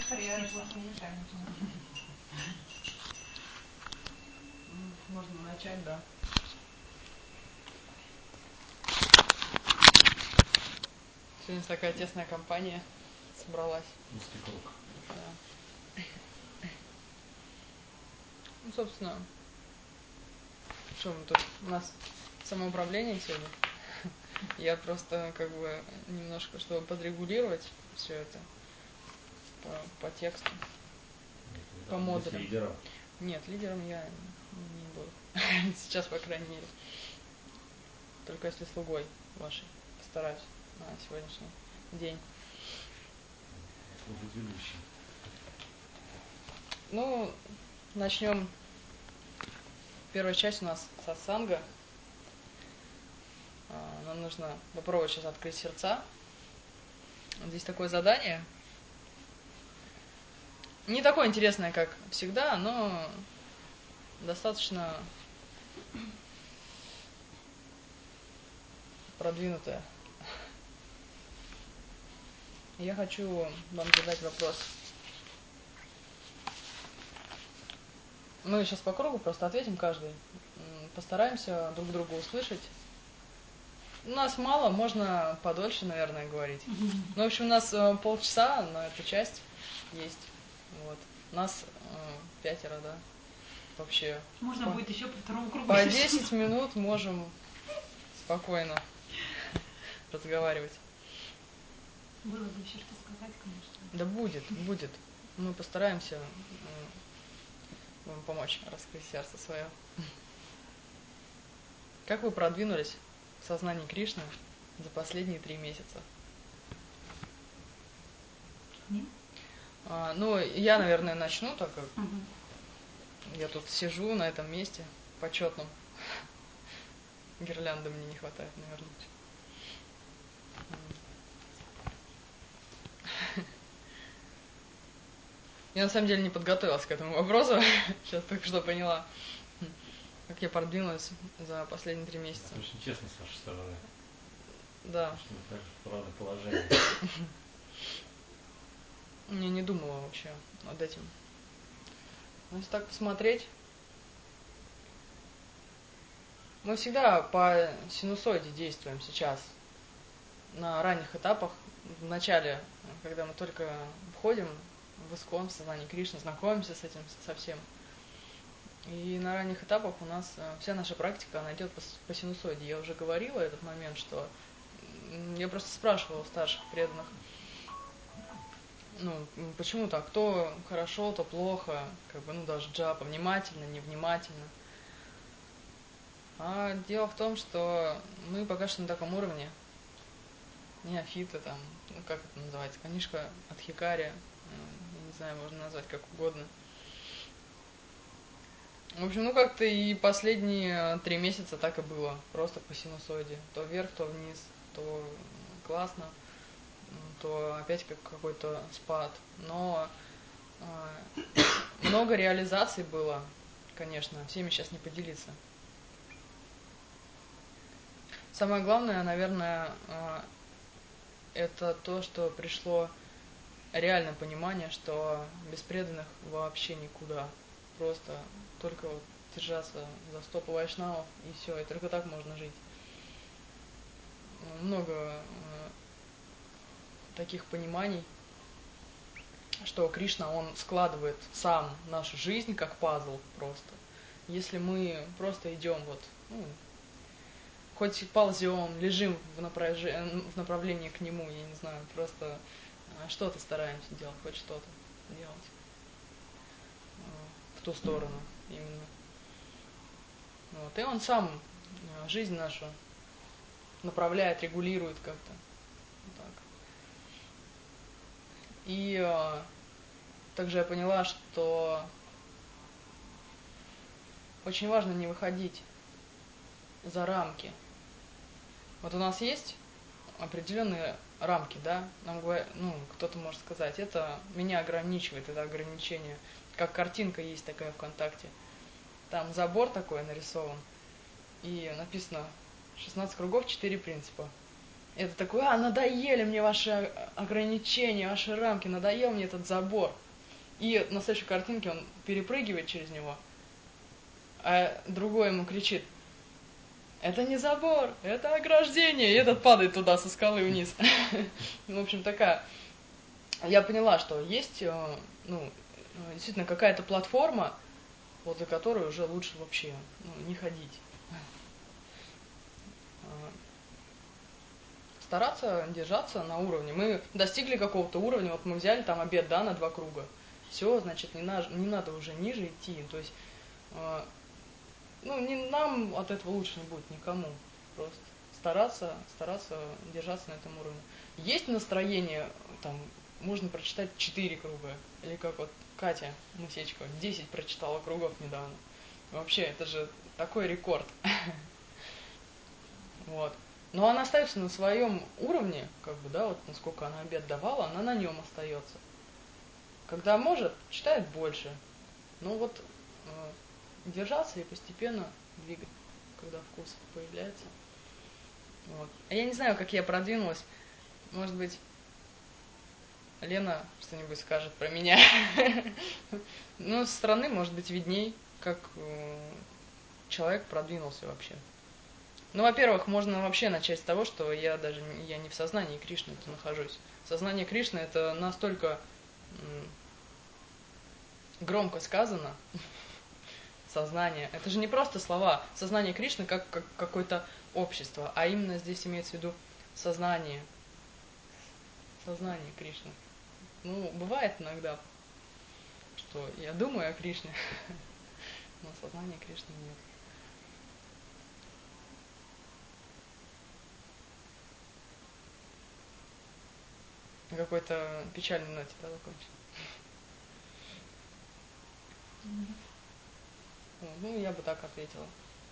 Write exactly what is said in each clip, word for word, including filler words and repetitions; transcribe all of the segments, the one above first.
Карьера плохо не мешает. Можно начать, да. Сегодня такая тесная компания собралась. Узкий круг. Да. Ну, собственно, что мы тут? У нас самоуправление сегодня. Я просто как бы немножко, чтобы подрегулировать все это по, по тексту, Нет, по модулям. Лидером. Нет, лидером я не буду. Сейчас, по крайней мере. Только если слугой вашей постараюсь на сегодняшний день. Служить ведущим. Ну, начнем. Первая часть у нас сатсанга. Нам нужно попробовать сейчас открыть сердца. Здесь такое задание. Не такое интересное, как всегда, но достаточно продвинутое. Я хочу вам задать вопрос. Мы сейчас по кругу просто ответим каждый. Постараемся друг друга услышать. У нас мало, можно подольше, наверное, говорить. Ну, в общем, у нас полчаса на эту часть есть. Вот. Нас э, пятеро, да. Вообще. Можно по, будет еще по второму кругу. По десять минут можем спокойно разговаривать. Было бы еще что сказать, конечно. Да будет, будет. Мы постараемся э, вам помочь раскрыть сердце свое. Как вы продвинулись в сознании Кришны за последние три месяца? Нет? А, ну, я, наверное, начну, так как Угу. я тут сижу на этом месте почетном. Гирлянды мне не хватает, наверное. Я на самом деле не подготовилась к этому вопросу. Сейчас только что поняла, как я продвинулась за последние три месяца. Это очень честно с вашей стороны. Да. Что вы так в правильном положении. Я не думала вообще над этим. Но если так посмотреть, мы всегда по синусоиде действуем сейчас. На ранних этапах, в начале, когда мы только входим в искон, в сознание Кришны, знакомимся с этим совсем. И на ранних этапах у нас вся наша практика, она идет по, по синусоиде. Я уже говорила этот момент, что я просто спрашивала старших преданных, ну, почему так, то хорошо, то плохо, как бы, ну, даже джапа, внимательно, невнимательно. А дело в том, что мы пока что на таком уровне, неофиты там, ну, как это называется, канишка адхикари, я не знаю, можно назвать как угодно. В общем, ну как-то и последние три месяца так и было, просто по синусоиде. То вверх, то вниз, то классно, то опять как какой-то спад. Но э, много реализаций было, конечно, всеми сейчас не поделиться. Самое главное, наверное, э, это то, что пришло реальное понимание, что без преданных вообще никуда. Просто только вот держаться за стопы вайшнавов, и все, и только так можно жить. Много э, таких пониманий, что Кришна, он складывает сам нашу жизнь как пазл просто. Если мы просто идем вот, ну, хоть ползем, лежим в, направ... в направлении к нему, я не знаю, просто что-то стараемся делать, хоть что-то делать в ту сторону именно. Вот. И он сам жизнь нашу направляет, регулирует как-то. Так. И э, также я поняла, что очень важно не выходить за рамки. Вот у нас есть определенные рамки, да, нам говорят, ну, кто-то может сказать, это меня ограничивает, это ограничение. Как картинка есть такая ВКонтакте. Там забор такой нарисован, и написано шестнадцать кругов, четыре принципа. Это такое, а, надоели мне ваши ограничения, ваши рамки, надоел мне этот забор. И на следующей картинке он перепрыгивает через него, а другой ему кричит: это не забор, это ограждение. И этот падает туда со скалы вниз. В общем, такая. Я поняла, что есть, ну, действительно какая-то платформа, возле которой уже лучше вообще, ну, не ходить. Стараться держаться на уровне. Мы достигли какого-то уровня, вот мы взяли там обед, да, на два круга. Все, значит, не, на, не надо уже ниже идти. То есть, э, ну, не, нам от этого лучше не будет никому. Просто стараться, стараться держаться на этом уровне. Есть настроение, там, можно прочитать четыре круга. Или как вот Катя Мусечкова, десять прочитала кругов недавно. Вообще, это же такой рекорд. Вот. Но она остается на своем уровне, как бы, да, вот насколько она обед давала, она на нем остается. Когда может, читает больше. Ну вот, э, держаться и постепенно двигать, когда вкус появляется. Вот. А я не знаю, как я продвинулась. Может быть, Лена что-нибудь скажет про меня. Ну, со стороны, может быть, видней, как человек продвинулся вообще. Ну, во-первых, можно вообще начать с того, что я даже я не в сознании Кришны нахожусь. Сознание Кришны — это настолько громко сказано. Сознание. Это же не просто слова. Сознание Кришны как, как какое-то общество, а именно здесь имеется в виду сознание. Сознание Кришны. Ну, бывает иногда, что я думаю о Кришне, но сознания Кришны нет. На какой-то печальной ноте, да, закончить? Нет. Ну, я бы так ответила.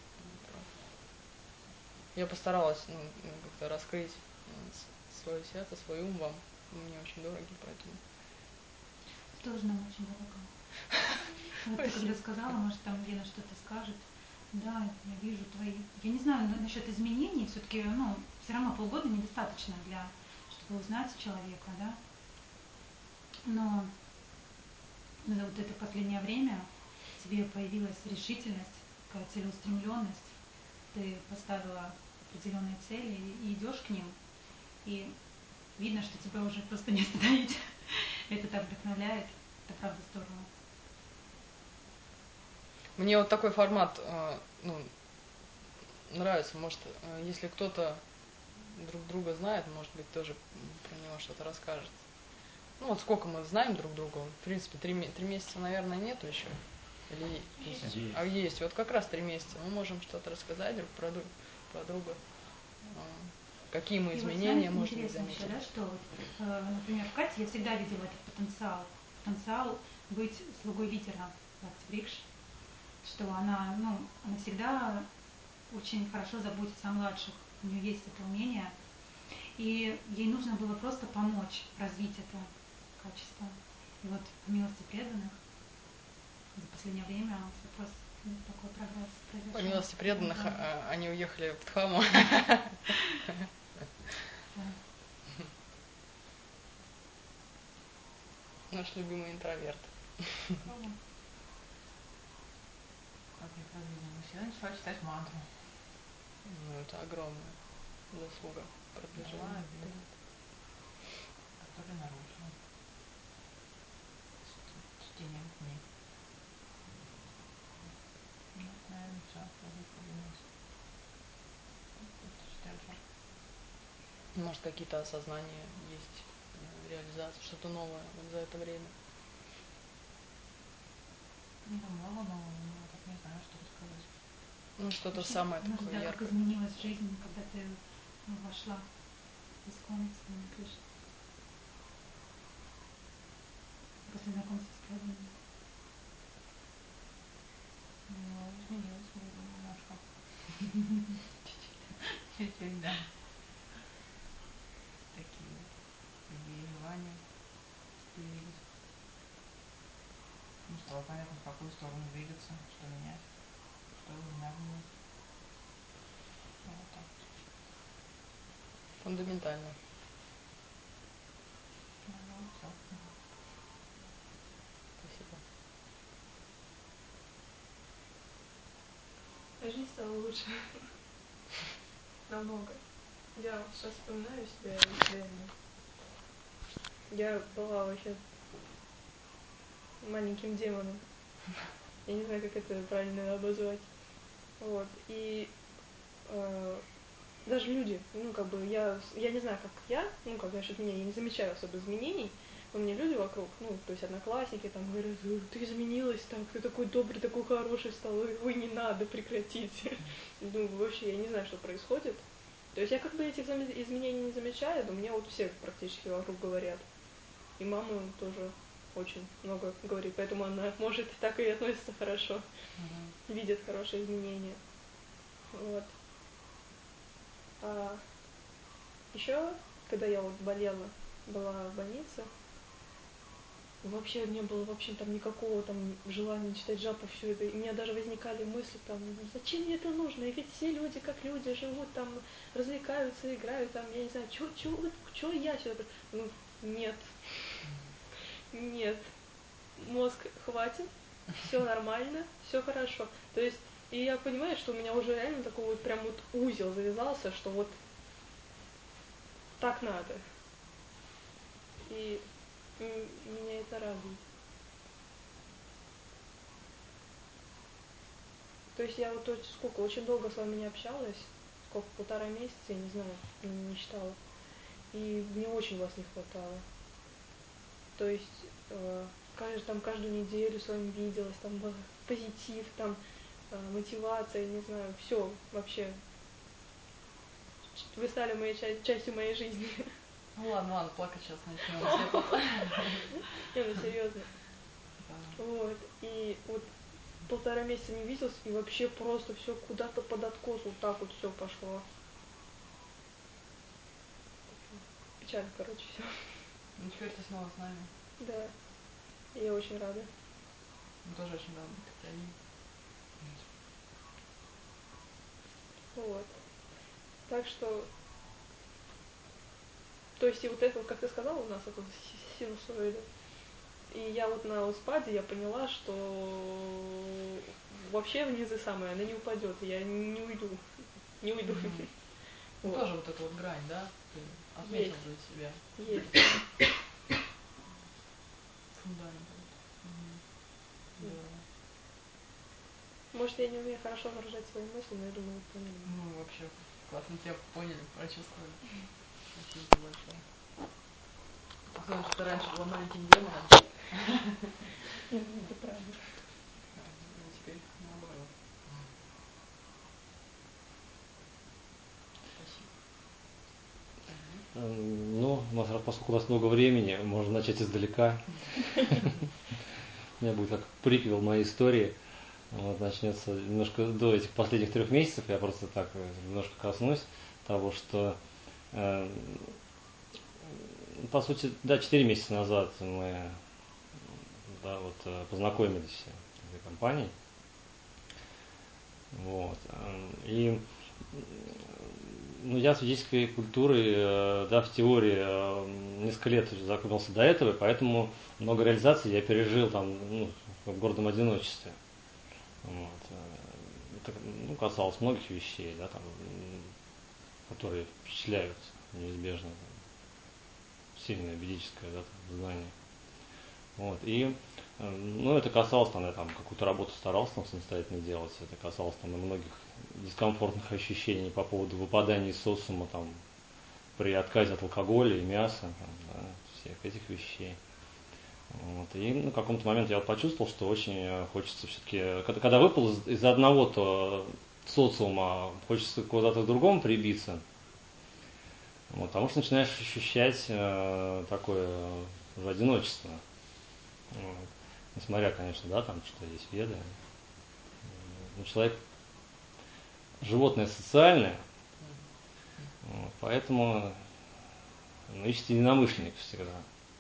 Я постаралась, ну, как-то раскрыть свое сердце, свой ум вам. Мне очень дороги, поэтому... Тоже нам очень дорого. Вот ты когда сказала, может, там Лена что-то скажет. Да, я вижу твои... Я не знаю насчет изменений, все-таки, ну, все равно полгода недостаточно для, чтобы узнать человека, да. Но за вот это последнее время тебе появилась решительность, такая целеустремленность. Ты поставила определенные цели и идешь к ним. И видно, что тебя уже просто не остановить. Это так вдохновляет. Это правда здорово. Мне вот такой формат, ну, нравится. Может, если кто-то друг друга знает, может быть, тоже про него что-то расскажет. Ну, вот сколько мы знаем друг друга. В принципе, три, три месяца, наверное, нету еще. Или есть? Есть. А есть. Вот как раз три месяца. Мы можем что-то рассказать друг про, друг, про друга. Какие мы изменения, вот, может быть, заметили. заметили. Да, что, вот, э, например, в Кате я всегда видела этот потенциал. Потенциал быть слугой лидера Бхакти-врикш. Что она, ну, она всегда очень хорошо заботится о младших. У нее есть это умение. И ей нужно было просто помочь развить это качество. И вот по милости преданных за последнее время все просто ну, такой прогресс произошел. По милости преданных, да. они уехали в Дхаму. Наш любимый интроверт. Как я продвинулась? Я начала читать мантру. Ну, это огромная заслуга продвижения. Который нарушил чтением книг. Ну, наверное, все, я продвинулась. Читаю жарко. Может, какие-то осознания есть, реализация, что-то новое вот за это время. Ну, много нового, но так не знаю, что рассказать. Ну, что-то самое Может, такое да, яркое. как изменилась жизнь, когда ты ну, вошла в искон Святой Кришны. После знакомства с преданными. Ну, изменилась жизнь немножко. Чуть-чуть, да. Такие вот идеи, желания появились. Ну, стало понятно, в какую сторону двигаться, что менять, что изменять. Вот так. Фундаментально. Ага, всё. Спасибо. Жизнь стала лучше. Намного. Я сейчас вспоминаю себя, и реально. Я была вообще маленьким демоном. Я не знаю, как это правильно обозвать. Вот. И э, даже люди, ну, как бы, я, я не знаю, как я, ну, как насчет меня, я не замечаю особо изменений, но мне люди вокруг, ну, то есть одноклассники там говорят: ты изменилась так, ты такой добрый, такой хороший стал, вы не надо, прекратите. Ну, вообще, я не знаю, что происходит. То есть я как бы этих изменений не замечаю, но мне вот все практически вокруг говорят. И мама тоже очень много говорит, поэтому она может так и относится хорошо, uh-huh. видит хорошие изменения. Вот. А еще, когда я вот болела, была в больнице, вообще не было, в общем, там никакого там желания читать жапу, все это. И у меня даже возникали мысли там: зачем мне это нужно? И ведь все люди как люди живут, там развлекаются, играют, там, я не знаю, чё, чё, вот, чё я сюда? Ну, нет. Нет. Мозг хватит, все нормально, все хорошо. То есть, и я понимаю, что у меня уже реально такой вот прям вот узел завязался, что вот так надо. И меня это радует. То есть я вот сколько, очень долго с вами не общалась, сколько, полтора месяца, я не знаю, не считала. И мне очень вас не хватало. То есть э, каждый, там каждую неделю с вами виделась, там был позитив, там э, мотивация, не знаю, все вообще. Вы стали моей часть, частью моей жизни. Ну ладно, ладно, плакать сейчас начнем. Не, ну серьезно. Вот. И вот полтора месяца не виделась, и вообще просто все куда-то под откос, вот так вот все пошло. Печально, короче, все. Ну теперь ты снова с нами. Да. И я очень рада. Мы тоже очень рады, как они. Вот. Так что, то есть и вот это, как ты сказала, у нас это синусоида. И я вот на спаде я поняла, что вообще внизу самое, она не упадет, я не уйду, не уйду. Mm-hmm. Вот. Тоже вот эта вот грань, да? Ты отметил для себя. Есть. Фундамент. Угу. Здорово. Может, я не умею хорошо выражать свои мысли, но я думаю, вы поняли. Ну, вообще, классно тебя поняли, прочувствовали. Спасибо большое. Особенно, что ты раньше была маленьким демоном. Это правда. А теперь наоборот. Спасибо. Ну, поскольку у нас много времени, можно начать издалека. У меня будет как приквел моей истории. Вот, начнется немножко до этих последних трех месяцев. Я просто так немножко коснусь того, что э, по сути, да, четыре месяца назад мы да, вот, познакомились с этой компанией. Вот. И ну, я с физической культурой, да, в теории несколько лет знакомился до этого, поэтому много реализаций я пережил там, ну, в гордом одиночестве. Вот. Это, ну, касалось многих вещей, да, там, которые впечатляют неизбежно. Там, сильное ведическое, да, там, знание. Вот. И ну, это касалось, там, я там какую-то работу старался там самостоятельно делать, это касалось там многих дискомфортных ощущений по поводу выпадания из социума там, при отказе от алкоголя и мяса, там, да, всех этих вещей. Вот. И на каком-то моменте я вот почувствовал, что очень хочется все-таки, когда, когда выпал из, из одного-то социума, хочется куда-то к другому прибиться, вот, потому что начинаешь ощущать э, такое уже одиночество. Вот. Несмотря, конечно, да, там что есть веды. Но человек животное социальное, вот, поэтому ну, ищите единомышленников всегда.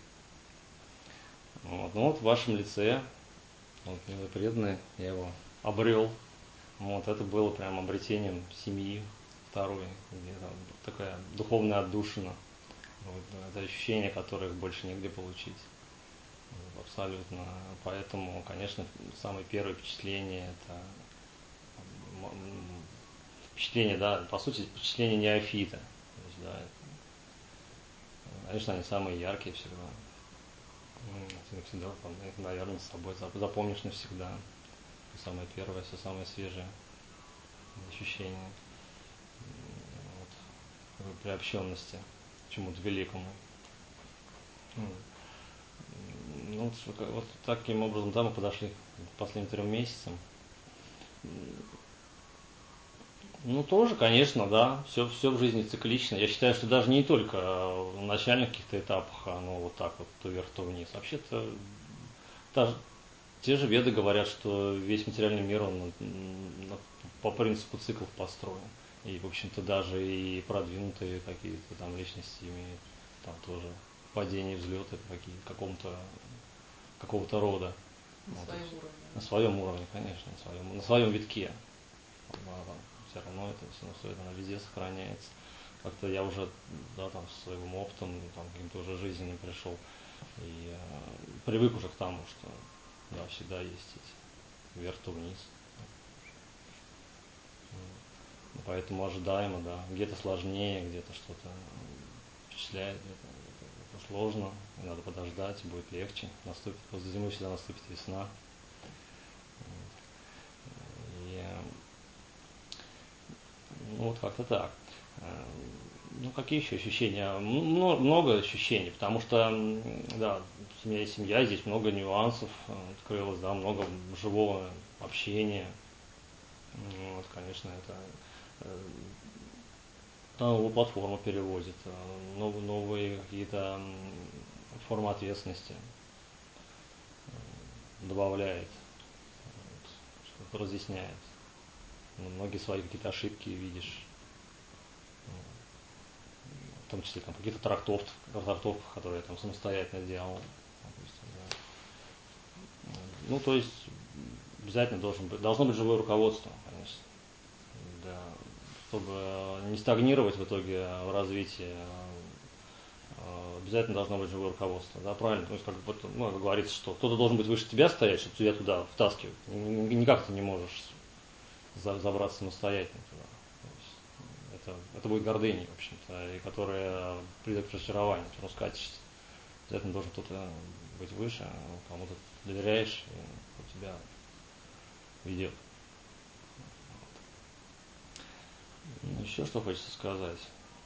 Вот, ну вот в вашем лице, вот, преданный, я его обрел. Вот, это было прям обретением семьи, второй, где там такая духовная отдушина. Вот, это ощущение, которое больше негде получить. Вот, абсолютно. Поэтому, конечно, самое первое впечатление это впечатление, да, по сути, впечатление неофита. То есть, да, это, конечно, они самые яркие всегда. Ты всегда, наверное, с собой запомнишь навсегда. Самое первое, все самое свежее ощущение вот, приобщенности к чему-то великому. Ну, вот, вот таким образом, да, мы подошли к последним трем месяцам. Ну, тоже, конечно, да, все, все в жизни циклично. Я считаю, что даже не только в начальных каких-то этапах оно вот так вот то вверх, то вниз. Вообще-то та, те же веды говорят, что весь материальный мир, он по принципу циклов построен. И, в общем-то, даже и продвинутые какие-то там личности имеют там тоже падения, взлеты какие, каком-то, какого-то рода. На вот, своем уровне. На своем уровне, конечно, на своем, на своем витке. Все равно это синусоида, она везде сохраняется. Как-то я уже, да, там, с своим опытом, там, каким-то уже жизненным пришел. И э, привык уже к тому, что, да, всегда есть эти вверх то вниз. Поэтому ожидаемо, да. Где-то сложнее, где-то что-то впечатляет, где-то, где-то сложно. И надо подождать, будет легче. Наступит, после зимы всегда наступит весна. И, ну, вот как-то так. Ну, какие еще ощущения? Много, много ощущений, потому что, да, у меня есть семья, здесь много нюансов открылось, да, много живого общения. Вот, конечно, это новую платформу переводит, новые, новые какие-то формы ответственности добавляет, что-то разъясняет. Многие свои какие-то ошибки видишь, в том числе там какие-то трактовки, трактовки, которые я там самостоятельно делал. Ну, то есть обязательно должен быть, должно быть живое руководство, конечно, да, чтобы не стагнировать в итоге в развитии. Обязательно должно быть живое руководство, да, правильно? То есть, как, ну, как говорится, что кто-то должен быть выше тебя стоять, чтобы тебя туда втаскивать. Никак ты не можешь забраться самостоятельно туда. Это, это будет гордыня, в общем-то, и которая придет к разочарованию, раскатишься. Обязательно должен кто-то быть выше, кому ты доверяешь, и кто тебя ведет. Ну, еще что хочется сказать?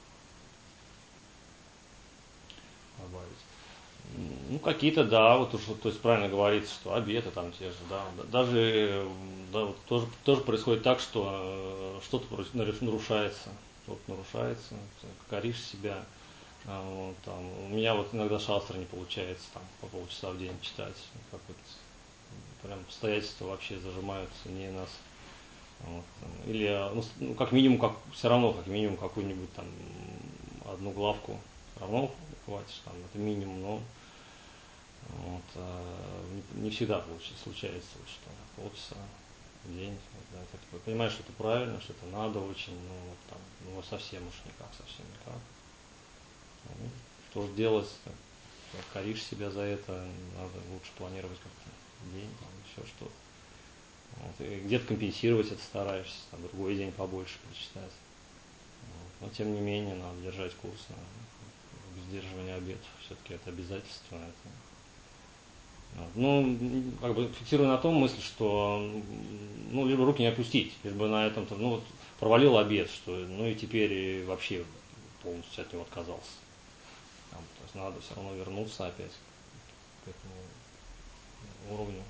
Добавить. Ну, какие-то, да, вот уж, то есть правильно говорится, что обеты там те же, да. Даже, да, вот тоже, тоже происходит так, что что-то нарушается, что-то нарушается, коришь себя. Вот, там, у меня вот иногда шастры не получается там по полчаса в день читать. Как вот, прям обстоятельства вообще зажимаются не нас. Вот, там, или, ну, как минимум, как, все равно, как минимум, какую-нибудь там одну главку все равно хватишь, там, это минимум, но вот, а, не, не всегда случается, что полчаса в день. Да, ты понимаешь, что это правильно, что это надо очень, но вот, там, ну, совсем уж никак, совсем никак. Ну, что же делать? Коришь себя за это, надо лучше планировать как-то день, там, еще что-то. Вот, и где-то компенсировать это стараешься, там, другой день побольше прочитать. Вот. Но тем не менее надо держать курс на сдерживание обетов. Все-таки это обязательство. Это... Вот. Ну, как бы фиксирую на том мысли, что ну, либо руки не опустить, лишь бы на этом, ну, вот, провалил обет, что ну и теперь и вообще полностью от него отказался. Там, то есть надо все равно вернуться опять к этому уровню.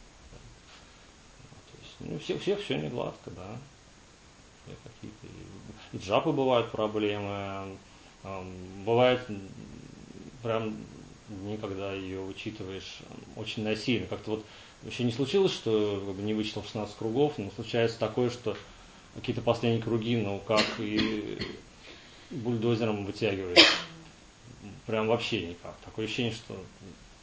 То есть, ну, всех, всех все не гладко, да. Какие-то и джапы бывают проблемы, бывает прям дни, когда ее вычитываешь очень насильно. Как-то вот еще не случилось, что как бы, не вычитал шестнадцать кругов, но случается такое, что какие-то последние круги, ну как и бульдозером вытягиваешь. Прям вообще никак. Такое ощущение, что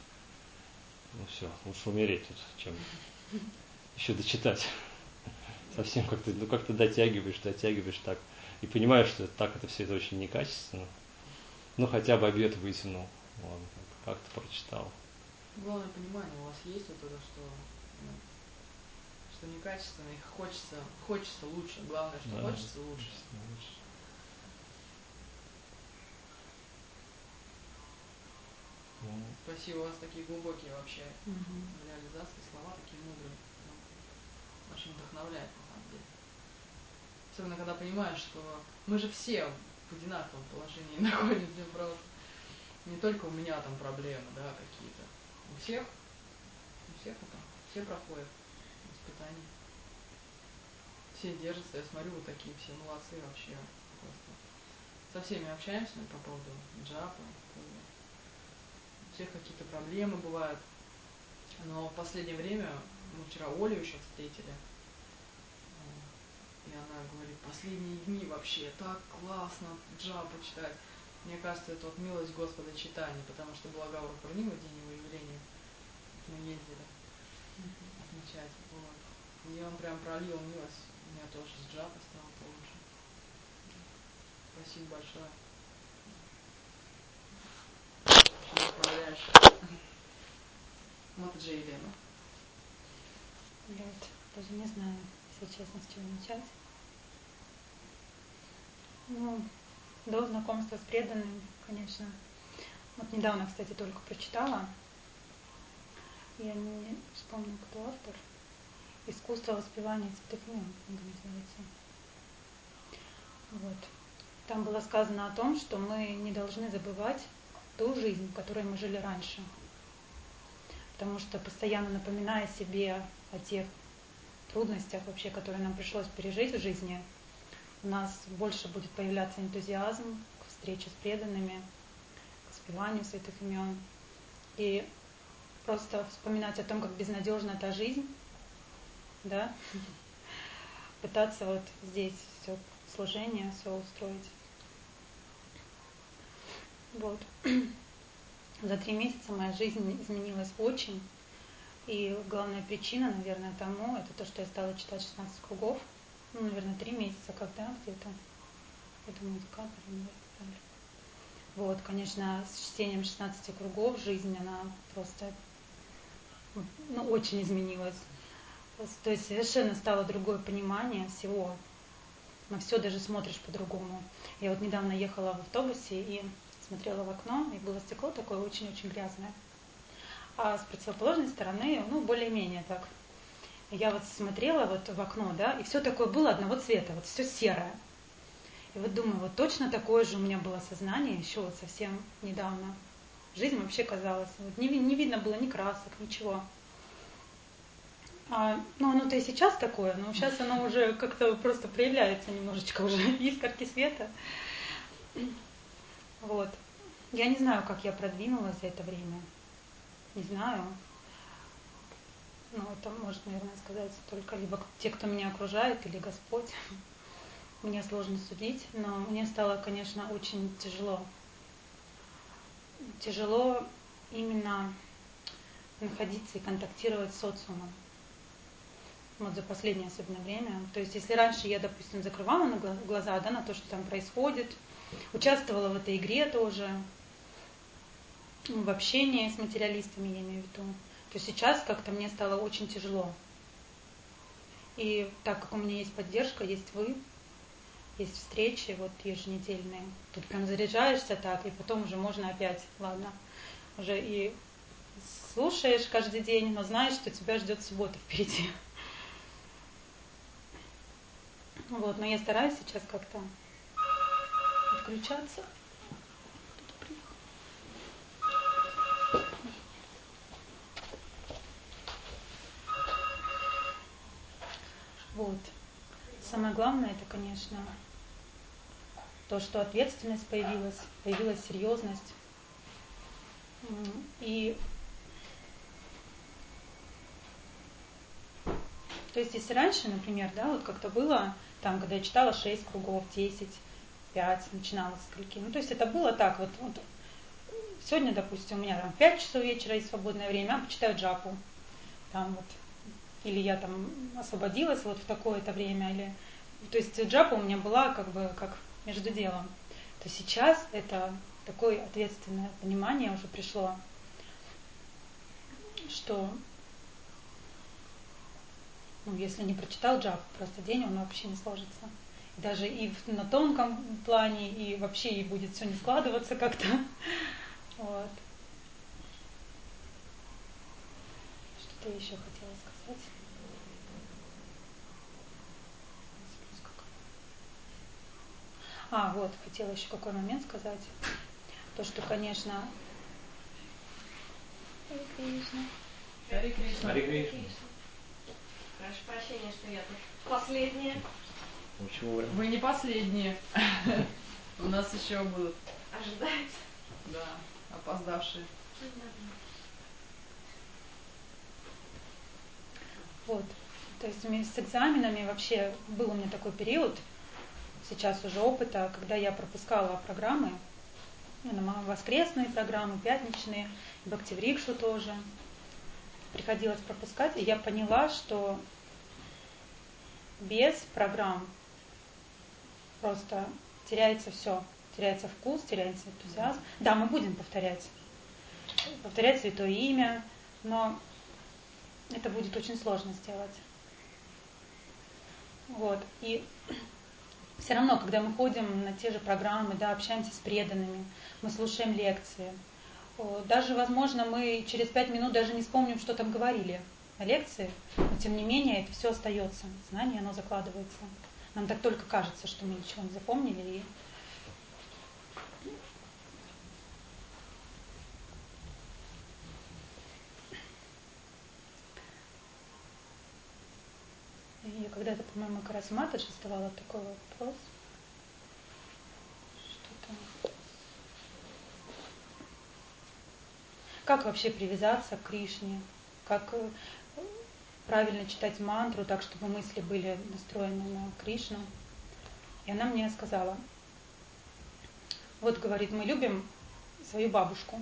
ну все, лучше умереть тут, чем еще дочитать совсем как-то, ну, как-то дотягиваешь, дотягиваешь так. И понимаешь, что так это все это очень некачественно. Ну, хотя бы обед вытянул. Ладно, как-то прочитал. Главное понимание у вас есть вот это, что, ну, что некачественно, их хочется, хочется лучше. Главное, что Да, хочется лучше. лучше. Спасибо, у вас такие глубокие вообще Мгм. реализации, слова такие мудрые. Ну, очень вдохновляет на самом деле. Особенно когда понимаешь, что мы же все в одинаковом положении находимся просто. Не только у меня там проблемы, да, какие-то. У всех, у всех это, все проходят испытания. Все держатся, я смотрю, вот такие все молодцы вообще. Просто со всеми общаемся по поводу джапа, у всех какие-то проблемы бывают. Но в последнее время, мы вчера Олю еще встретили, и она говорит, последние дни вообще так классно джапу читать. Мне кажется, это вот милость Господа читания, потому что была Гаура Пурнима, день его явления, мы ездили отмечать. Вот. И он прям пролил милость, у меня тоже с джапа стало получше. Спасибо большое. Справляешь. Вот же Елена. Я вот даже не знаю, если честно, с чего начать. Ну, до знакомства с преданным, конечно. Вот недавно, кстати, только прочитала. Я не вспомню, кто автор. «Искусство воспевания святых имен», книга называется. Вот. Там было сказано о том, что мы не должны забывать ту жизнь, в которой мы жили раньше. Потому что постоянно напоминая себе о тех трудностях, вообще, которые нам пришлось пережить в жизни, у нас больше будет появляться энтузиазм к встрече с преданными, к воспеванию святых имен. И просто вспоминать о том, как безнадежна та жизнь, да, пытаться вот здесь все служение, все устроить. Вот. За три месяца моя жизнь изменилась очень. И главная причина, наверное, тому, это то, что я стала читать шестнадцать кругов. Ну, наверное, три месяца, когда где-то. Я думаю, декабрь, январь. Вот, конечно, с чтением шестнадцати кругов жизнь, она просто, ну, очень изменилась. То есть совершенно стало другое понимание всего. На все даже смотришь по-другому. Я вот недавно ехала в автобусе и смотрела в окно, и было стекло такое очень-очень грязное. А с противоположной стороны, ну, более-менее так. Я вот смотрела вот в окно, да, и все такое было одного цвета, вот все серое. И вот думаю, вот точно такое же у меня было сознание еще вот совсем недавно. Жизнь вообще казалась, вот не, не видно было ни красок, ничего. А, ну, оно-то и сейчас такое, но сейчас оно уже как-то просто проявляется немножечко уже, искорки света. Вот. Я не знаю, как я продвинулась за это время. Не знаю. Ну, это может, наверное, сказать только либо те, кто меня окружает, или Господь. Мне сложно судить, но мне стало, конечно, очень тяжело. Тяжело именно находиться и контактировать с социумом. Вот за последнее особенно время. То есть, если раньше я, допустим, закрывала на глаза, да, на то, что там происходит, участвовала в этой игре тоже, в общении с материалистами, я имею в виду, то сейчас как-то мне стало очень тяжело. И так как у меня есть поддержка, есть вы, есть встречи вот еженедельные, тут прям заряжаешься так, и потом уже можно опять, ладно, уже и слушаешь каждый день, но знаешь, что тебя ждет суббота впереди. Вот, но я стараюсь сейчас как-то отключаться. Вот. Самое главное, это, конечно, то, что ответственность появилась, появилась серьезность. И то есть, если раньше, например, да, вот как-то было, там, когда я читала шесть кругов, десять, пять, начинала с скольки. Ну, то есть это было так, вот, вот сегодня, допустим, у меня там пять часов вечера есть свободное время, а почитаю джапу. Там вот или я там освободилась вот в такое-то время, или... То есть джапа у меня была как бы как между делом. То сейчас это такое ответственное понимание уже пришло, что ну, если не прочитал джапу, просто день он вообще не сложится. И даже и в, на тонком плане, и вообще и будет все не складываться как-то. Вот. Что я еще хотела сказать? А, вот, хотела еще какой момент сказать. То, что, конечно... Харе Кришна. Харе Кришна. Харе Кришна. Прошу прощения, что я тут последняя. Почему вы? Вы не последние. У нас еще будут. Ожидается. Да, опоздавшие. Вот. То есть с экзаменами вообще был у меня такой период, сейчас уже опыта, когда я пропускала программы, воскресные программы, пятничные, бхакти-врикшу тоже. Приходилось пропускать, и я поняла, что без программ просто теряется все. Теряется вкус, теряется энтузиазм. Да, мы будем повторять. Повторять святое имя, но это будет очень сложно сделать. Вот. И все равно, когда мы ходим на те же программы, да, общаемся с преданными, мы слушаем лекции, даже, возможно, мы через пять минут даже не вспомним, что там говорили на лекции, но тем не менее это все остается. Знание, оно закладывается. Нам так только кажется, что мы ничего не запомнили. И... Я когда-то, по-моему, Карас Матаджи задавала такой вопрос. Что-то... Как вообще привязаться к Кришне? Как правильно читать мантру, так, чтобы мысли были настроены на Кришну? И она мне сказала, вот, говорит, мы любим свою бабушку.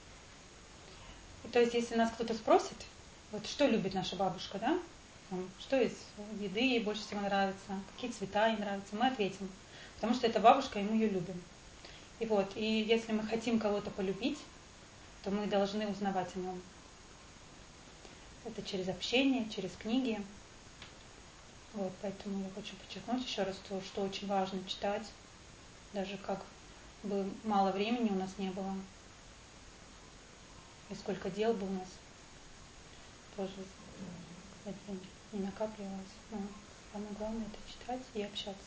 И то есть, если нас кто-то спросит, вот что любит наша бабушка, да? Что из еды ей больше всего нравится, какие цвета ей нравятся, мы ответим. Потому что это бабушка, и мы ее любим. И вот, и если мы хотим кого-то полюбить, то мы должны узнавать о нем. Это через общение, через книги. Вот, поэтому я хочу подчеркнуть еще раз то, что очень важно читать, даже как бы мало времени у нас не было, и сколько дел бы у нас тоже не накапливалось. Но самое главное это читать и общаться.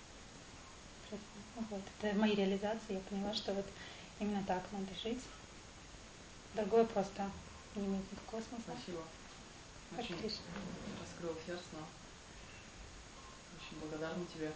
Вот, это в моей реализации я поняла, что вот именно так надо жить. Другое просто не имеет никакого смысла. Спасибо. Очень раскрыл сердце нам. Очень благодарна тебе.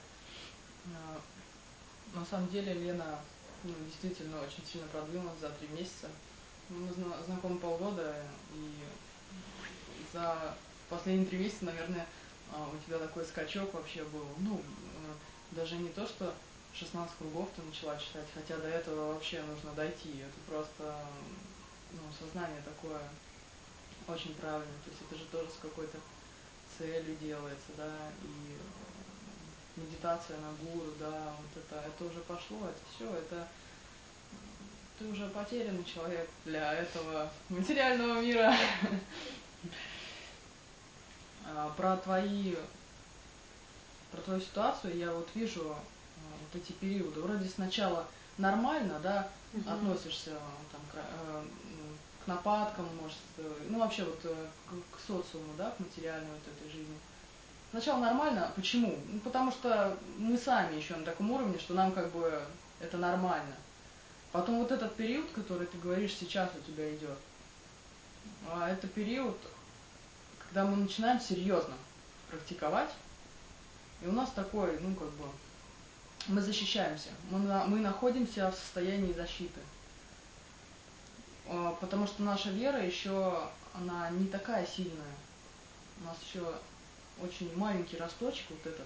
На самом деле Лена ну, действительно очень сильно продвинулась за три месяца. Мы знакомы полгода, и за последние три месяца, наверное, у тебя такой скачок вообще был. Ну, даже не то, что шестнадцать кругов ты начала читать, хотя до этого вообще нужно дойти. Это просто ну, сознание такое очень правильное. То есть это же тоже с какой-то целью делается, да, и медитация на гуру, да, вот это, это уже пошло, это все, это ты уже потерянный человек для этого материального мира. Про твои, про твою ситуацию я вот вижу вот эти периоды. Вроде сначала нормально, да, угу. относишься там, к, к нападкам, может, ну вообще вот к, к социуму, да, к материальной вот этой жизни. Сначала нормально. Почему? Ну, потому что мы сами еще на таком уровне, что нам как бы это нормально. Потом вот этот период, который ты говоришь, сейчас у тебя идет, это период, когда мы начинаем серьезно практиковать, и у нас такой, ну как бы, мы защищаемся, мы, на, мы находимся в состоянии защиты. Потому что наша вера еще, она не такая сильная. У нас еще очень маленький росточек вот этот.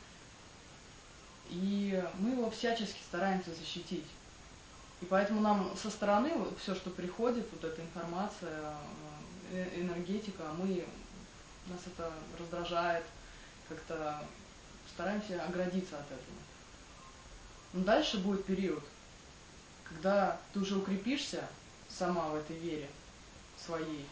И мы его всячески стараемся защитить. И поэтому нам со стороны все, что приходит, вот эта информация, энергетика, мы нас это раздражает, как-то стараемся оградиться от этого. Но дальше будет период, когда ты уже укрепишься сама в этой вере своей,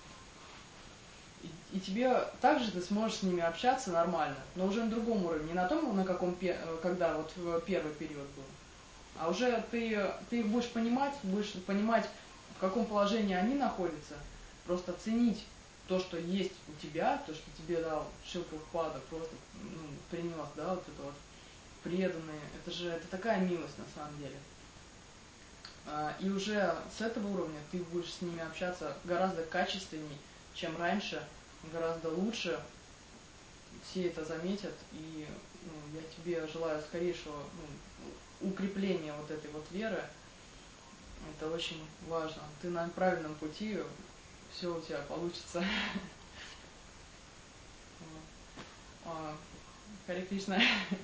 и, и тебе также ты сможешь с ними общаться нормально, но уже на другом уровне, не на том, на каком, когда вот в первый период был, а уже ты, ты их будешь понимать, будешь понимать, в каком положении они находятся, просто ценить то, что есть у тебя, то, что тебе дал Шрила Прабхупада, просто ну, принес, да, вот это вот преданные, это же это такая милость на самом деле. И уже с этого уровня ты будешь с ними общаться гораздо качественней, чем раньше, гораздо лучше. Все это заметят, и ну, я тебе желаю скорейшего ну, укрепления вот этой вот веры. Это очень важно. Ты на правильном пути, все у тебя получится. Харе Кришна.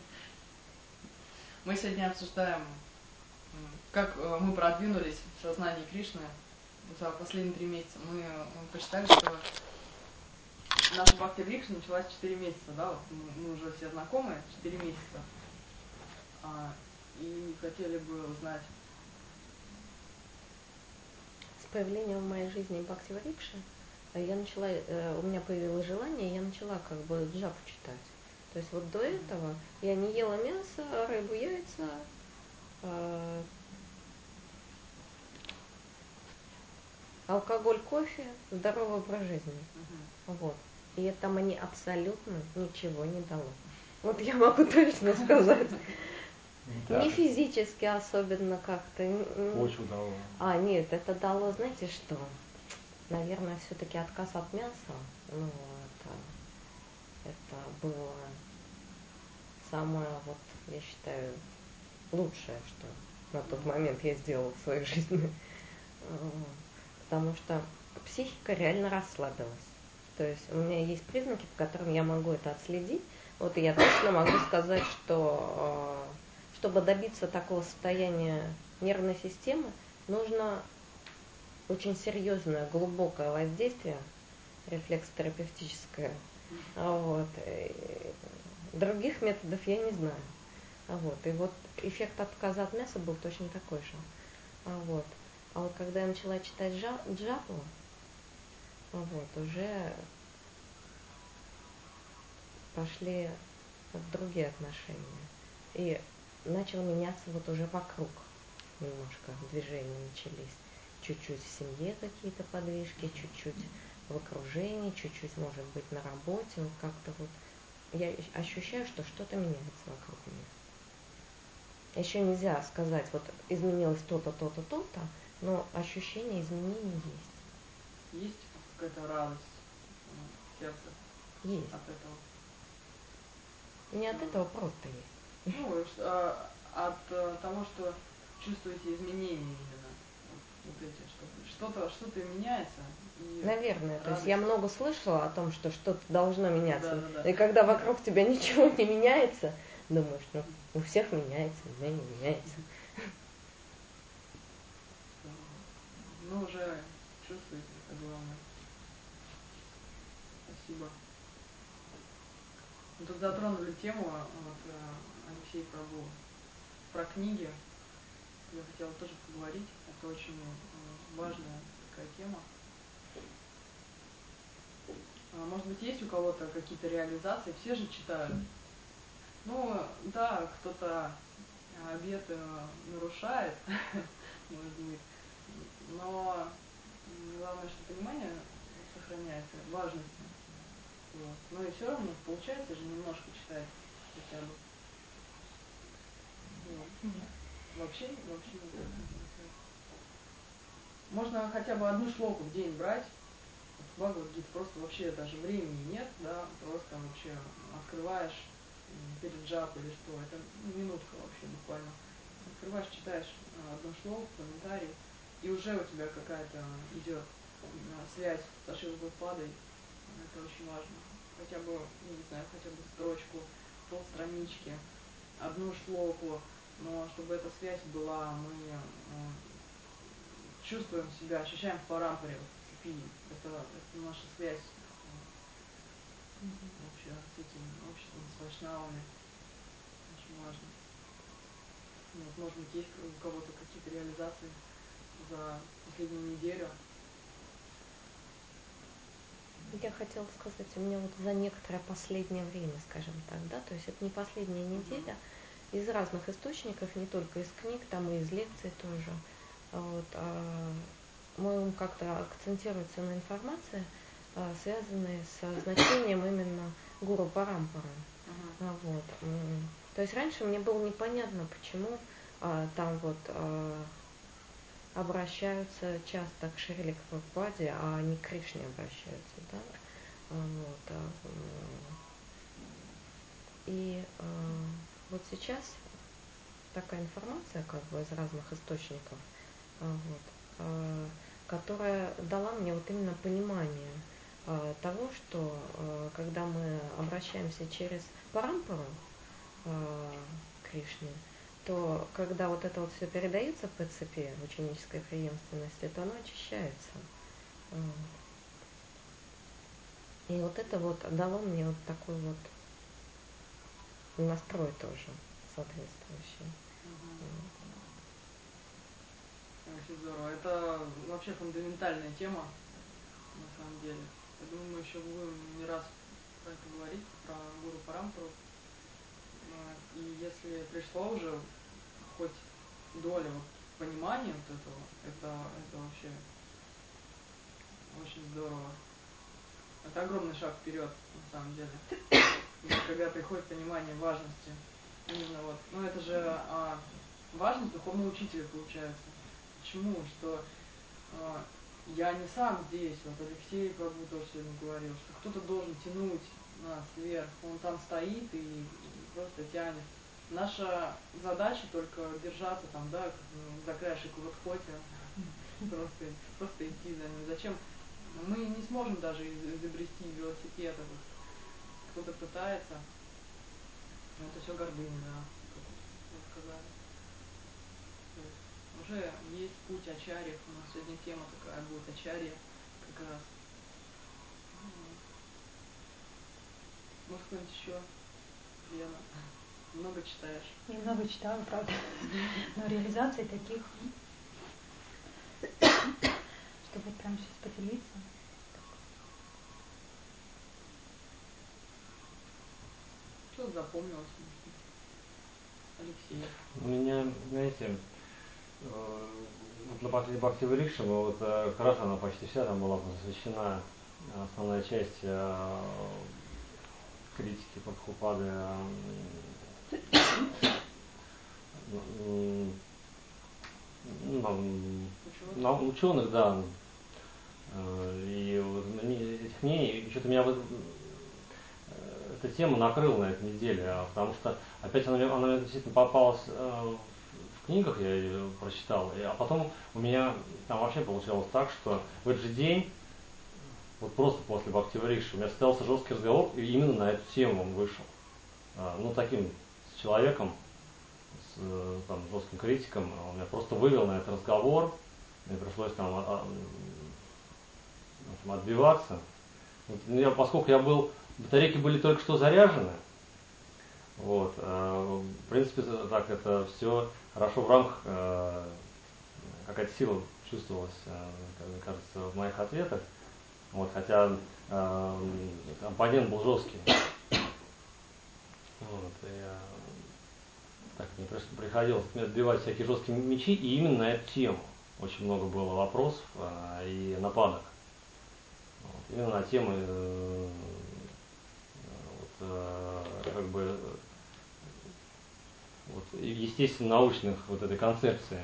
Мы сегодня обсуждаем, как мы продвинулись в сознании Кришны за последние три месяца. Мы посчитали, что наша бхакти врикша началась четыре месяца, да, вот мы уже все знакомы, четыре месяца. И хотели бы узнать. С появлением в моей жизни бхакти врикши я начала, у меня появилось желание, я начала как бы джапу читать. То есть вот до этого я не ела мясо, рыбу, яйца, э, алкоголь, кофе, здоровый образ жизни. Uh-huh. Вот. И это мне абсолютно ничего не дало. Вот я могу точно сказать. Не физически особенно как-то. Почву дало. А, нет, это дало, знаете что? Наверное, все-таки отказ от мяса. Ну, это, это было самое, вот, я считаю, лучшее, что на тот момент я сделала в своей жизни. Потому что психика реально расслабилась. То есть у меня есть признаки, по которым я могу это отследить. Вот и я точно могу сказать, что чтобы добиться такого состояния нервной системы, нужно очень серьезное, глубокое воздействие, рефлексотерапевтическое. Вот. И других методов я не знаю. Вот. И вот эффект отказа от мяса был точно такой же. Вот. А вот когда я начала читать джапу, вот, уже пошли другие отношения. И начал меняться вот уже вокруг немножко, движения начались. Чуть-чуть в семье какие-то подвижки, чуть-чуть в окружении, чуть-чуть, может быть, на работе. Вот как-то вот я ощущаю, что что-то меняется вокруг меня. Еще нельзя сказать, вот изменилось то-то, то-то, то-то, но ощущение изменений есть. Есть какая-то радость в сердце? Есть. От этого? Не от этого, просто есть. Ну, а, от того, что чувствуете изменения именно. Вот эти, что что-то, что-то меняется. И наверное. радость. То есть я много слышала о том, что что-то должно меняться. Да, да, да. И когда вокруг тебя ничего не меняется, думаешь, ну, у всех меняется, у меня не меняется. Ну, уже чувствуете, это главное. Спасибо. Мы тут затронули тему, вот, Алексей Прабу, про книги. Я хотела тоже поговорить. Это очень важная такая тема. Может быть, есть у кого-то какие-то реализации? Все же читают. Ну, да, кто-то обеты нарушает, может быть. Но главное, что понимание сохраняется, важность. Вот. Но и все равно получается же немножко читать хотя бы. Вот. Нет. Вообще, вообще не получается. Можно хотя бы одну шлоку в день брать. Бхагавад-гита, просто вообще даже времени нет, да, просто вообще открываешь перед джапой или что, это минутка вообще буквально. Открываешь, читаешь одну шлоку, комментарий, и уже у тебя какая-то идет связь с Шрилой Прабхупадой. Это очень важно. Хотя бы, не знаю, хотя бы строчку, полстранички, одну шлоку, но чтобы эта связь была, мы э, чувствуем себя, ощущаем в парампаре, в цепи. Это, это наша связь вообще с этим обществом, с вайшнавами. Очень важно. Ну, вот, может быть, есть у кого-то какие-то реализации за последнюю неделю? Я хотела сказать, у меня вот за некоторое последнее время, скажем так, да, то есть это не последняя неделя, uh-huh. из разных источников, не только из книг, там и из лекций тоже. Вот, а, мой ум как-то акцентируется на информации, а, связанной с значением именно гуру парампары. Uh-huh. А, вот. То есть раньше мне было непонятно, почему а, там вот а, обращаются часто к Шриле Прабхупаде, а не к Кришне обращаются, да. Вот, а, и а, вот сейчас такая информация, как бы из разных источников, а, вот, а, которая дала мне вот именно понимание а, того, что а, когда мы обращаемся через парампару а, Кришне, то когда вот это вот все передается по цепи в ученической преемственности, то оно очищается. Вот. И вот это вот дало мне вот такой вот настрой тоже соответствующий. Угу. Очень здорово. Это вообще фундаментальная тема, на самом деле. Я думаю, мы еще будем не раз про это говорить, про гуру парампару. И если пришло уже хоть доля вот понимания вот этого, это, это вообще очень здорово. Это огромный шаг вперед, на самом деле. И когда приходит понимание важности именно вот, ну это же а, важность духовного учителя получается. Почему? Что а, я не сам здесь, вот Алексей Прабу тоже сегодня говорил, что кто-то должен тянуть нас вверх, он там стоит и, и просто тянет. Наша задача только держаться там, да, за краешек в отходе, просто, просто идти за ним. Зачем? Мы не сможем даже изобрести велосипеда. Вот. Кто-то пытается, но это все гордыня, да, как вы сказали. То есть уже есть путь ачарьев. У нас сегодня тема такая будет ачарья как раз. Может, кто-нибудь еще? Лена, много читаешь? Немного читаю, правда. Но реализации таких, чтобы прям сейчас поделиться. Что запомнилось? Алексей. У меня, знаете, вот на последней Бхакти Врикша, вот как раз она почти вся там была посвящена, основная часть критики Прабхупады, ну, на ученых, да. И вот этих мнений, что-то меня вот эта тема накрыла на этой неделе, потому что опять она, она мне действительно попалась в книгах, я ее прочитал, а потом у меня там вообще получалось так, что в этот же день, вот просто после Бхакти Врикши, у меня состоялся жесткий разговор, и именно на эту тему он вышел. Ну, таким с человеком, с там, жестким критиком, он меня просто вывел на этот разговор, мне пришлось там отбиваться. Вот, я, поскольку я был, батарейки были только что заряжены, вот, э, в принципе, так это все хорошо в рамках, э, какая-то сила чувствовалась, э, мне кажется, в моих ответах, вот, хотя э, оппонент был жесткий. Вот, и, э, так, мне приходилось отбивать всякие жесткие мячи, и именно на эту тему очень много было вопросов э, и нападок. Вот, именно на тему э, вот, э, как бы вот, естественно научных вот этой концепции,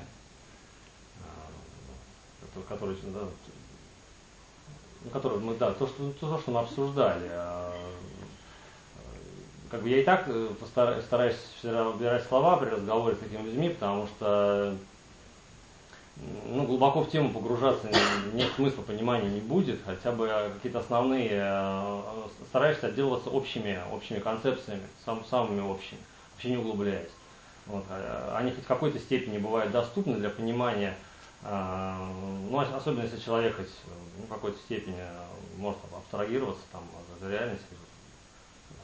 э, которую, да, ну, которую мы, да, то, что, то, что мы обсуждали. Э, как бы я и так постараюсь, стараюсь всегда выбирать слова при разговоре с такими людьми, потому что ну, глубоко в тему погружаться нет смысла, понимания не будет, хотя бы какие-то основные, стараешься отделываться общими, общими концепциями, сам, самыми общими, вообще не углубляясь. Вот. Они хоть в какой-то степени бывают доступны для понимания, ну, особенно если человек хоть ну, в какой-то степени может абстрагироваться там, от реальности,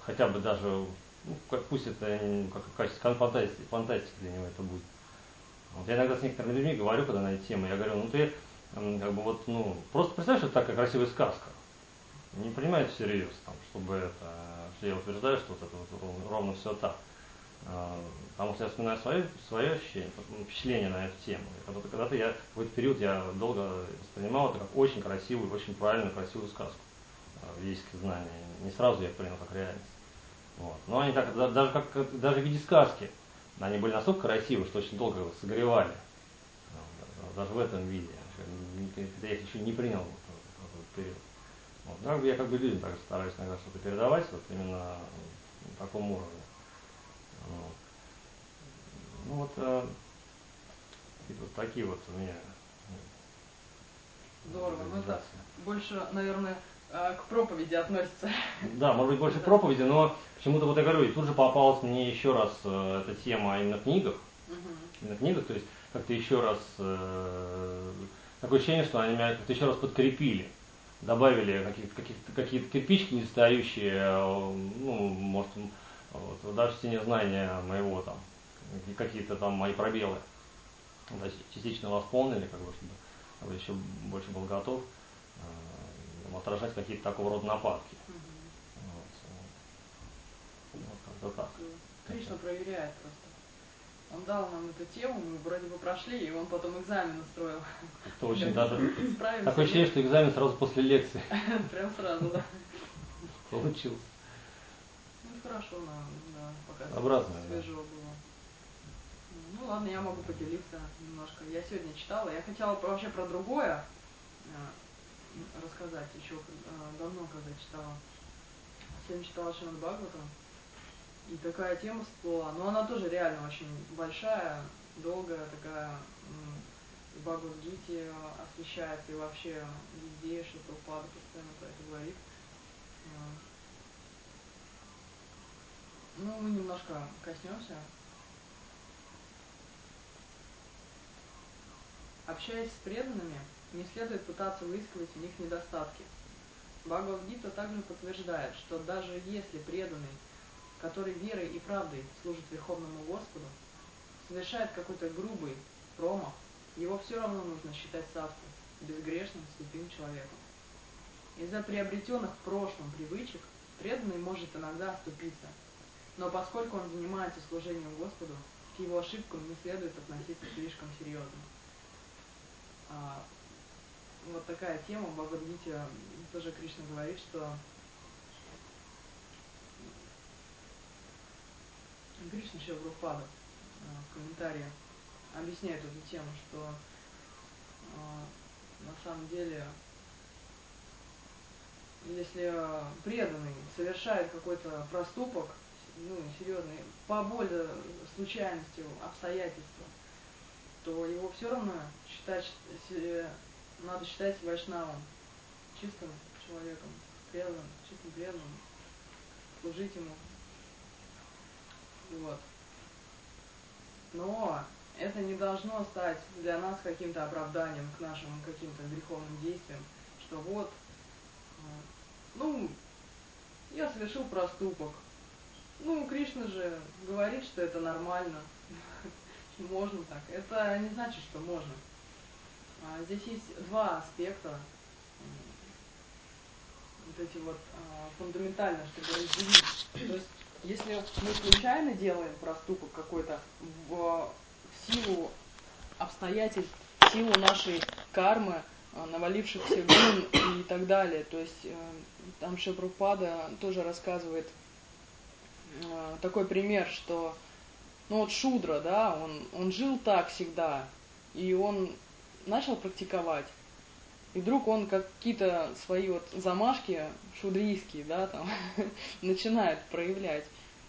хотя бы даже, ну, как, пусть это не, как качество фантастики, фантастика для него это будет. Вот я иногда с некоторыми людьми говорю, когда на эти темы, я говорю, ну ты как бы вот, ну, просто представь, что это такая красивая сказка. Не принимай это всерьез, там, чтобы это, что я утверждаю, что вот это вот ровно, ровно все так. Потому что я вспоминаю свое, свое ощущение, впечатление на эту тему. Когда-то, когда-то я, в какой-то период я долго воспринимал это как очень красивую, очень правильную, красивую сказку. Ведические знания. Не сразу я принял как реальность. Вот. Но они так, даже, как, даже в виде сказки, они были настолько красивы, что очень долго его согревали. Даже в этом виде. Я их еще не принял в этот период. Вот. Да, я как бы людям также стараюсь иногда что-то передавать, вот именно на таком уровне. Вот. Ну вот, э, вот такие вот у меня. Здорово, ну это больше, наверное, к проповеди относится. Да, может быть, больше проповеди, но почему-то вот я говорю, и тут же попалась мне еще раз э, эта тема именно в книгах. Uh-huh. Именно в книгах, то есть как-то еще раз, э, такое ощущение, что они меня как-то еще раз подкрепили. Добавили какие-то, какие-то, какие-то кирпичики недостающие, э, ну, может, вот, даже в стене знания моего там, какие-то там мои пробелы. Да, частично восполнили, как бы, чтобы еще больше был готов э, отражать какие-то такого рода нападки. Uh-huh. Вот, вот как-то так. Кришна проверяет просто. Он дал нам эту тему, мы вроде бы прошли, и он потом экзамен устроил. Это очень даже... Такое ощущение, что экзамен сразу после лекции. Прям сразу, да. Получился. Ну хорошо, да, пока обратно свежо было. Ну ладно, я могу поделиться немножко. Я сегодня читала, я хотела вообще про другое рассказать еще давно, когда читала. Сегодня читала Шримад Бхагаватам, и такая тема всплыла, но она тоже реально очень большая, долгая такая, в Бхагавад-гите освещается, и вообще везде, что Прабхупада постоянно про это говорит. Ну, мы немножко коснемся. Общаясь с преданными, не следует пытаться выискивать в них недостатки. Бхагавад-гита также подтверждает, что даже если преданный, который верой и правдой служит Верховному Господу, совершает какой-то грубый промах, его все равно нужно считать садху, безгрешным, святым человеком. Из-за приобретенных в прошлом привычек преданный может иногда оступиться, но поскольку он занимается служением Господу, к его ошибкам не следует относиться слишком серьезно. А, вот такая тема в Бхагавад-гите, тоже Кришна говорит, что Кришна Шрила Прабхупада в комментарии объясняет эту тему, что на самом деле, если преданный совершает какой-то проступок, ну, серьезный, по более случайности, обстоятельства, то его все равно считать, надо считать вайшнавом, чистым человеком, преданным, чистым преданным, служить ему. Вот. Но это не должно стать для нас каким-то оправданием к нашим каким-то греховным действиям, что вот, ну, я совершил проступок. Ну, Кришна же говорит, что это нормально, можно так. Это не значит, что можно. Здесь есть два аспекта, вот эти вот фундаментально, чтобы разделить. То есть, если мы случайно делаем проступок какой-то в силу обстоятельств, в силу нашей кармы, навалившихся вин и так далее, то есть там Шрила Прабхупада тоже рассказывает такой пример, что ну вот Шудра, да, он, он жил так всегда, и он начал практиковать, и вдруг он какие-то свои вот замашки шудрийские, да, там, начинает проявлять.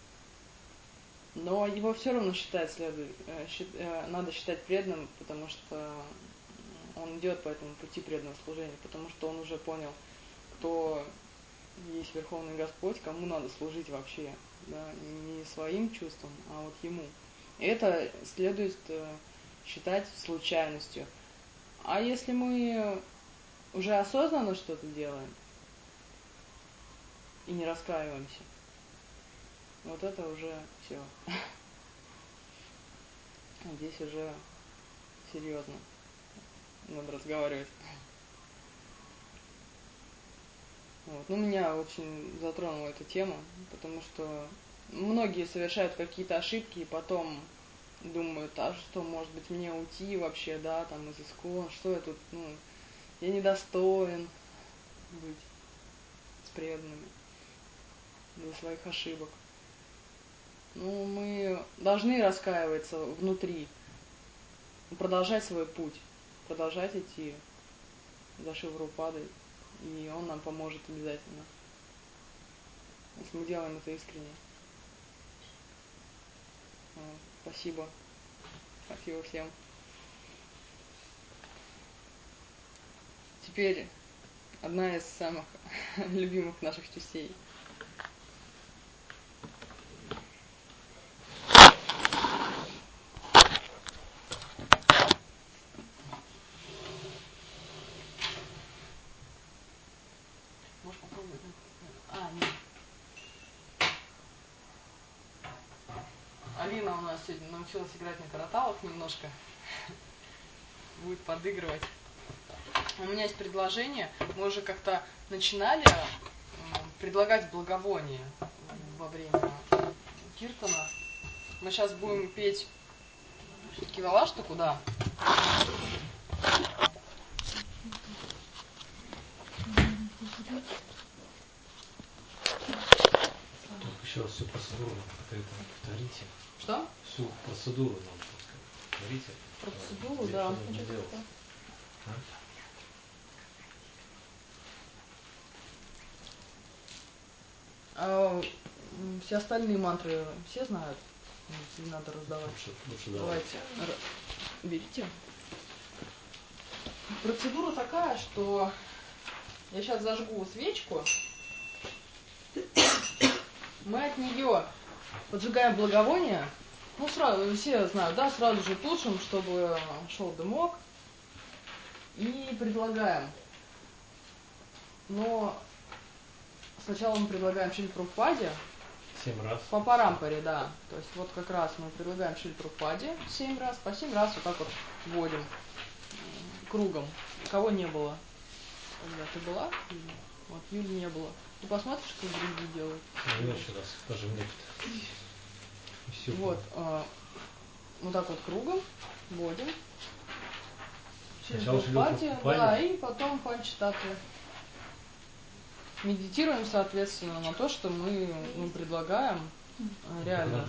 Но его все равно считать следует, надо считать преданным, потому что он идет по этому пути преданного служения, потому что он уже понял, кто есть Верховный Господь, кому надо служить вообще, да, не своим чувствам, а вот ему. И это следует считать случайностью. А если мы уже осознанно что-то делаем и не раскаиваемся, Вот это уже все. Здесь уже серьезно надо разговаривать. Вот. Ну, меня очень затронула эта тема, потому что многие совершают какие-то ошибки и потом думают, а что, может быть, мне уйти вообще, да, там, из ИСКОН, что я тут, ну, я недостоин быть с преданными из-за своих ошибок. Ну, мы должны раскаиваться внутри, продолжать свой путь, продолжать идти за Шилой Прабхупадой, и он нам поможет обязательно, если мы делаем это искренне. Спасибо. Спасибо всем. Теперь одна из самых любимых наших частей. Можешь попробовать? А, нет. Алина у нас сегодня научилась играть на караталах немножко. Будет подыгрывать. У меня есть предложение. Мы уже как-то начинали предлагать благовоние во время киртана. Мы сейчас будем петь кивалаштаку, да. Еще раз всю процедуру это повторите. Что? Всю процедуру нам повторите. Процедуру, да. А? А, все остальные мантры все знают? Не надо раздавать. Лучше, лучше давайте. Давайте. Берите. Процедура такая, что я сейчас зажгу свечку. Мы от нее поджигаем благовоние. Ну, сразу, все знают, да, сразу же тушим, чтобы шел дымок. И предлагаем. Но сначала мы предлагаем Шриле Прабхупаде. Семь раз. По парампаре, да. То есть вот как раз мы предлагаем Шриле Прабхупаде семь раз, по семь раз вот так вот вводим кругом. Кого не было? Когда ты была? Вот, Юли не было. Ты посмотришь, что другие делают? Ну, еще раз, даже мне тут. Вот, э, вот так вот кругом вводим. Сначала Шриле Прабхупаде, да, и потом Панчтаттвы. Медитируем, соответственно, на то, что мы, мы предлагаем реально.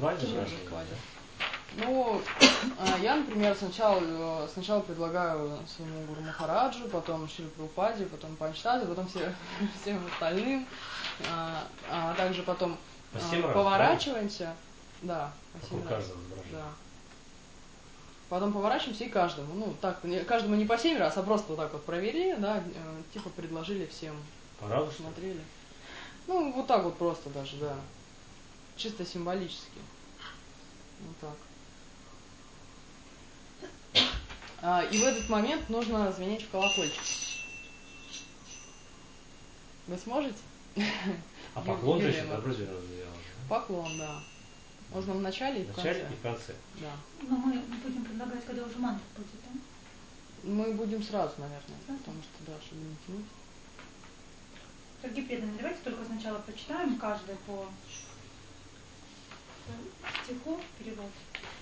Ну, я, например, сначала, сначала предлагаю своему Гуру Махараджу, потом Шриле Прабхупаде, потом Панчтаттве, потом все, всем остальным, а, а также потом по семь поворачиваемся. Раз, да, по семь раз. Да. Потом поворачиваемся и каждому, ну так, каждому не по семь раз, а просто вот так вот провели, да, типа предложили всем. Пора, смотрели. Ну, вот так вот просто даже, да. Чисто символически. Вот так. А, и в этот момент нужно звенеть в колокольчик. Вы сможете? А поклон еще вроде надо делать. Поклон, да. Можно в начале и в конце. В начале и в конце. Да. Но мы будем предлагать, когда уже мантра будет, да? Мы будем сразу, наверное, да? Потому что, да, чтобы не тянуть. Дорогие преданные, давайте только сначала прочитаем каждый по стиху перевод.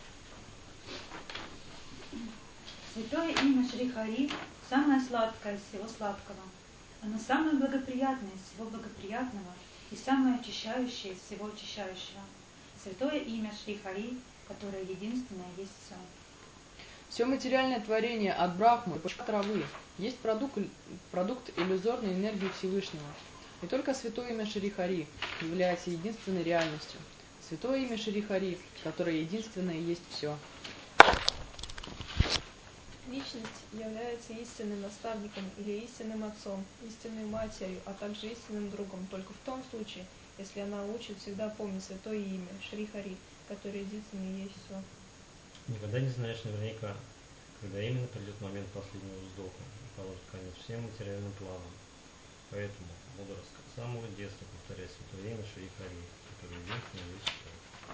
Святое имя Шри Хари самое сладкое из всего сладкого. Оно самое благоприятное из всего благоприятного и самое очищающее из всего очищающего. Святое имя Шри Хари, которое единственное есть все. Все материальное творение от Брахмы до травы есть продукт, продукт иллюзорной энергии Всевышнего. И только святое имя Шри Хари является единственной реальностью. Святое имя Шри Хари, которое единственное есть все. Личность является истинным наставником или истинным отцом, истинной матерью, а также истинным другом, только в том случае, если она учит всегда помнить святое имя Шри Хари, которое единственное есть все. Никогда не знаешь наверняка, когда именно придет момент последнего вздоха и положит конец всем материальным планам. Поэтому буду с самого детства повторять святое имя Шри Хари, которое единственное есть все.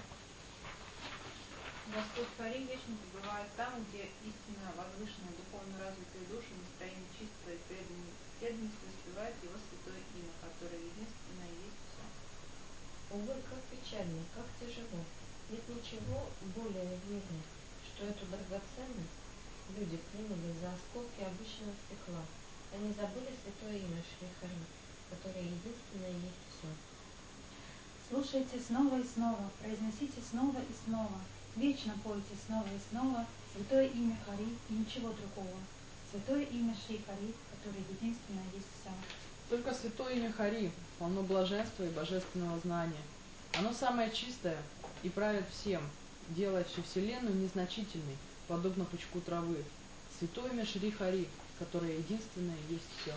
Господь Хари вечно пребывает там, где истинно возвышенные, духовно развитые души, настроение чистого и преданность воспевают Его святое имя, которое единственное есть все. Увы, как печально, как тяжело. Нет ничего более в мире, что эту драгоценность люди приняли за осколки обычного стекла. Они забыли святое имя Шри Хари, которое единственное есть все. Слушайте снова и снова, произносите снова и снова, вечно пойте снова и снова святое имя Хари и ничего другого. Святое имя Шри Хари, которое единственное есть все. Только святое имя Хари полно блаженства и божественного знания. Оно самое чистое и правит всем, делая всю вселенную незначительной, подобно пучку травы. Святое имя Шри Хари, которое единственное есть все.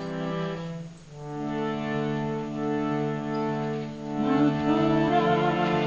Свечка.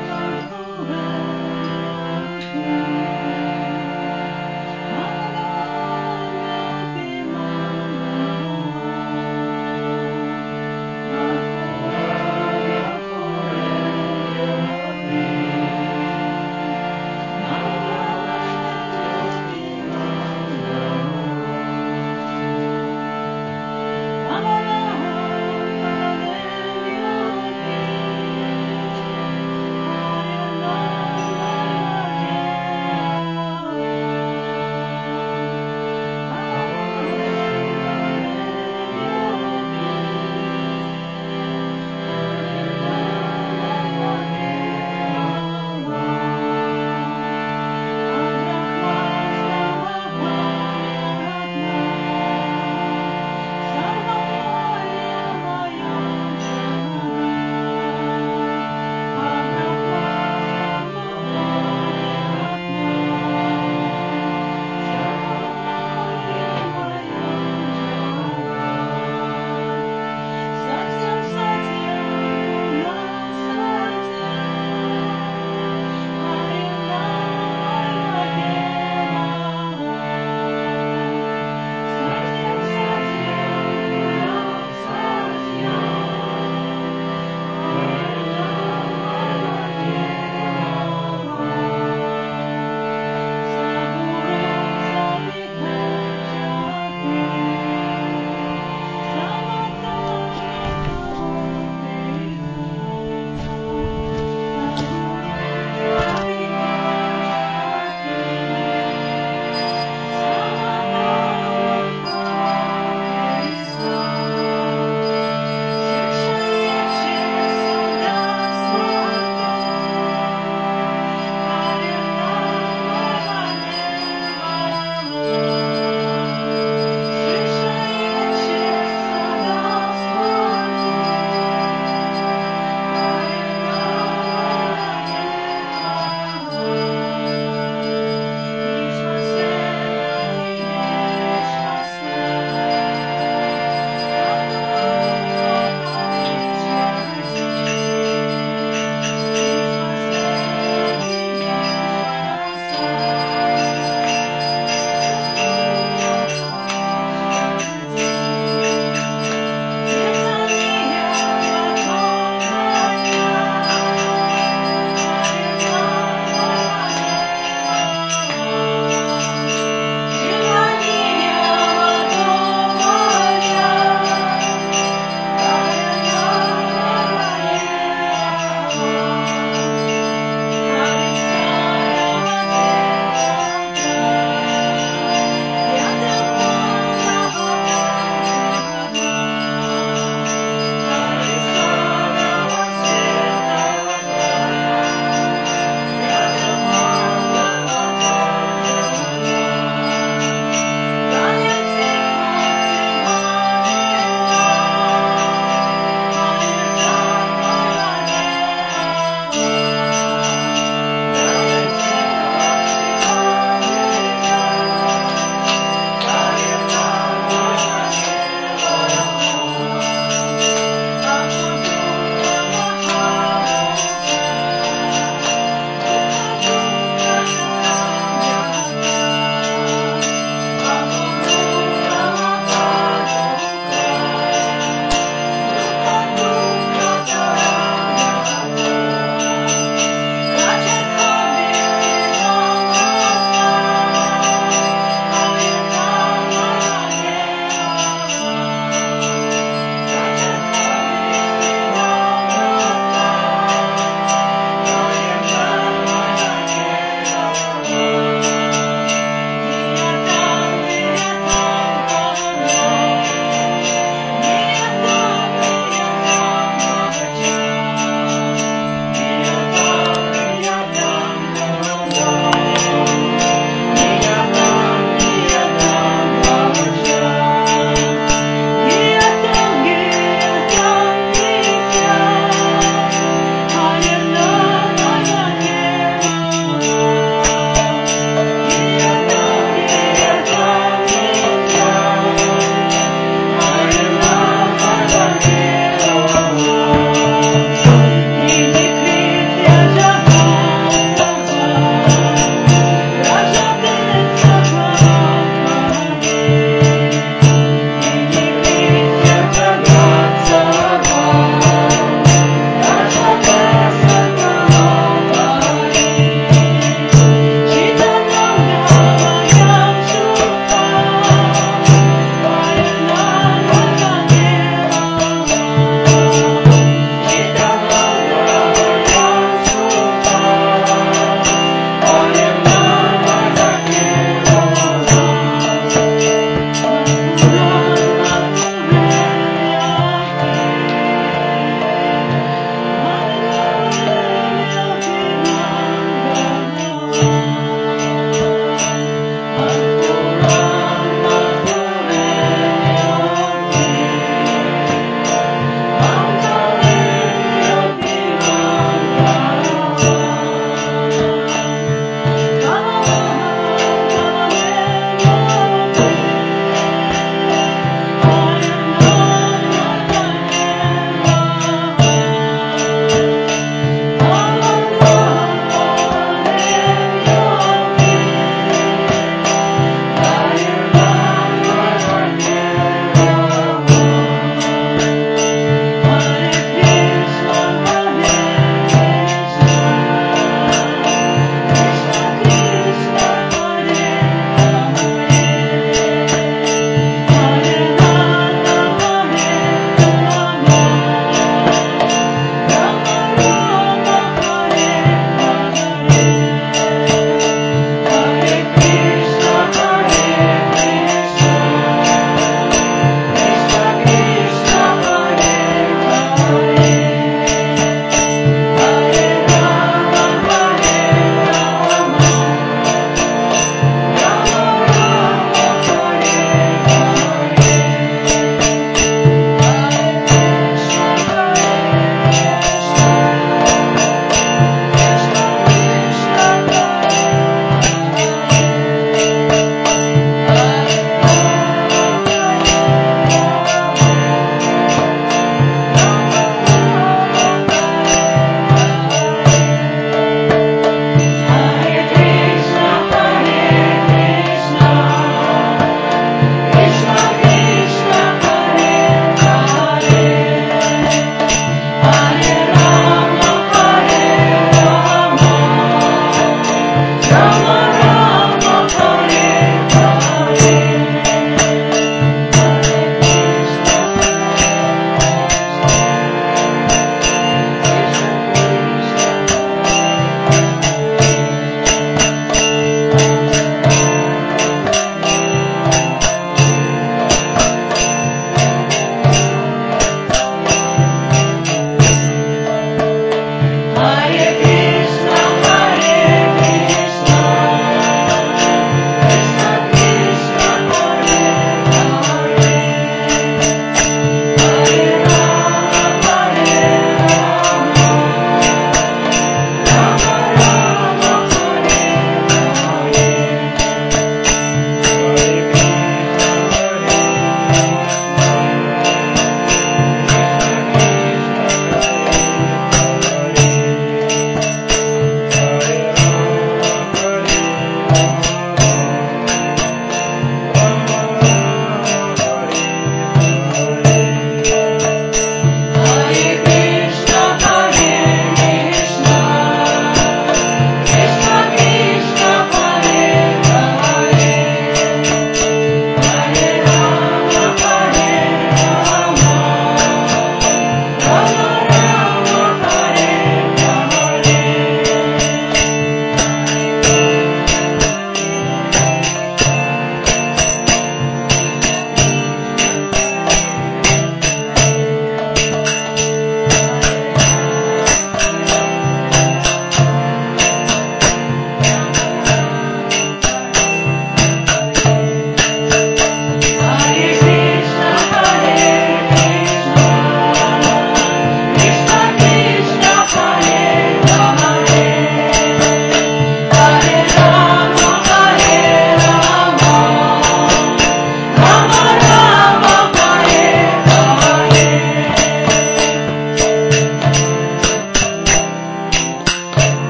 Hare Krishna, Hare Krishna.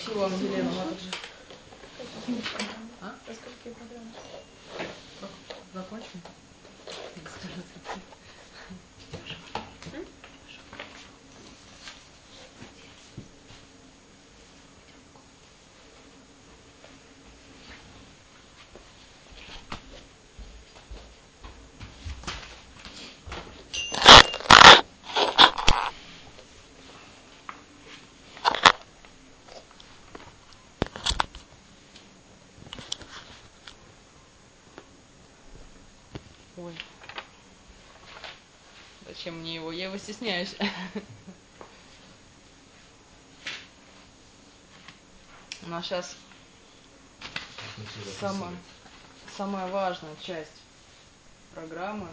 Спасибо вам, Елена. А? А сколько программ? Закончим? Ой. Зачем мне его? Я его стесняюсь. У нас сейчас самая, самая важная часть программы,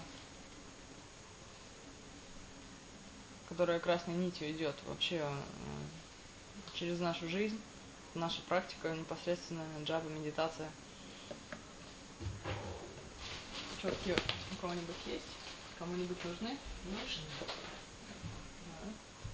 которая красной нитью идет вообще через нашу жизнь, наша практика непосредственно, джапа, медитация. Четки у кого-нибудь есть? Кому-нибудь нужны? Нужны. Да.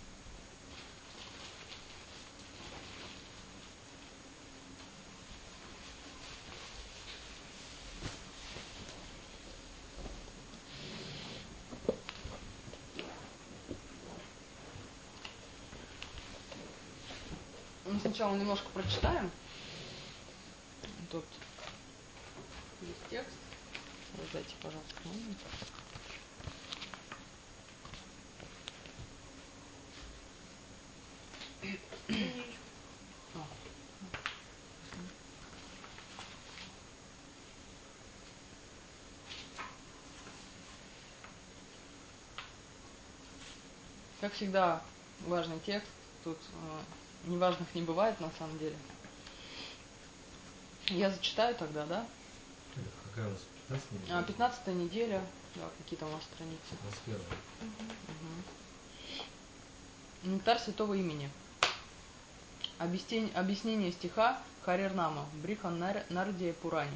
Ну, сначала немножко прочитаем. Тут есть текст. Дайте, пожалуйста, момент. Как всегда, важный текст. Тут э, неважных не бывает на самом деле. Я зачитаю тогда, да? Какая у нас пятнадцатая неделя? А, пятнадцатая неделя. Да, какие-то у нас страницы. двадцать первая. Угу. Нектар святого имени. Объяснение, объяснение стиха Харирнама в Бриханнардия Пуране.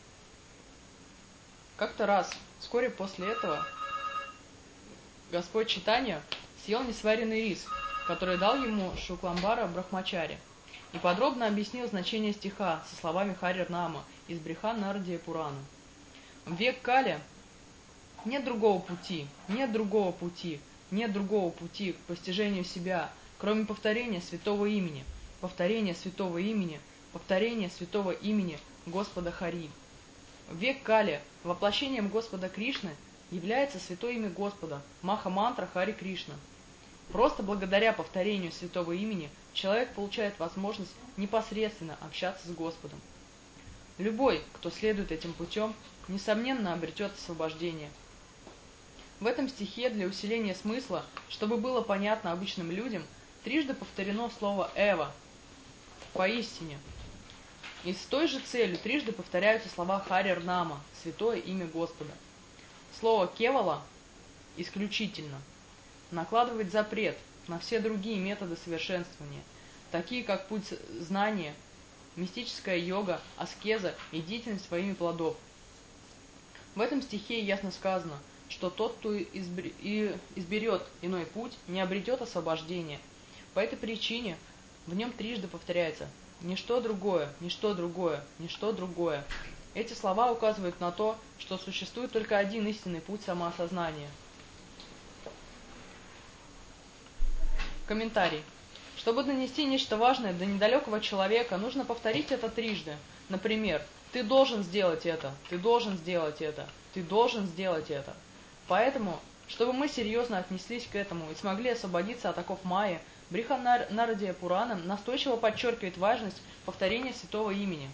Как-то раз, вскоре после этого, Господь Чайтанья съел несваренный рис, который дал ему Шукламбара Брахмачари, и подробно объяснил значение стиха со словами Харирнама из Бриханнардия Пурана. В век Кали нет другого пути, нет другого пути, нет другого пути к постижению себя, кроме повторения святого имени, повторения святого имени, повторения святого имени Господа Хари. В век Кали воплощением Господа Кришны является святое имя Господа, Маха-мантра Хари Кришна. Просто благодаря повторению святого имени человек получает возможность непосредственно общаться с Господом. Любой, кто следует этим путем, несомненно обретет освобождение. В этом стихе для усиления смысла, чтобы было понятно обычным людям, трижды повторено слово «эва» – «поистине». И с той же целью трижды повторяются слова Харирнама – «святое имя Господа». Слово «кевала» – «исключительно» накладывает запрет на все другие методы совершенствования, такие как путь знания, мистическая йога, аскеза и деятельность во имя плодов. В этом стихе ясно сказано, что тот, кто изберет иной путь, не обретет освобождения. По этой причине в нем трижды повторяется «ничто другое, ничто другое, ничто другое». Эти слова указывают на то, что существует только один истинный путь самоосознания. Комментарий. Чтобы донести нечто важное до недалекого человека, нужно повторить это трижды. Например, «ты должен сделать это», «ты должен сделать это», «ты должен сделать это». Поэтому, чтобы мы серьезно отнеслись к этому и смогли освободиться от оков майи, Бриханнардия Пурана настойчиво подчеркивает важность повторения святого имени.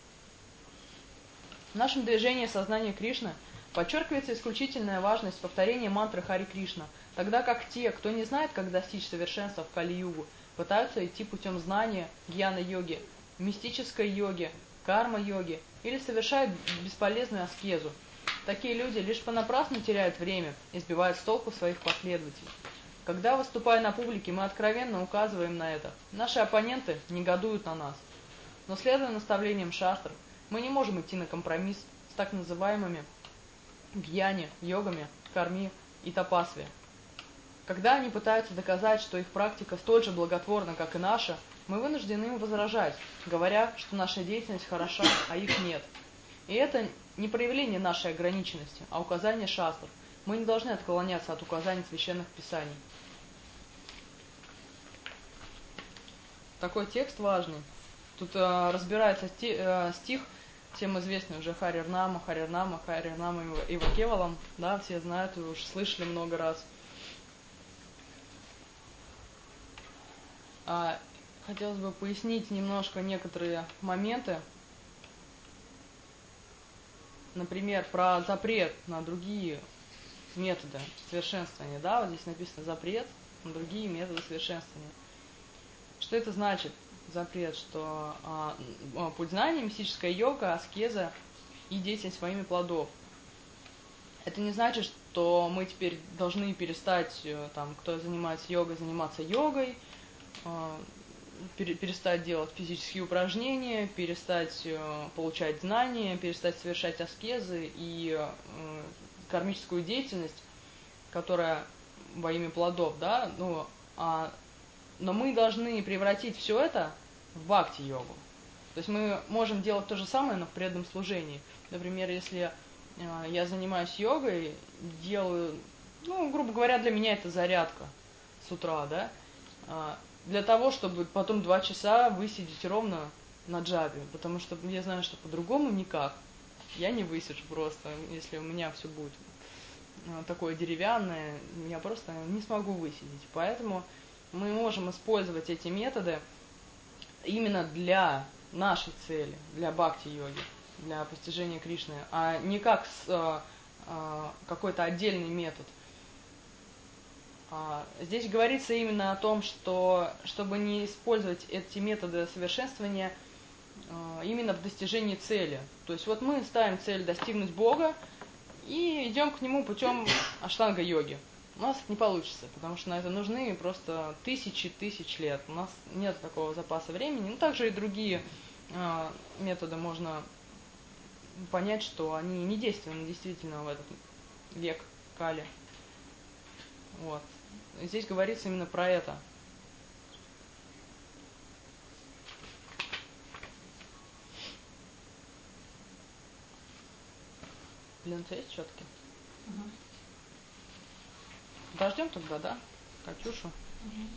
В нашем движении сознания Кришны подчеркивается исключительная важность повторения мантры Хари Кришна, тогда как те, кто не знает, как достичь совершенства в Кали-югу, пытаются идти путем знания, гьяна-йоги, мистической йоги, карма-йоги или совершают бесполезную аскезу. Такие люди лишь понапрасну теряют время и сбивают с толку своих последователей. Когда, выступая на публике, мы откровенно указываем на это, наши оппоненты негодуют на нас. Но следуя наставлениям шастр, мы не можем идти на компромисс с так называемыми гьяни, йогами, карми и тапасви. Когда они пытаются доказать, что их практика столь же благотворна, как и наша, мы вынуждены им возражать, говоря, что наша деятельность хороша, а их нет. И это не проявление нашей ограниченности, а указание шастров. Мы не должны отклоняться от указаний священных писаний. Такой текст важный. Тут э, разбирается сти, э, стих, всем известный уже Харирнама, Харирнама, Харирнама Ива Кевалам. Да, все знают, вы уже слышали много раз. А, хотелось бы пояснить немножко некоторые моменты. Например, про запрет на другие методы совершенствования. Да, вот здесь написано запрет на другие методы совершенствования. Что это значит, запрет? Что а, путь знания, мистическая йога, аскеза и деятельность во имя плодов. Это не значит, что мы теперь должны перестать, там, кто занимается йогой, заниматься йогой, а, перестать делать физические упражнения, перестать э, получать знания, перестать совершать аскезы и э, кармическую деятельность, которая во имя плодов, да, ну, а, но мы должны превратить все это в бхакти-йогу. То есть мы можем делать то же самое, но в преданном служении. Например, если э, я занимаюсь йогой, делаю, ну, грубо говоря, для меня это зарядка с утра, да, э, для того, чтобы потом два часа высидеть ровно на джабе, потому что я знаю, что по-другому никак. Я не высижу просто, если у меня все будет такое деревянное, я просто не смогу высидеть. Поэтому мы можем использовать эти методы именно для нашей цели, для бхакти-йоги, для постижения Кришны, а не как с, а, а, какой-то отдельный метод. Здесь говорится именно о том, что чтобы не использовать эти методы совершенствования именно в достижении цели. То есть вот мы ставим цель достигнуть Бога и идем к Нему путем аштанга-йоги. У нас не получится, потому что на это нужны просто тысячи тысяч лет. У нас нет такого запаса времени. Ну, также и другие методы можно понять, что они не действенны действительно в этот век Кали. Вот. Здесь говорится именно про это. Блин, у тебя есть четки? Угу. Подождем тогда, да? Катюшу. Угу.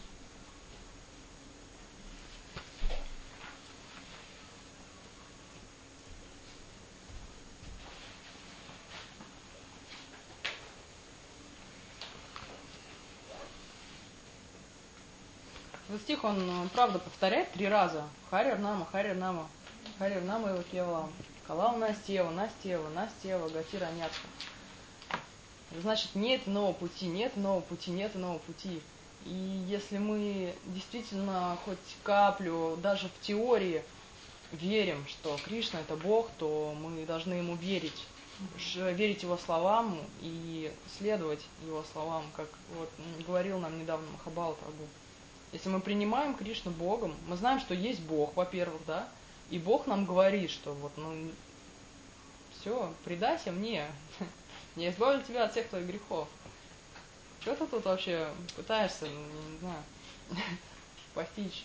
Этот стих, он, правда, повторяет три раза. Харир-нама, Харир-нама, Харир-нама его кевалам. Калау Настева, Настева, Настева, Гатира Нятха. Значит, нет нового пути, нет нового пути, нет нового пути. И если мы действительно хоть каплю, даже в теории, верим, что Кришна это Бог, то мы должны ему верить. Верить его словам и следовать его словам, как вот говорил нам недавно Махабала Прабху. Если мы принимаем Кришну Богом, мы знаем, что есть Бог, во-первых, да, и Бог нам говорит, что вот, ну, все, предайся мне, я избавлю тебя от всех твоих грехов. Что ты тут вообще пытаешься, ну, не знаю, постичь,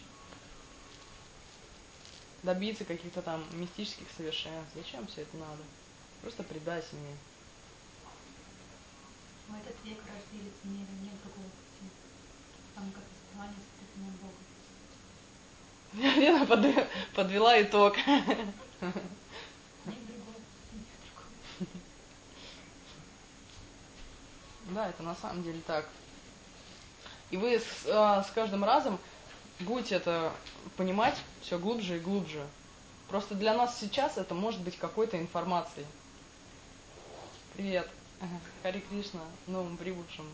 добиться каких-то там мистических совершенств? Зачем все это надо? Просто предайся мне. В этот век рождались мира, нет другого пути. Там как испытание испытанное Богом. Лена под, подвела итог. Нет другого пути, нет другого. Да, это на самом деле так. И вы с, а, с каждым разом будете это понимать все глубже и глубже. Просто для нас сейчас это может быть какой-то информацией. Привет. Хари Кришна, новым прибывшим.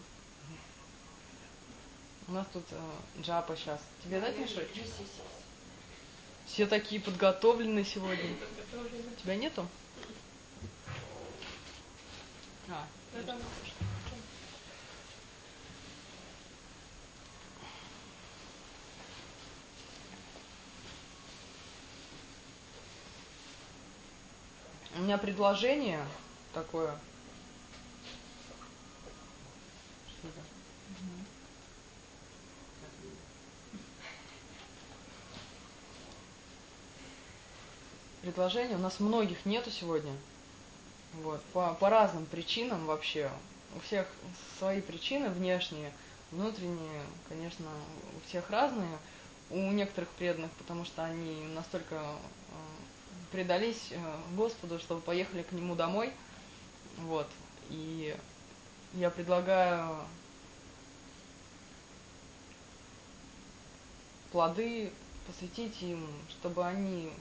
У нас тут э, джапа сейчас. Тебе дать мешочек? Все такие подготовленные сегодня. У тебя нету? А, у меня предложение такое. Что это? предложения. У нас многих нету сегодня. Вот, по, по разным причинам вообще. У всех свои причины внешние, внутренние, конечно, у всех разные. У некоторых преданных, потому что они настолько э, предались э, Господу, чтобы поехали к Нему домой. Вот. И я предлагаю плоды посвятить им, чтобы они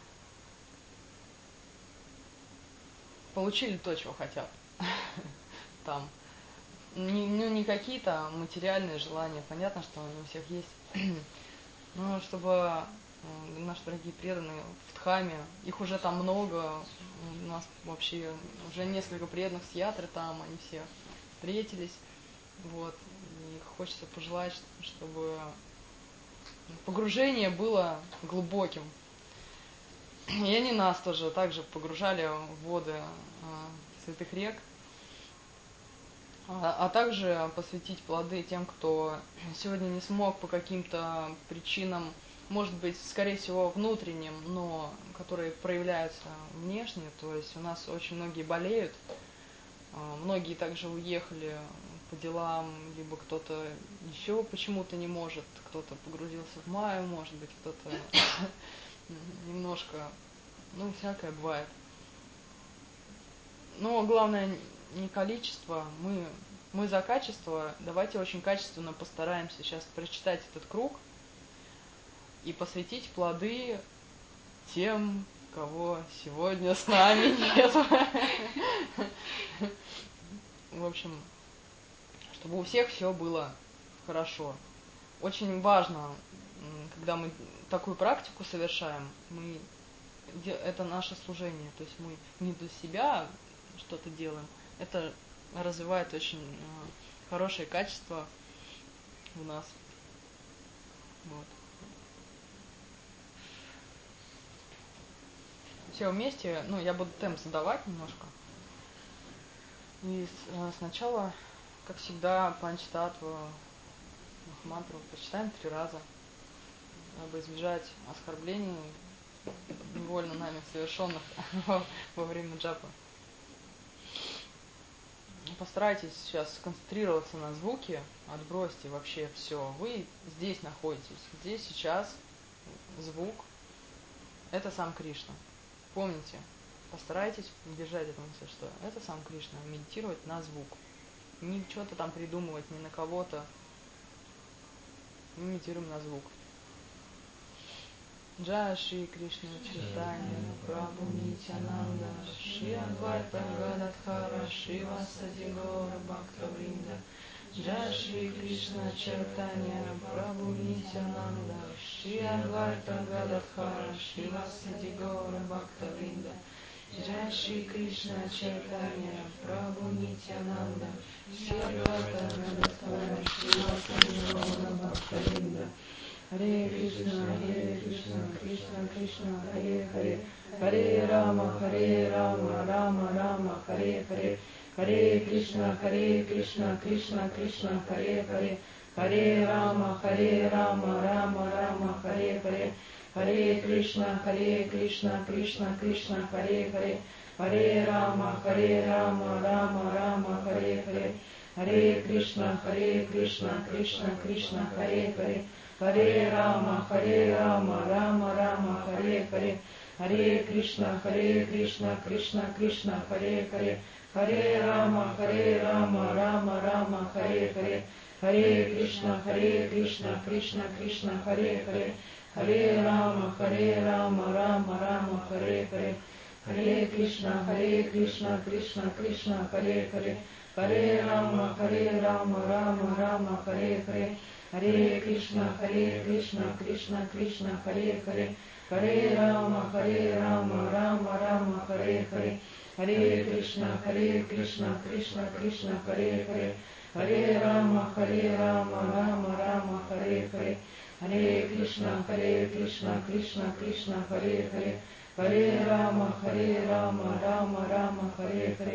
получили то, чего хотят там. Не, ну, не какие-то материальные желания, понятно, что они у всех есть. Но чтобы наши дорогие преданные в Дхаме, их уже там много, у нас вообще уже несколько преданных с Ятры там, они все встретились. Вот. И хочется пожелать, чтобы погружение было глубоким. И они нас тоже также погружали в воды э, святых рек. А, а также посвятить плоды тем, кто сегодня не смог по каким-то причинам, может быть, скорее всего, внутренним, но которые проявляются внешне. То есть у нас очень многие болеют, э, многие также уехали по делам, либо кто-то еще почему-то не может, кто-то погрузился в Майю, может быть, кто-то немножко, ну, всякое бывает. Но главное не количество, мы, мы за качество. Давайте очень качественно постараемся сейчас прочитать этот круг и посвятить плоды тем, кого сегодня с нами нет. В общем, чтобы у всех все было хорошо. Очень важно, когда мы такую практику совершаем, мы, это наше служение, то есть мы не для себя что-то делаем, это развивает очень хорошие качества у нас. Вот. Все вместе, ну, я буду темп задавать немножко. И сначала, как всегда, панчтаттву, мантру прочитаем три раза, чтобы избежать оскорблений, невольно нами совершенных во время джапа. Постарайтесь сейчас сконцентрироваться на звуке, отбросьте вообще все. Вы здесь находитесь, здесь сейчас звук – это сам Кришна. Помните, постарайтесь держать эту мысль, что это сам Кришна, медитировать на звук. Не что-то там придумывать, не на кого-то. Медитируем на звук. Джай Шри Кришна Чайтанья Прабху Нитянанда Шри Адвайта Гададхара Шри Васади Гора Бхактавринда Джай Шри Кришна Чайтанья Прабху Нитянанда Шри Адвайта Гададхара Шри Васади Гора Бхактавринда Джай Шри Кришна Чайтанья Прабху Нитянанда Шри Адвайта Гададхара Шри Васади Гора Бхактавринда. Харе Кришна, Харе Кришна, Кришна Кришна, Харе Харе, Харе Рама, Харе Рама, Рама Рама, Харе Харе, Харе Кришна, Харе Кришна, Кришна Кришна, Харе Харе, Харе Рама, Харе Рама, Рама Рама, Харе Харе, Харе Кришна, Харе Кришна, Кришна Кришна, Харе Харе, Харе Рама, Харе Рама, Рама Рама, Харе Харе, Харе Кришна, Харе Кришна, Кришна Кришна, Харе Харе, Харе Рама, Харе Рама, Рама Рама, Харе Харе, Харе Кришна, Харе Кришна, Кришна Кришна, Харе Харе, Харе Рама, Харе Рама, Рама Рама, Харе Харе, Харе Кришна, Харе Кришна, Кришна Кришна, Харе Харе, Харе Рама, Харе Рама, Рама Рама, Харе Харе, Харе Кришна, Харе Кришна, Кришна Кришна, Харе Харе, Харе Рама, Харе Рама, Рама Рама, Харе Харе, Харе Кришна, Харе Кришна, Кришна Кришна, Харе Харе, Харе Рама, Харе Рама, Рама Рама, Харе Харе, Харе Кришна, Харе Кришна, Кришна Кришна, Харе Харе, Харе Рама, Харе Рама, Рама Рама, Харе Харе, Харе Кришна, Харе Кришна, Кришна Кришна, Харе Харе, Харе Рама, Харе Рама, Рама Рама, Харе Харе,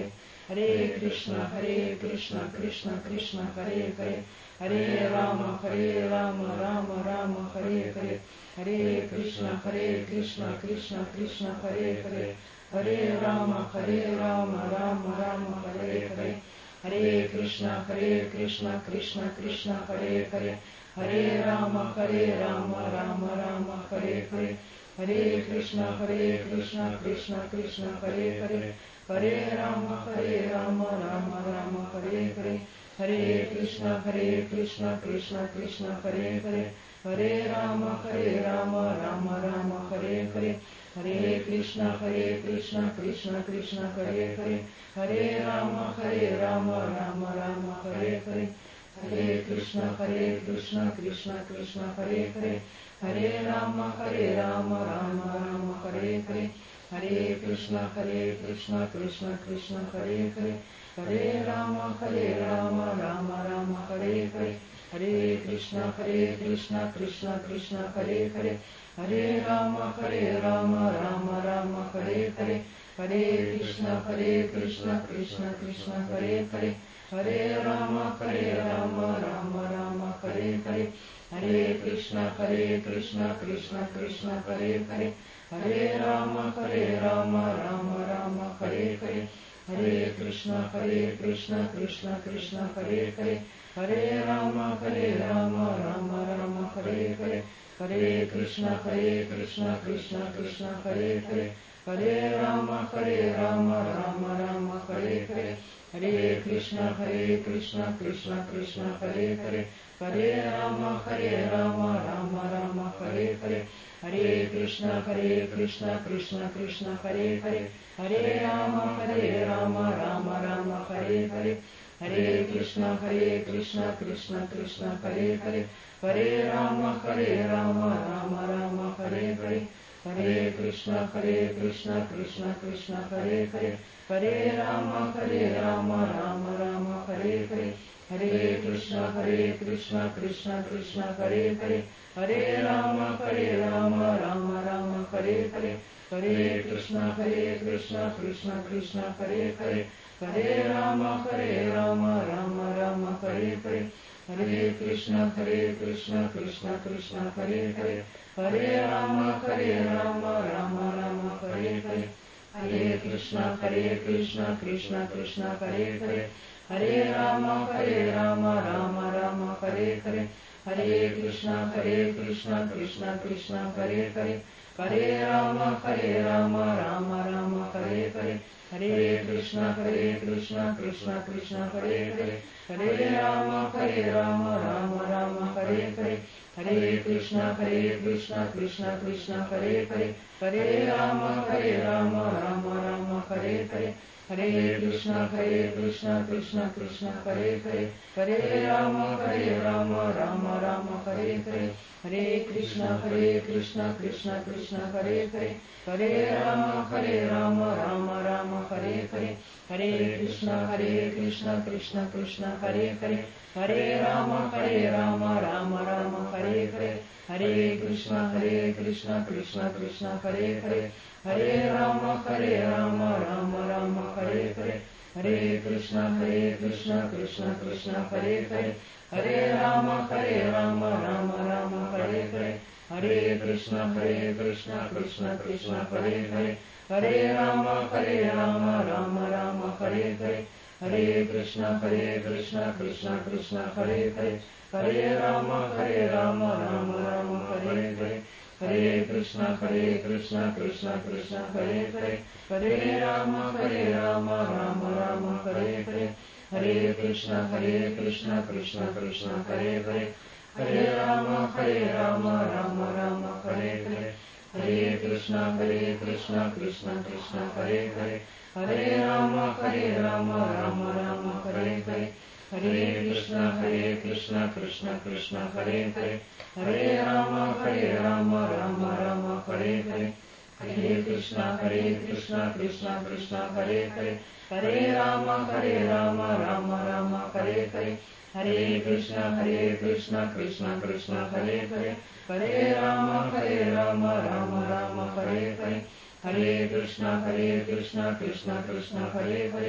Hare Krishna, Hare Krishna, Krishna Krishna, Hare Hare, Hare Rama, Hare Rama, Rama Rama, Hare Hare, Hare Krishna, Hare Krishna, Krishna Krishna, Hare Hare, Hare Rama, Hare Rama, Rama Rama, Hare Hare, Hare Krishna, Hare Krishna, Krishna Krishna, Hare Hare, Hare Rama, Hare Rama, Rama Rama, Hare Hare, Hare Krishna, Hare Krishna, Krishna Krishna, Hare Hare, Hare Rama, Hare Rama, Rama Rama, Hare Hare, Hare Krishna, Hare Krishna, Krishna Krishna, Hare Hare, Hare Rama, Hare Rama, Rama Rama, Hare Hare, Hare Krishna, Hare Krishna, Krishna Krishna, Hare Hare, Hare Rama, Hare Rama, Rama Rama, Hare Hare, Hare Krishna, Hare Krishna, Krishna Krishna, Hare Hare, Hare Rama, Hare Rama, Rama Rama, Hare Hare, Hare Krishna, Hare Krishna, Krishna Krishna, Hare Hare, Hare Rama, Hare Rama, Rama Rama, Hare Hare, Hare Krishna, Hare Krishna, Krishna Krishna, Hare Hare, Hare Rama, Hare Rama, Rama Rama, Hare Hare, Hare Krishna, Hare Krishna, Krishna Krishna, Hare Hare, Hare Rama, Hare Rama, Rama Rama, Hare Hare, Hare Krishna, Hare Krishna, Krishna Krishna, Hare Hare, Hare Rama, Hare Rama, Rama Rama, Hare Hare, Hare Krishna, Hare Krishna, Krishna Krishna, Hare Hare, Hare Rama, Hare Rama, Rama Rama, Hare Hare, Hare Krishna, Hare Krishna, Krishna Krishna, Hare Hare, Hare Rama, Hare Rama, Rama Rama, Hare Hare, Hare Krishna, Hare Krishna, Krishna Krishna, Hare Hare, Hare Rama, Hare Rama, Rama Rama, Hare Hare, Hare Krishna, Hare Krishna, Krishna Krishna, Hare Hare, Hare Rama, Hare Rama, Rama Rama, Hare Hare, Hare Krishna, Hare Krishna, Krishna Krishna, Hare Hare, Hare Rama, Hare Rama, Rama Rama, Hare Hare, Hare Krishna, Hare Krishna, Krishna Krishna, Hare Hare, Hare Rama, Hare Rama, Rama Rama, Hare Hare, Hare Krishna, Hare Krishna, Krishna Krishna, Hare Hare, Hare Rama, Hare Rama, Rama Rama, Hare Hare, Hare Krishna, Hare Krishna, Krishna Krishna, Hare Hare, Hare Rama, Hare Rama, Rama Rama, Hare Hare, Hare Krishna, Hare Krishna, Krishna Krishna, Hare Hare, Hare Rama, Hare Rama, Rama Rama, Hare Hare, Hare Krishna, Hare Krishna, Krishna Krishna, Hare Hare, Hare Rama, Hare Rama, Rama Rama, Hare Hare, Hare Krishna, Hare Krishna, Krishna Krishna, Hare Hare, Hare Rama, Hare Rama, Rama Rama, Hare Hare, Hare Krishna, Hare Krishna, Krishna Krishna, Hare Hare, Hare Rama, Hare Rama, Rama Rama, Hare Hare, Hare Krishna, Hare Krishna, Krishna Krishna, Hare Hare, Hare Rama, Hare Rama, Rama Rama, Hare Hare, Hare Krishna, Hare Krishna, Krishna Krishna, Hare Hare, Hare Rama, Hare Rama, Rama Rama, Hare Hare, Hare Krishna, Hare Krishna, Krishna Krishna, Hare Hare, Hare Rama, Hare Rama, Rama Rama, Hare Hare, Hare Krishna, Hare Krishna, Krishna Krishna, Hare Hare, Hare Rama, Hare Rama, Rama Rama, Hare Hare, Hare Krishna, Hare Krishna, Krishna Krishna, Hare Hare, Hare Rama, Hare Rama, Rama Rama, Hare Hare, Hare Krishna, Hare Krishna, Krishna Krishna, Hare Hare, Hare Rama, Hare Rama, Rama Rama, Hare Hare, Hare Krishna, Hare Krishna, Krishna Krishna, Hare Hare, Hare Rama, Hare Rama, Rama Rama, Hare Hare, Hare Krishna, Hare Krishna, Krishna Krishna, Hare Hare, Hare Rama, Hare Rama, Rama Rama, Hare Hare, Hare Krishna, Hare Krishna, Krishna Krishna, Hare Hare, Hare Rama, Hare Rama, Rama Rama, Hare Hare, Hare Krishna, Hare Krishna, Krishna Krishna, Hare Hare, Hare Rama, Hare Rama, Rama Rama, Hare Hare, Hare Krishna, Hare Krishna, Krishna Krishna, Hare Hare, Hare Rama, Hare Rama, Rama Rama, Hare Hare, Hare Krishna, Hare Krishna, Krishna Krishna, Hare Hare, Hare Rama, Hare Rama, Rama Rama, Hare Hare, Hare Krishna, Hare Krishna, Krishna Krishna, Hare Hare, Hare Rama, Hare Rama, Rama Rama, Hare Hare, Hare Krishna, Hare Krishna, Krishna Krishna, Hare Hare, Hare Rama, Hare Rama, Rama Rama, Hare Hare, Hare Krishna, Hare Krishna, Krishna Krishna, Hare Hare,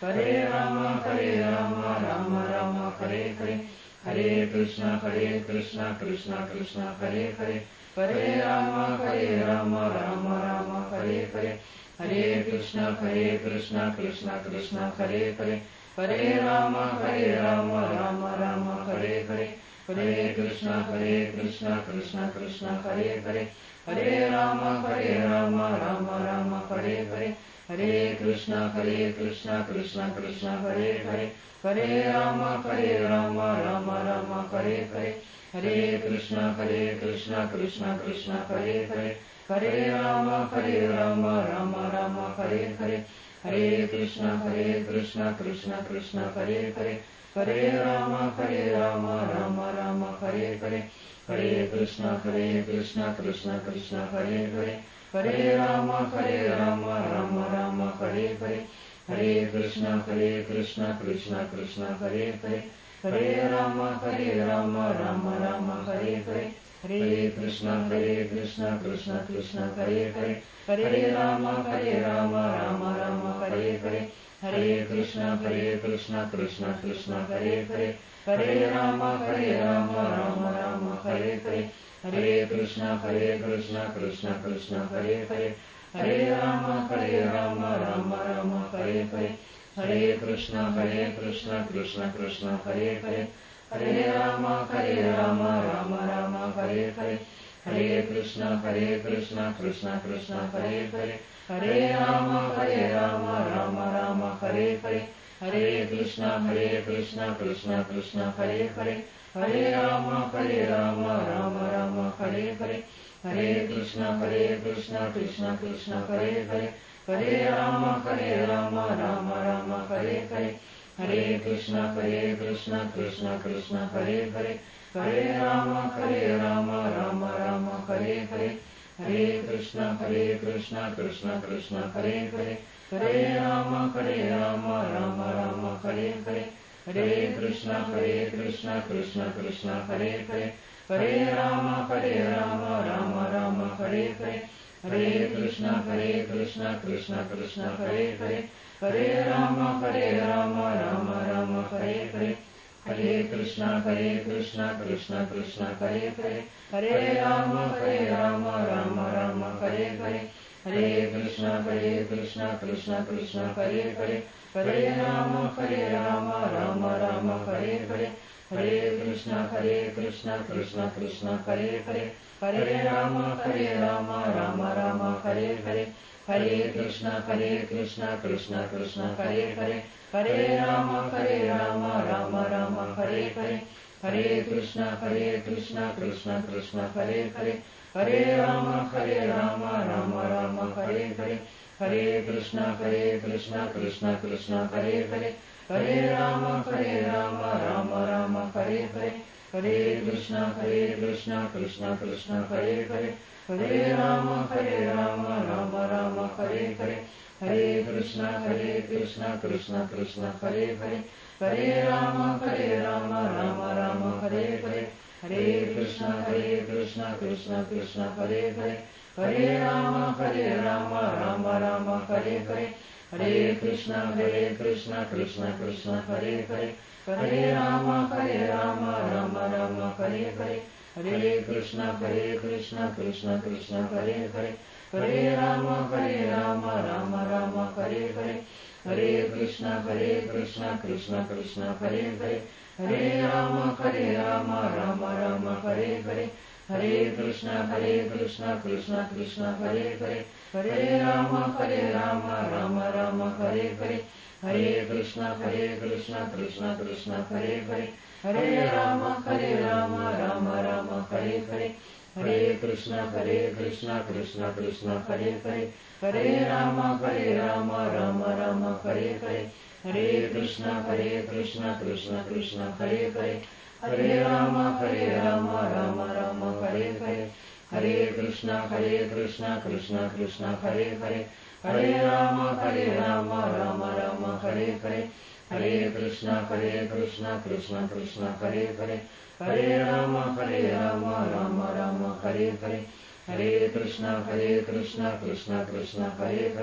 Hare Rama, Hare Rama, Rama Rama, Hare Hare, Hare Krishna, Hare Krishna, Krishna Krishna, Hare Hare, Hare Rama, Hare Rama, Rama Rama, Hare Hare, Hare Krishna, Hare Krishna, Krishna Krishna, Hare Hare, Hare Rama, Hare Rama, Rama Rama, Hare Hare, Hare Krishna, Hare Krishna, Krishna Krishna, Hare Hare, Hare Rama, Hare Rama, Rama Rama, Hare Hare, Hare Krishna, Hare Krishna, Krishna Krishna, Hare Hare, Hare Rama, Hare Rama, Rama Rama, Hare Hare, Hare Krishna, Hare Krishna, Krishna Krishna, Hare Hare, Hare Rama, Hare Rama, Rama Rama, Hare Hare, Hare Krishna, Hare Krishna, Krishna Krishna, Hare Hare, Hare Rama, Hare Rama, Rama Rama, Hare Hare, Hare Krishna, Hare Krishna, Krishna Krishna, Hare Hare, Hare Rama, Hare Rama, Rama Rama, Hare Hare, Hare Krishna, Hare Krishna, Krishna Krishna, Hare Hare, Hare Rama, Hare Rama, Rama Rama, Hare Hare, Hare Krishna, Hare Krishna, Krishna Krishna, Hare Hare, Hare Rama, Hare Rama, Rama Rama, Hare Hare, Hare Krishna, Hare Krishna, Krishna Krishna, Hare Hare, Hare Rama, Hare Rama, Rama Rama, Hare Hare, Hare Krishna, Hare Krishna, Krishna Krishna, Hare Hare, Hare Rama, Hare Rama, Rama Rama, Hare Hare, Hare Krishna, Hare Krishna, Krishna Krishna, Hare Hare, Hare Rama, Hare Rama, Rama Rama, Hare Hare, Hare Krishna, Hare Krishna, Krishna Krishna, Hare Hare, Hare Rama, Hare Rama, Rama Rama, Hare Hare, Hare Krishna, Hare Krishna, Krishna Krishna, Hare Hare, Hare Rama, Hare Rama, Rama Rama, Hare Hare, Hare Krishna, Hare Krishna, Krishna Krishna, Hare Hare, Hare Rama, Hare Rama, Rama Rama, Hare Hare, Hare Krishna, Hare Krishna, Krishna Krishna, Hare Hare, Hare Rama, Hare Rama, Rama Rama, Hare Hare, Hare Krishna, Hare Krishna, Krishna Krishna, Hare Hare, Hare Rama, Hare Rama, Rama Rama, Hare Hare, Hare Krishna, Hare Krishna, Krishna Krishna, Hare Hare, Hare Rama, Hare Rama, Rama Rama, Hare Hare, Hare Krishna, Hare Krishna, Krishna Krishna, Hare Hare, Hare Rama, Hare Rama, Rama Rama, Hare Hare, Hare Krishna, Hare Krishna, Krishna Krishna, Hare Hare, Hare Rama, Hare Rama, Rama Rama, Hare Hare, Hare Krishna, Hare Krishna, Krishna Krishna, Hare Hare, Hare Rama, Hare Rama, Rama Rama, Hare Hare, Hare Krishna, Hare Krishna, Krishna Krishna, Hare Hare, Hare Rama, Hare Rama, Rama Rama, Hare Hare, Hare Krishna, Hare Krishna, Krishna Krishna, Hare Hare, Hare Rama, Hare Rama, Rama Rama, Hare Hare, Hare Krishna, Hare Krishna, Krishna Krishna, Hare Hare, Hare Rama, Hare Rama, Rama Rama, Hare Hare, Hare Krishna, Hare Krishna, Krishna Krishna, Hare Hare, Hare Rama, Hare Rama, Rama Rama, Hare Hare, Hare Krishna, Hare Krishna, Krishna Krishna, Hare Hare, Hare Rama, Hare Rama, Rama Rama, Hare Hare, Hare Krishna, Hare Krishna, Krishna Krishna, Hare Hare, Hare Rama, Hare Rama, Rama Rama, Hare Hare, Hare Krishna, Hare Krishna, Krishna Krishna, Hare Hare, Hare Rama, Hare Rama, Rama Rama, Hare Hare, Hare Krishna, Hare Krishna, Krishna Krishna, Hare Hare, Hare Rama, Hare Rama, Rama Rama, Hare Hare, Hare Krishna, Hare Krishna, Krishna Krishna, Hare Hare, Hare Rama, Hare Rama, Rama Rama, Hare Hare, Hare Krishna, Hare Krishna, Krishna Krishna, Hare Hare, Hare Rama, Hare Rama, Rama Rama, Hare Hare, Hare Krishna, Hare Krishna, Krishna Krishna, Hare Hare, Hare Rama, Hare Rama, Rama Rama, Hare Hare, Hare Krishna, Hare Krishna, Krishna Krishna, Hare Hare, Hare Rama, Hare Rama, Rama Rama, Hare Hare, Hare Krishna, Hare Krishna, Krishna Krishna, Hare Hare, Hare Rama, Hare Rama, Rama Rama, Hare Hare, Hare Krishna, Hare Krishna, Krishna Krishna, Hare Hare, Hare Rama, Hare Rama, Rama Rama, Hare Hare, Hare Krishna, Hare Krishna, Krishna Krishna, Hare Hare, Hare Rama, Hare Rama, Rama Rama, Hare Hare, Hare Krishna, Hare Krishna, Krishna Krishna, Hare Hare, Hare Rama, Hare Rama, Rama Rama, Hare Hare, Hare Krishna, Hare Krishna, Krishna Krishna, Hare Hare,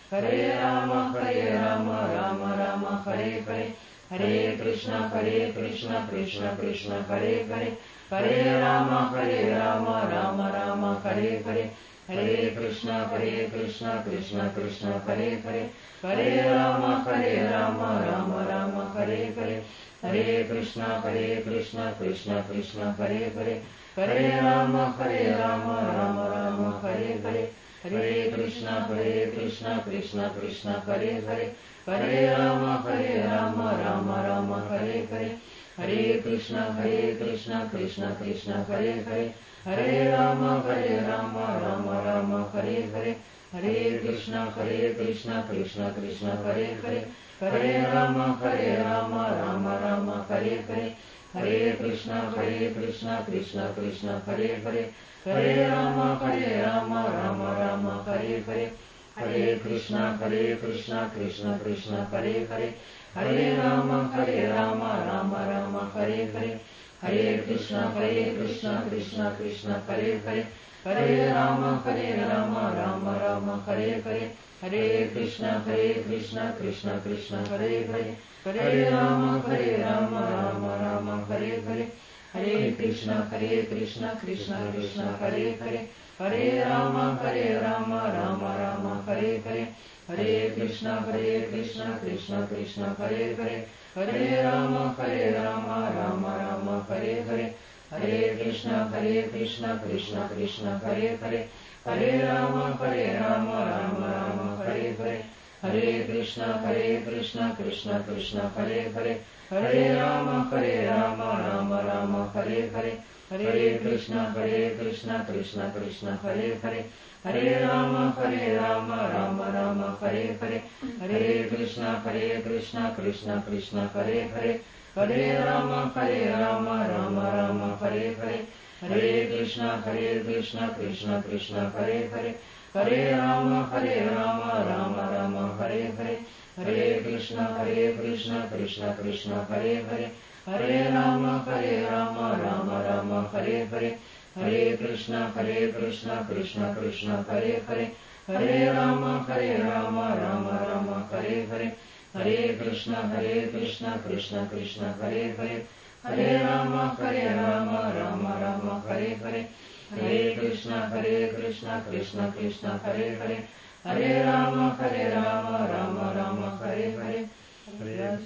Харе Рама, Харе Рама, Рама Рама, Харе Харе, Харе Кришна, Харе Кришна, Кришна Кришна, Харе Харе, Харе Рама, Харе Рама, Рама Рама, Харе Харе, Харе Кришна, Харе Кришна, Кришна Кришна, Харе Харе, Харе Рама, Харе Рама, Рама Рама, Харе Харе, Харе Кришна, Харе Кришна, Кришна Кришна, Харе Харе, Харе Рама, Харе Рама, Рама Рама, Харе Харе, Харе Кришна, Харе Кришна, Кришна Кришна, Харе Харе, Харе Рама, Харе Рама, Рама Рама, Харе Харе, Харе Кришна, Харе Кришна, Кришна Кришна, Харе Харе, Харе Рама, Харе Рама, Рама Рама, Харе Харе, Харе Кришна, Харе Кришна, Кришна Кришна, Харе Харе, Харе Рама, Харе Рама, Рама Рама, Харе Харе, Харе Кришна, Харе Кришна, Кришна Кришна, Харе Харе, Харе Рама, Харе Рама, Рама Рама, Харе Харе, Харе Кришна, Харе Кришна, Кришна Кришна, Харе Харе, Харе Рама, Харе Рама, Рама Рама, Харе Харе, Харе Кришна, Харе Кришна, Кришна Кришна, Харе Харе, Харе Рама, Харе Рама, Рама Рама, Харе Харе, Харе Кришна, Харе Кришна, Кришна Кришна, Харе Харе, Харе Рама, Харе Рама, Рама Рама, Харе Харе, Харе Кришна, Харе Кришна, Кришна Кришна, Харе Харе, Харе Рама, Харе Рама, Рама Рама, Харе Харе, Харе Кришна, Харе Кришна, Кришна Кришна, Харе Харе, Харе Рама, Харе Рама, Рама Рама, Харе Харе, Харе Кришна, Харе Кришна, Кришна Кришна, Харе Харе, Харе Рама, Харе Рама, Рама Рама, Харе Харе, Харе Кришна, Харе Кришна, Кришна Кришна, Харе Харе, Харе Рама, Харе Рама, Рама Рама, Харе Харе, Харе Кришна, Харе Кришна, Кришна Кришна, Харе Харе, Харе Рама, Харе Рама, Рама Рама, Харе Харе, Харе Кришна, Харе Кришна, Кришна Кришна, Харе Харе, Харе Рама, Харе Рама, Рама Рама, Харе Харе, Харе Кришна, Харе Кришна, Кришна Кришна, Харе Харе, Харе Рама, Харе Рама, Рама Рама, Харе Харе, Харе Кришна, Харе Кришна, Кришна Кришна, Харе Харе, Харе Рама, Харе Рама, Рама Рама, Харе Харе, Харе Кришна, Харе Кришна, Кришна Кришна, Харе Харе, Харе Рама, Харе Рама, Рама Рама, Харе Харе, Харе Кришна, Харе Кришна, Кришна Кришна, Харе Харе, Харе Рама, Харе Рама, Рама Рама, Харе Харе, Харе Кришна, Харе Кришна, Кришна Кришна, Харе Харе, Харе Рама, Харе Рама, Рама Рама, Харе Харе, Харе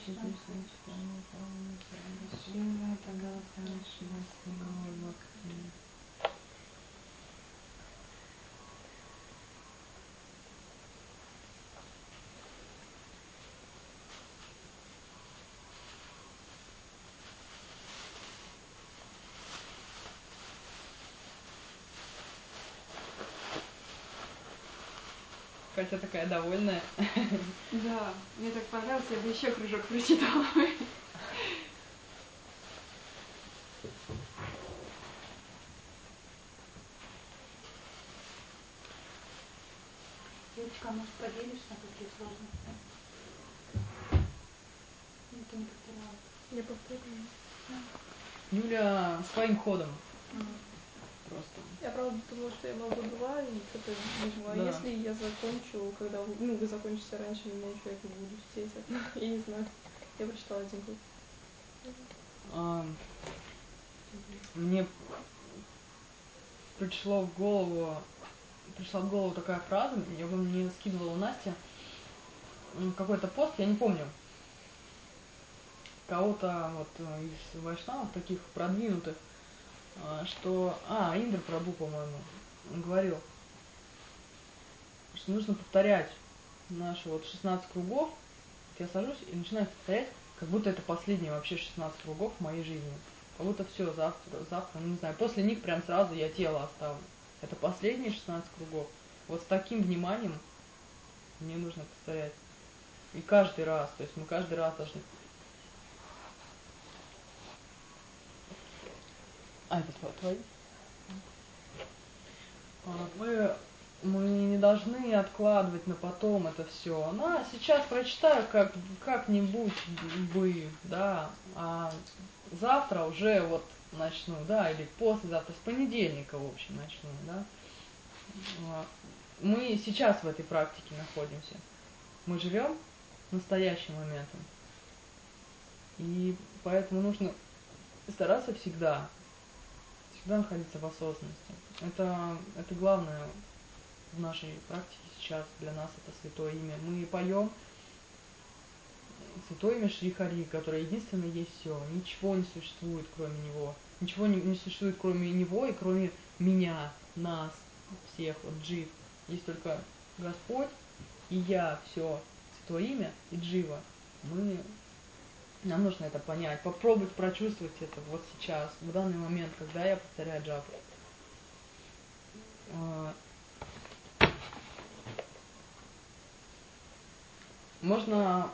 Катя такая довольная. Да, мне так понравилось, я бы еще кружок прочитала. Девочка, может, поделишься, какие сложности? Ну, ты не повторяла. Я повторяю. Юля своим ходом. Ага. Просто. Я правда думала, что я много была и что-то не могла. Да. Если я закончу, когда вы, ну, вы закончите раньше меня, еще я буду сидеть. Я не знаю. Я прочитала один год. А, мне пришло в голову, пришла в голову такая фраза, я бы мне скидывала Настя м, какой-то пост, я не помню, кого-то вот э, из вайшнавов таких продвинутых, а, что, а, Индра Прабhu, по-моему, он говорил, что нужно повторять наши вот шестнадцать кругов. Я сажусь и начинаю повторять, как будто это последние вообще шестнадцать кругов в моей жизни. Как будто все, завтра, завтра, ну не знаю, после них прям сразу я тело оставлю. Это последние шестнадцать кругов. Вот с таким вниманием мне нужно повторять. И каждый раз, то есть мы каждый раз должны... А, это твои? Мы, мы не должны откладывать на потом это все. Ну, а сейчас прочитаю как, как-нибудь бы, да, а завтра уже вот начну, да, или послезавтра, с понедельника, в общем, начну, да. Мы сейчас в этой практике находимся. Мы живем настоящим моментом. И поэтому нужно стараться всегда, всегда находиться в осознанности. Это, это главное в нашей практике сейчас для нас, это Святое Имя. Мы поем Святое Имя Шри Хари, которое единственное есть все. Ничего не существует, кроме Него. Ничего не, не существует, кроме Него и кроме меня, нас, всех, вот Джив. Есть только Господь и я, все. Святое Имя и Джива. Мы... Нам нужно это понять, попробовать прочувствовать это вот сейчас, в данный момент, когда я повторяю джапу. Можно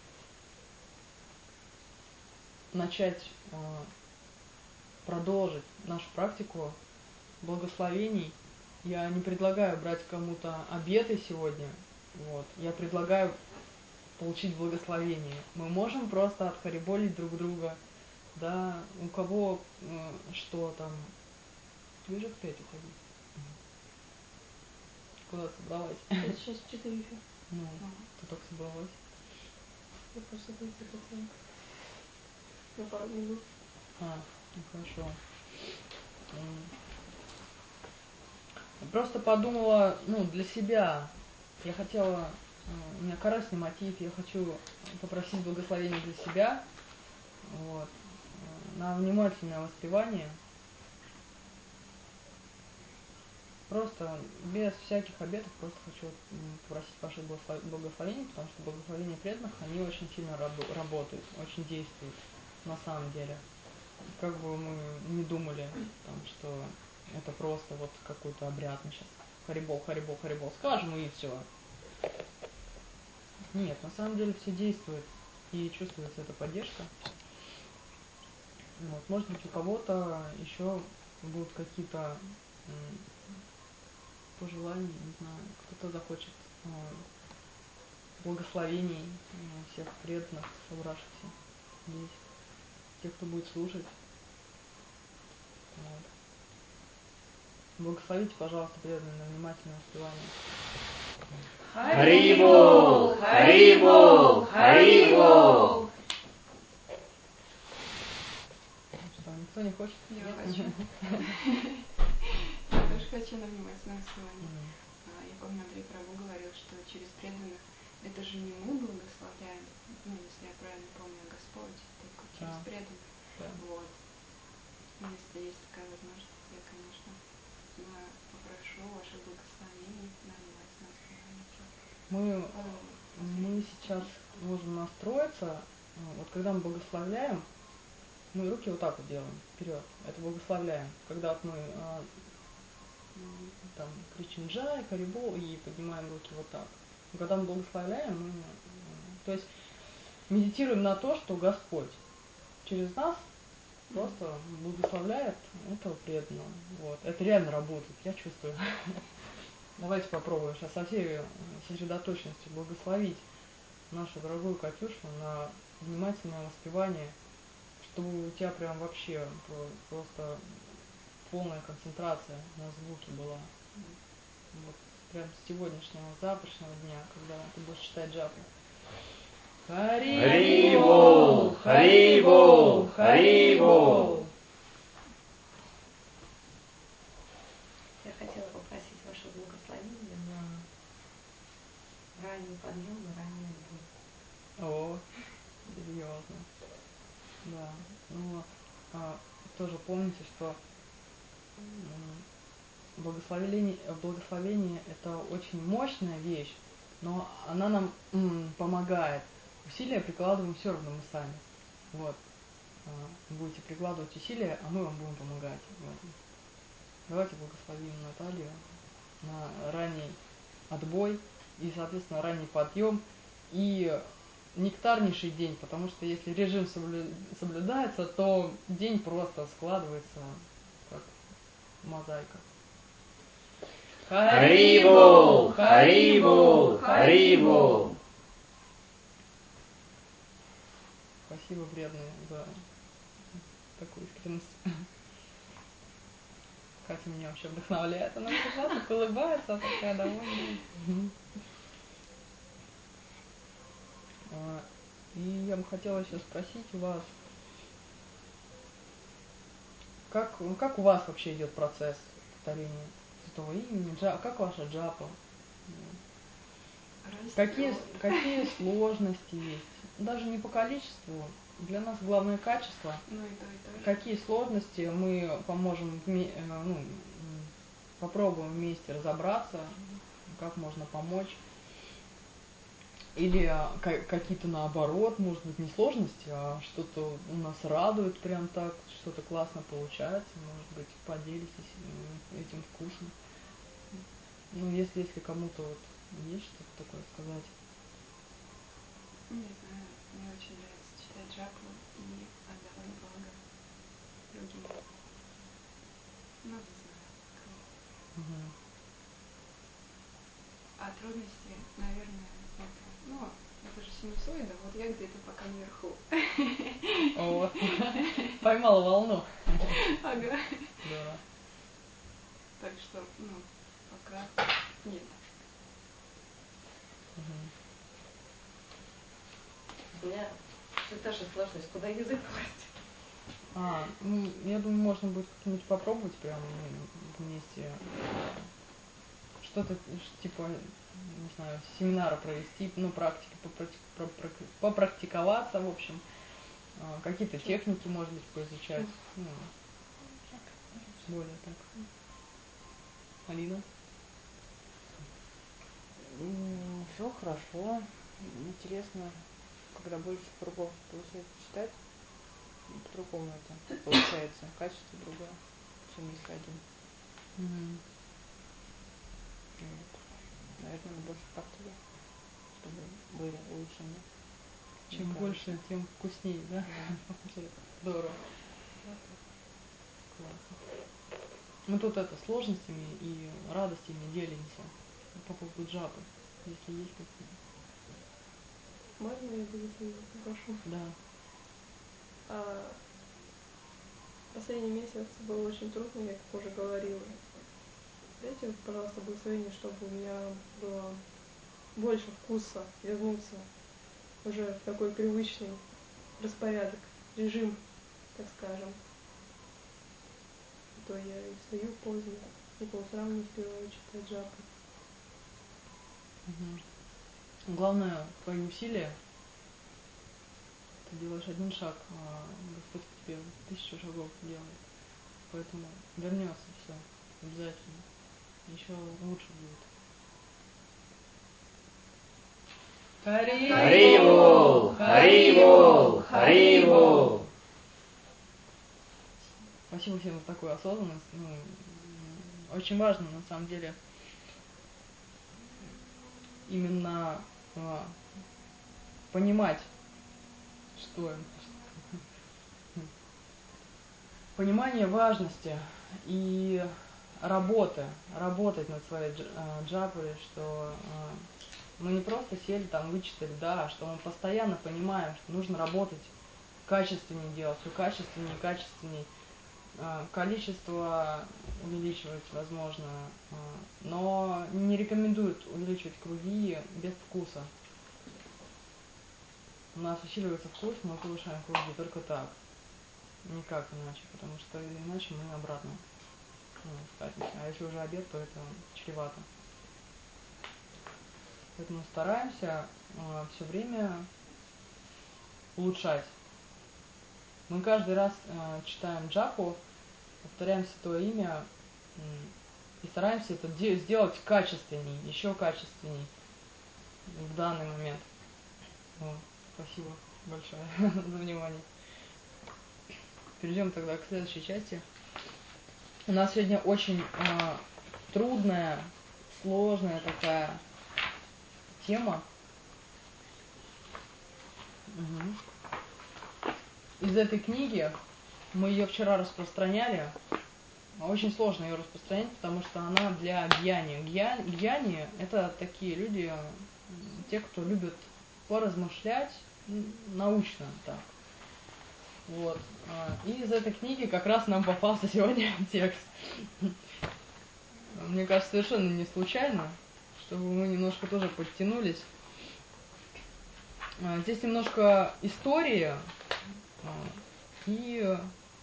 начать продолжить нашу практику благословений. Я не предлагаю брать кому-то обеты сегодня. Вот. Я предлагаю получить благословение. Мы можем просто отхариболить друг друга. Да, у кого э, что там. Ты уже в пять уходи. Куда собралась? Сейчас четыре еще. Ну, ты только собралась. Я просто выйти хотела. На пару минут. А, ну хорошо. Просто подумала, ну, для себя. Я хотела, у меня корыстный мотив, я хочу попросить благословения для себя. Вот. На внимательное воспевание. Просто без всяких обетов просто хочу попросить ваших благословений, потому что благословения преданных, они очень сильно раб- работают, очень действуют на самом деле. Как бы мы не думали, там, что это просто вот какой-то обряд, мы сейчас харибол, харибол, харибол скажем и все. Нет, на самом деле все действует и чувствуется эта поддержка. Вот, может быть, у кого-то еще будут какие-то м, пожелания, не знаю, кто-то захочет э, благословений э, всех преданных, собравшихся здесь, тех, кто будет слушать. Вот. Благословите, пожалуйста, преданные на внимательное воспевание. Харибол! Харибол! Харибол! Что, никто не хочет? Я хочу. Я тоже хочу на внимательное воспевание. Я помню, Андрей Прабу говорил, что через преданных это же не мы благословляем, ну, если я правильно помню, а Господь, только через Да. преданных. Да. Вот. Если есть такая возможность, я, конечно, попрошу ваших благословений на внимательное воспевание. Мы, мы сейчас можем настроиться, вот когда мы благословляем, мы руки вот так вот делаем, вперед, это благословляем. Когда вот мы а, там кричим джай, харибол и поднимаем руки вот так. Но когда мы благословляем, мы, то есть медитируем на то, что Господь через нас просто благословляет этого преданного. Вот. Это реально работает, я чувствую. Давайте попробуем сейчас со всей сосредоточенностью благословить нашу дорогую Катюшу на внимательное воспевание, чтобы у тебя прям вообще просто полная концентрация на звуке была. Вот прям с сегодняшнего, с завтрашнего дня, когда ты будешь читать джапу. Харибол! Харибол! Харибол! Я хотела попросить ваше благословение на ранний подъем и ранний отбой. О, серьезно. Да. Ну, а, тоже помните, что благословение, благословение это очень мощная вещь, но она нам м, помогает. Усилия прикладываем все равно мы сами. Вот. А, будете прикладывать усилия, а мы вам будем помогать в этом. Давайте благословим Наталью на ранний отбой и, соответственно, ранний подъем и нектарнейший день, потому что если режим соблю... соблюдается, то день просто складывается как мозаика. Харибол! Харибол! Харибол! Спасибо, вредные, за такую искренность. Катя меня вообще вдохновляет. Она всегда так улыбается, такая довольная. И я бы хотела сейчас спросить у вас, как, как у вас вообще идет процесс повторения святого имени, джа, как ваша джапа? Какие, какие сложности есть? Даже не по количеству, для нас главное качество. Ну и то, и то же. Какие сложности мы поможем, ну, попробуем вместе разобраться, как можно помочь. Или какие-то наоборот, может быть, не сложности, а что-то у нас радует прям так, что-то классно получается, может быть, поделитесь этим вкусом. Ну, если, если кому-то вот есть что-то такое сказать. Не знаю, мне очень нравится читать джапу и отдавать благо другим. Ну, не знаю. Угу. А трудности, наверное, это, ну, это же синусоида, вот я где-то пока наверху. О, поймала волну. Ага. Да. Так что, ну, пока нет. У меня все та же сложность, куда язык класть. А, ну, я думаю, можно будет как-нибудь попробовать прям вместе. Что-то типа, не знаю, семинара провести, ну, практики, попрактиковаться, в общем. Какие-то техники, может быть, поизучать. Ну, более так. Алина? Все хорошо, интересно, когда больше кругов получается читать, по-другому это получается, качество другое, чем если один. Mm-hmm. Вот. Наверное, надо больше практики, чтобы были улучшения. Чем больше, тем вкуснее, да? Да. Здорово. Классно. Мы тут это сложностями и радостями делимся по поводу джапы, если есть какие-то. Можно я буду прошу? Да. А, последний месяц был очень трудный, я как уже говорила. Дайте, пожалуйста, благословение, чтобы у меня было больше вкуса вернуться уже в такой привычный распорядок, режим, так скажем. А то я и встаю поздно, и по утрам не успеваю читать джапу. Угу. Главное, твои усилия. Ты делаешь один шаг, а Господь к тебе тысячу шагов делает. Поэтому вернется все обязательно. Еще лучше будет. Харибол! Харибол! Харибол! Спасибо всем за такую осознанность. Ну, очень важно, на самом деле, именно а, понимать, что понимание важности и работы, работать над своей джапой, что а, мы не просто сели там, вычитали, да, а что мы постоянно понимаем, что нужно работать, качественнее делать, все качественнее и качественнее. Количество увеличивать возможно, но не рекомендуют увеличивать круги без вкуса. У нас усиливается вкус, мы повышаем круги только так, никак иначе, потому что иначе мы обратно ну, скатимся. А если уже обед, то это чревато. Поэтому стараемся э, все время улучшать. Мы каждый раз э, читаем джапу, повторяем святое имя и стараемся это сделать качественней, еще качественней в данный момент. Вот. Спасибо большое за внимание. Перейдем тогда к следующей части. У нас сегодня очень э, трудная, сложная такая тема. Угу. Из этой книги мы ее вчера распространяли. Очень сложно ее распространять, потому что она для гьяни. Гьяни – это такие люди, те, кто любят поразмышлять научно так. Вот. И из этой книги как раз нам попался сегодня текст. Мне кажется, совершенно не случайно, чтобы мы немножко тоже подтянулись. А, Здесь немножко истории. а, И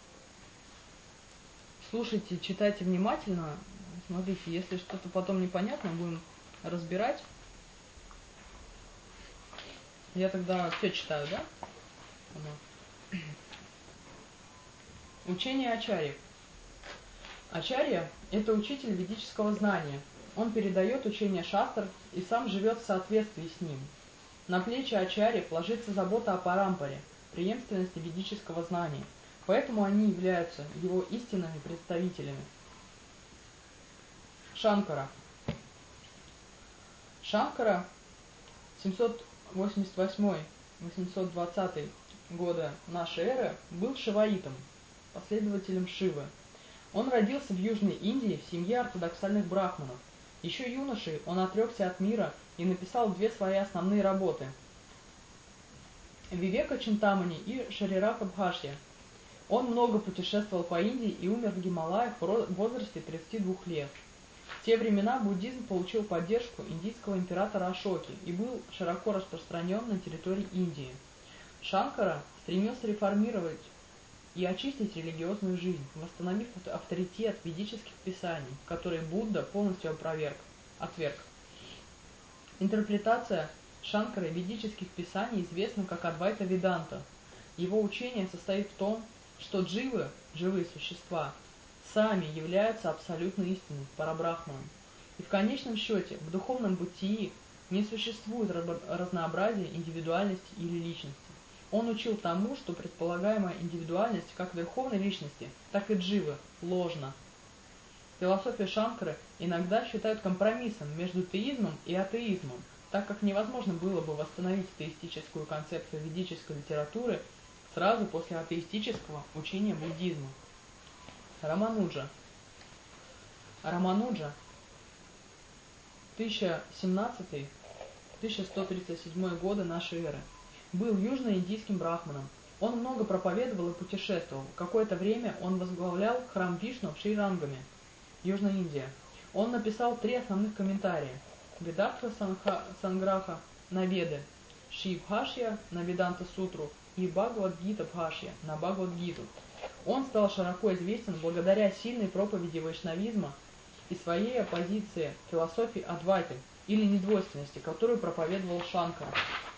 слушайте, читайте внимательно. Смотрите, если что-то потом непонятно, будем разбирать. Я тогда все читаю, да? Ага. Учение Ачарьи. Ачарья – это учитель ведического знания. Он передает учение шастр и сам живет в соответствии с ним. На плечи Ачарьи ложится забота о парампаре, преемственности ведического знания, поэтому они являются его истинными представителями. Шанкара. Шанкара семьсот восемьдесят восьмой — восемьсот двадцатый года нашей эры был шиваитом, последователем Шивы. Он родился в Южной Индии в семье ортодоксальных брахманов. Еще юношей он отрекся от мира и написал две свои основные работы – Вивека Чинтамани и Шарирака Бхашья. Он много путешествовал по Индии и умер в Гималаях в возрасте тридцати двух лет. В те времена буддизм получил поддержку индийского императора Ашоки и был широко распространен на территории Индии. Шанкара стремился реформировать и очистить религиозную жизнь, восстановив авторитет ведических писаний, которые Будда полностью опроверг, отверг. Интерпретация Шанкары ведических писаний известна как Адвайта Веданта. Его учение состоит в том, что дживы, живые существа, сами являются абсолютной истиной, парабрахманом. И в конечном счете в духовном бытии не существует разнообразия индивидуальности или личности. Он учил тому, что предполагаемая индивидуальность как верховной личности, так и дживы ложна. Философию Шанкары иногда считают компромиссом между теизмом и атеизмом, так как невозможно было бы восстановить теистическую концепцию ведической литературы сразу после атеистического учения буддизма. Рамануджа. Рамануджа тысяча семнадцатый — тысяча сто тридцать седьмой годы нашей эры. Был южноиндийским брахманом. Он много проповедовал и путешествовал. Какое-то время он возглавлял храм Вишну в Шри-Рангаме, Южная Индия. Он написал три основных комментария: Ведартха Санграха на Веды, Ши Бхашья на Веданта Сутру и Бхагавад-гита Бхашья на Бхагавад-гиту. Он стал широко известен благодаря сильной проповеди вайшнавизма и своей оппозиции философии Адвайты или недвойственности, которую проповедовал Шанкара.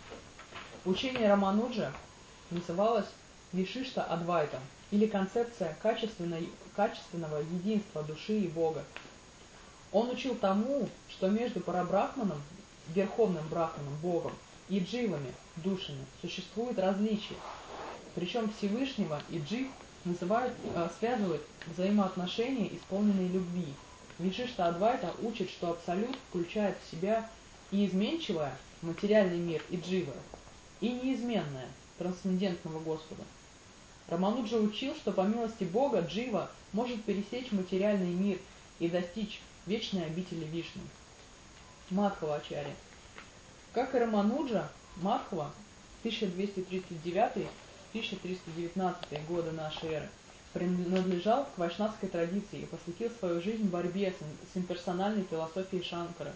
Учение Рамануджа называлось Вишишта Адвайта, или концепция качественного единства души и Бога. Он учил тому, что между парабрахманом, верховным брахманом, Богом, и дживами, душами, существует различие. Причем Всевышнего и джив называют, э, связывают взаимоотношения, исполненные любви. Вишишта Адвайта учит, что Абсолют включает в себя и изменчивое, материальный мир, и дживы, и неизменное, трансцендентного Господа. Рамануджа учил, что по милости Бога джива может пересечь материальный мир и достичь вечной обители Вишну. Мадхава Ачарья. Как и Рамануджа, Мадхава тысяча двести тридцать девятый — тысяча триста девятнадцатый годы нашей эры принадлежал к вайшнавской традиции и посвятил свою жизнь борьбе с имперсональной философией Шанкары.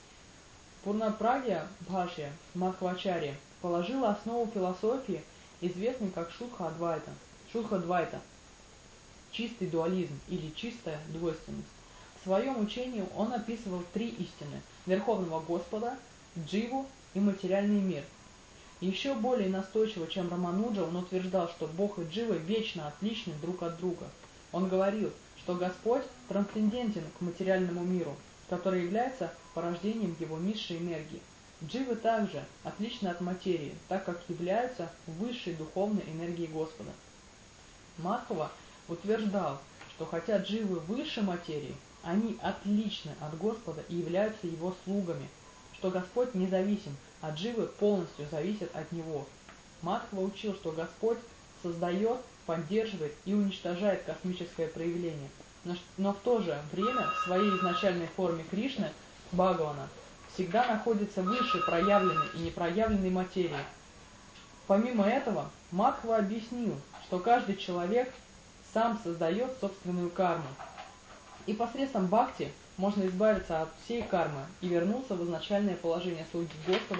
Пурнапрагья Бхашья Мадхвачарья положила основу философии, известной как Шудха-Адвайта, Шудха-Двайта, чистый дуализм или чистая двойственность. В своем учении он описывал три истины – Верховного Господа, Дживу и материальный мир. Еще более настойчиво, чем Рамануджа, он утверждал, что Бог и Джива вечно отличны друг от друга. Он говорил, что Господь трансцендентен к материальному миру, который является порождением его низшей энергии. Дживы также отличны от материи, так как являются высшей духовной энергией Господа. Мадхава утверждал, что хотя дживы выше материи, они отличны от Господа и являются его слугами, что Господь независим, а дживы полностью зависят от него. Мадхава учил, что Господь создает, поддерживает и уничтожает космическое проявление, но в то же время в своей изначальной форме Кришны, Бхагавана, всегда находится выше проявленной и непроявленной материи. Помимо этого, Мадхава объяснил, что каждый человек сам создает собственную карму, и посредством бхакти можно избавиться от всей кармы и вернуться в изначальное положение слуги Господа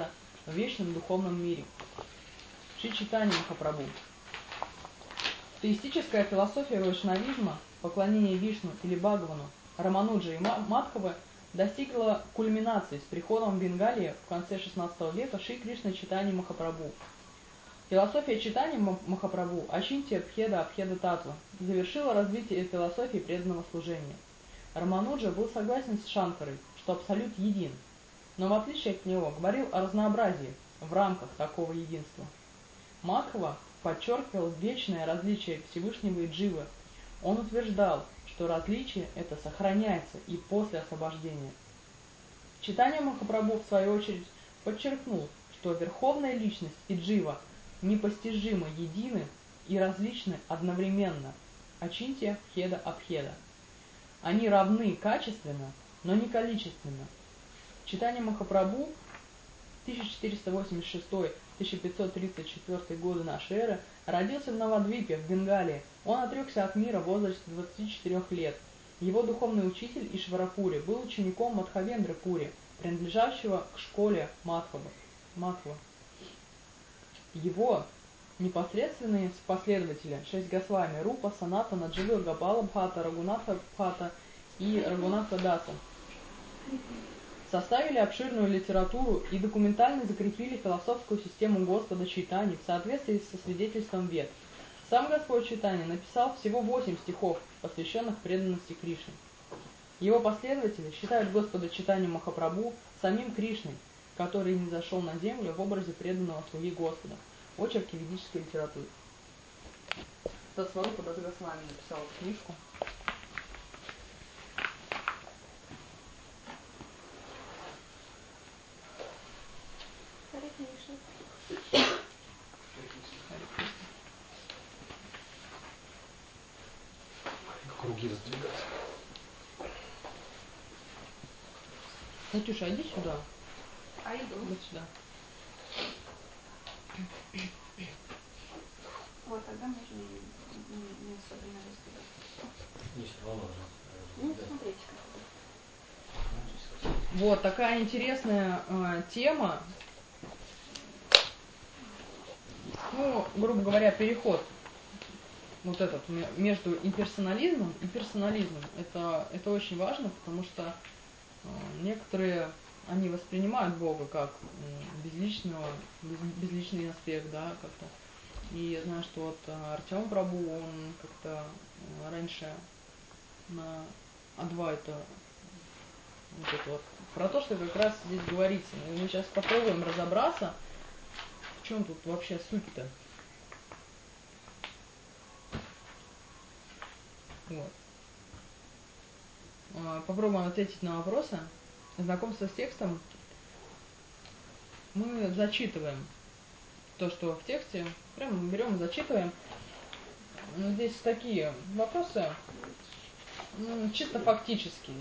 в вечном духовном мире. Шри Чайтанья Махапрабху. Теистическая философия вайшнавизма, поклонение Вишну или Бхагавану, Рамануджа и Мадхавы достигла кульминации с приходом в Бенгалии в конце шестнадцатого века Шри Кришны Чайтаньи Махапрабху. Философия Чайтаньи Махапрабху Ачинтья Бхеда Абхеда Татва завершила развитие философии преданного служения. Рамануджа был согласен с Шанкарой, что абсолют един, но в отличие от него говорил о разнообразии в рамках такого единства. Мадхава подчеркивал вечное различие Всевышнего и Дживы. Он утверждал, что различие это сохраняется и после освобождения. Чайтанья Махапрабху, в свою очередь, подчеркнул, что Верховная Личность и Джива непостижимо едины и различны одновременно. Ачинтья Бхеда Абхеда. Они равны качественно, но не количественно. Чайтанья Махапрабху тысяча четыреста восемьдесят шестой — тысяча пятьсот тридцать четвёртый годы нашей эры родился в Навадвипе, в Бенгалии. Он отрекся от мира в возрасте двадцати четырёх лет. Его духовный учитель Ишварапури был учеником Мадхавендры Пури, принадлежащего к школе Мадхава. Мадхва. Его непосредственные последователи, шесть Госвами, Рупа, Санатана, Джива, Гопала Бхата, Рагунатха Бхата и Рагунатха Даса, составили обширную литературу и документально закрепили философскую систему Господа Чайтаньи в соответствии со свидетельством Вед. Сам Господь Чайтанья написал всего восемь стихов, посвященных преданности Кришне. Его последователи считают Господа Чайтанью Махапрабху самим Кришной, который не зашел на землю в образе преданного слуги Господа. Очерки ведической литературы. Сварупа Дас Госвами написал эту книжку. Харе Кришна. Круги раздвигать. Катюша, иди сюда. А иду. Вот сюда. Вот, тогда можно не, не, не особенно разбирать. Не все равно. Ну, смотрите. Вот такая интересная э, тема. Ну, грубо говоря, переход вот этот между имперсонализмом и персонализмом. Это, это очень важно, потому что э, некоторые они воспринимают Бога как э, безличного, без, безличный аспект, да, как-то. И я знаю, что вот Артем Прабу, он как-то раньше на Адвайта вот это вот, про то, что как раз здесь говорится. И мы сейчас попробуем разобраться, в чем тут вообще суть-то. Вот. Попробуем ответить на вопросы. Знакомство с текстом мы зачитываем то, что в тексте, прямо берем и зачитываем. Здесь такие вопросы, ну, чисто фактические.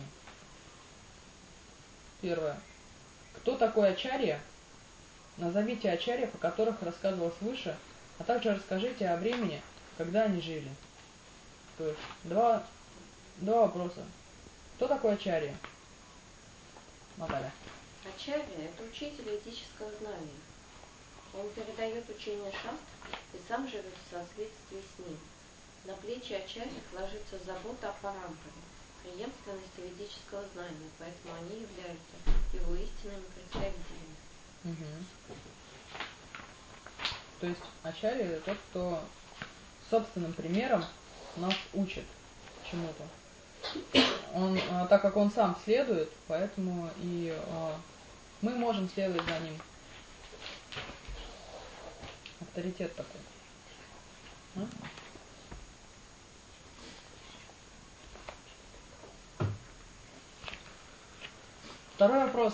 Первое. Кто такой Ачарья? Назовите Ачарьев, о которых рассказывалось выше, а также расскажите о времени, когда они жили. То есть два, два вопроса. Кто такой Ачарья? Наталья. Ачарья – это учитель ведического знания. Он передает учение шастр и сам живет в соответствии с ним. На плечи ачарьев ложится забота о парампаре, преемственности ведического знания, поэтому они являются его истинными представителями. Угу. То есть Ачарья – это тот, кто собственным примером нас учит чему-то. Он, так как он сам следует, поэтому и мы можем следовать за ним. Авторитет такой. А? Второй вопрос.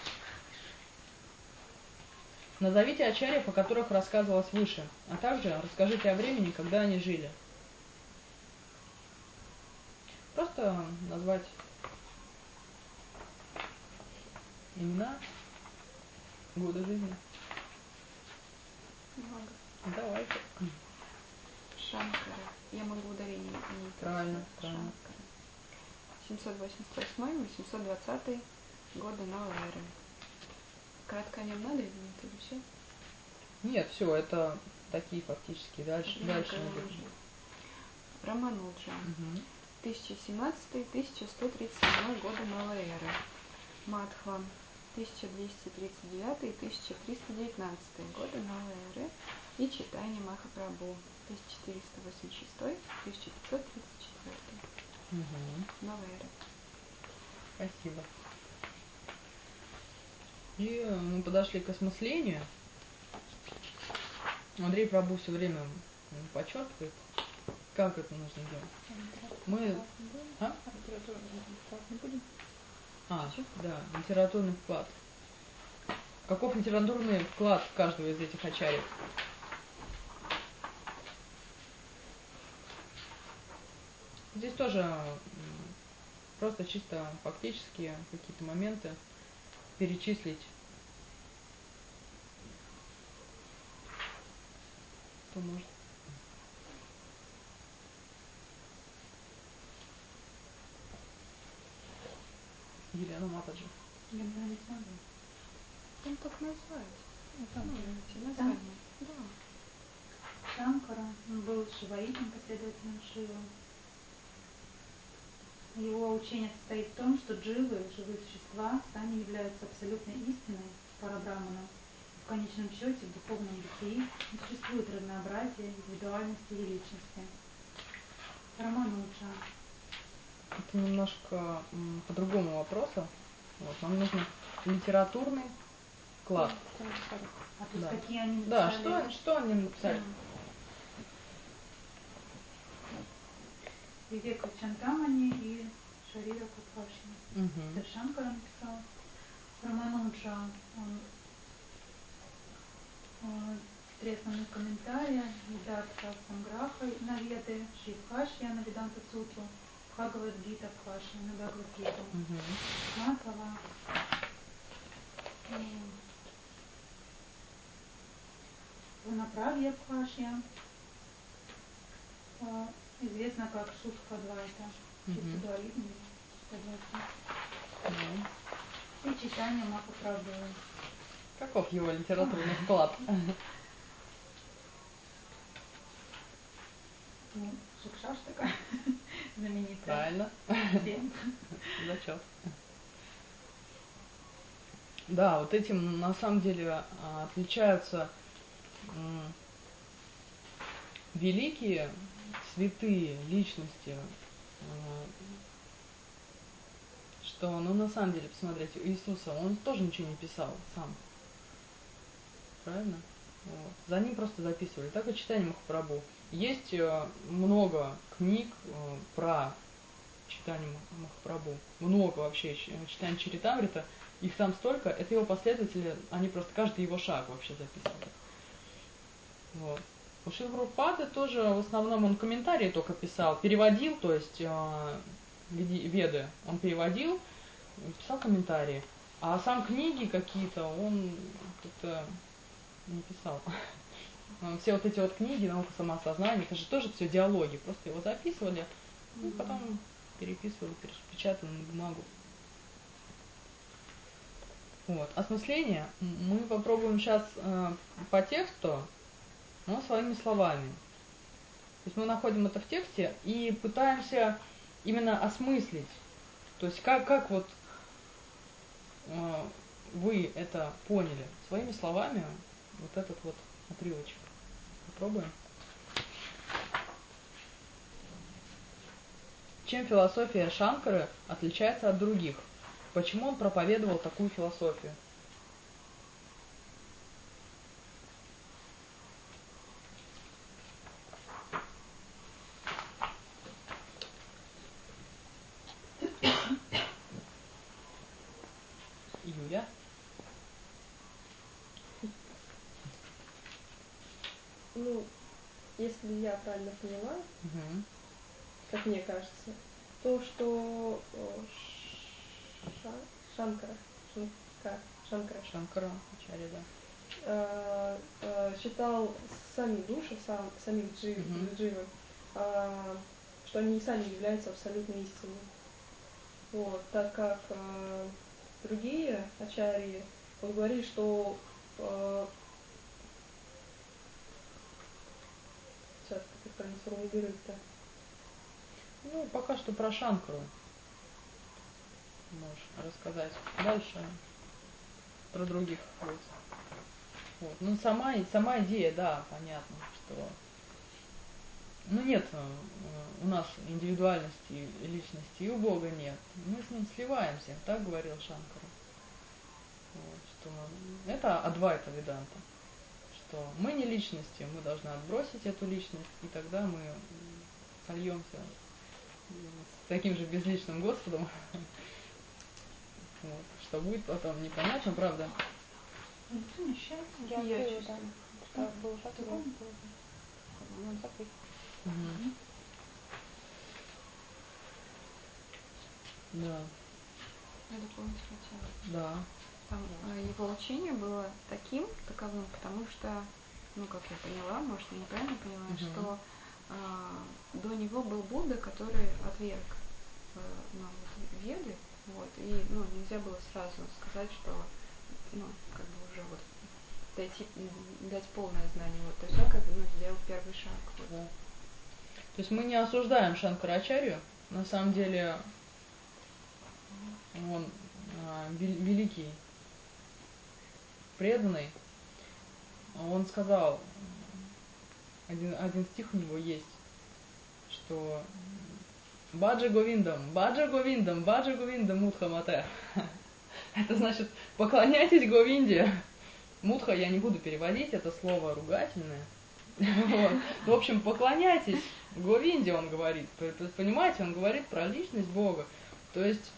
Назовите ачарьев, о которых рассказывалось выше, а также расскажите о времени, когда они жили. Просто назвать имена, годы жизни. Много. Давайте. Шанкара. Я могу ударение не Правильно, правильно. семьсот восемьдесят восьмой — восемьсот двадцатый годы новой эры. Кратканием надо изменить или все? Нет, все, это такие фактически. Дальше, Ну, дальше какая не будет. уже. Рамануджа. Мгм. тысяча семнадцатый — тысяча сто тридцать седьмой годы новой эры. Мадхва. тысяча двести тридцать девятый — тысяча триста девятнадцатый годы новой эры. И Чайтанья Махапрабху. тысяча четыреста восемьдесят шестой — тысяча пятьсот тридцать четвёртый. Мгм. Новая эра. Спасибо. И э, мы подошли к осмыслению. Андрей Прабhu все время м, подчеркивает, как это нужно делать. Мы... А? А, да, литературный вклад. Каков литературный вклад каждого из этих ачарьев? Здесь тоже м, просто чисто фактические какие-то моменты перечислить. Кто может? Елена Матаджи. Я бы не смогу. Там так назвать. Ну, там, Ну, эти там названия. Да. Шанкара, он был шиваитом, последователем Шивы. Его учение состоит в том, что дживы, живые существа, сами являются абсолютной истиной, парабраманом. В конечном счете, в духовном бытии не существует разнообразия, индивидуальности и личности. Рамануджа. Это немножко м, по другому вопросу. Вот, нам нужен литературный вклад. А то есть Да. какие они Да, написали? что, что они написали? М. Вивека Чантамани и Шарира Капашни. Мгм. Это Шанкара написал. Рамануджа, он э, три основных комментария: Ведатха Санграха на Веды, Шивхашья на Веданта Сутру, Бхагавад-гита Бхашья на Бхагавад-гиту. Мгм. Мадхава, Ванаправья Бхашья, э, известно как Шутха-двайта, Мгм. чисто дуализм, Шутха-двайта. Да. И Чайтанья Махапрабху. Каков его литературный вклад? Ну, Шикшаш такая знаменитая. Правильно. Всем. Зачет. Да, вот этим на самом деле а, отличаются м, великие, святые личности, м, что, ну, на самом деле, посмотрите, у Иисуса, он тоже ничего не писал сам. Правильно? Вот. За ним просто записывали. Так и Чайтанья Махапрабху. Есть э, много книг э, про Чайтанью Махапрабху. Много вообще. Чайтанья Чаритамрита. Их там столько. Это его последователи, они просто каждый его шаг вообще записывали. Вот. У Шрила Прабхупады тоже в основном он комментарии только писал. Переводил, то есть э, веды он переводил, писал комментарии. А сам книги какие-то он как-то не писал. Все вот эти вот книги, наука самоосознания, это же тоже все диалоги. Просто его записывали, и потом переписывали, перепечатали на бумагу. Вот. Осмысление мы попробуем сейчас э, по тексту, но своими словами. То есть мы находим это в тексте и пытаемся именно осмыслить. То есть как, как вот э, вы это поняли своими словами, вот этот вот отрывочек. Попробуем. Чем философия Шанкары отличается от других? Почему он проповедовал такую философию? Юля? Ну, если я правильно поняла, Угу. как мне кажется, то, что о, Ша, Шанкара, Шанкара, Шанкара, Шанкара, Ачарья, да. э, э, считал сами души, сам, самих джив, Мгм. дживы, э, что они сами являются абсолютной истиной. Вот, так как э, другие ачарьи вот говорили, что э, сейчас, как это правильно сформулировать-то? Ну, пока что про Шанкару можешь рассказать. Дальше про других будет. Вот. Ну, сама, сама идея, да, понятно, что... Ну, нет у нас индивидуальности и личности, и у Бога нет. Мы с ним сливаемся, так говорил Шанкара. Вот, что это Адвайта Веданта. Что мы не личности, мы должны отбросить эту личность, и тогда мы сольемся с таким же безличным Господом. Вот. Что будет потом, непонятно, правда? Никто не счастье. Я Я открыла, чувствую. да. Что было закрыто. Такое? Надо закрыть. Угу. Да. Я дополнить хотела. Да. Там э, его учение было таким, таковым, потому что, ну, как я поняла, может, я неправильно поняла, Мгм. что э, до него был Будда, который отверг э, ну, вот, веды, вот, и, ну, нельзя было сразу сказать, что, ну, как бы уже вот дойти, м, дать полное знание, вот, то есть он как бы, ну, сделал первый шаг, вот. Да. То есть мы не осуждаем Шанкарачарью, на самом деле он а, вел- великий, преданный. Он сказал, один, один стих у него есть, что Баджа Говиндам, Баджа Говиндам, Баджа Говиндам Мудха Мате. Это значит, поклоняйтесь Говинде. Мудха я не буду переводить, это слово ругательное. Вот. В общем, поклоняйтесь Говинде, он говорит. Понимаете, он говорит про личность Бога. То есть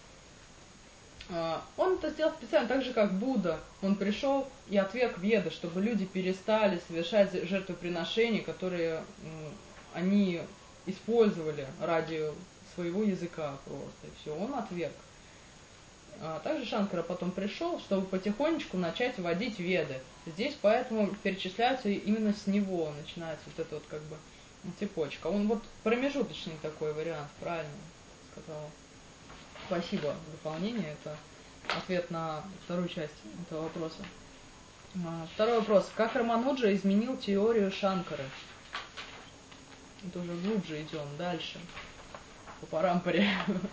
он это сделал специально, так же как Будда. Он пришел и отверг веды, чтобы люди перестали совершать жертвоприношения, которые они использовали ради своего языка просто. И все, он отверг. А также Шанкара потом пришел, чтобы потихонечку начать вводить веды. Здесь поэтому перечисляются именно с него, начинается вот эта вот как бы цепочка. Он вот промежуточный такой вариант, правильно сказала. Спасибо за дополнение, это ответ на вторую часть этого вопроса. Второй вопрос. Как Рамануджа изменил теорию Шанкары? Это уже глубже идем, дальше. По парампоре.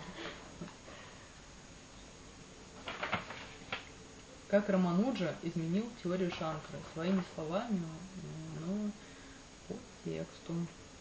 Как Рамануджа изменил теорию Шанкары? Своими словами, но по тексту.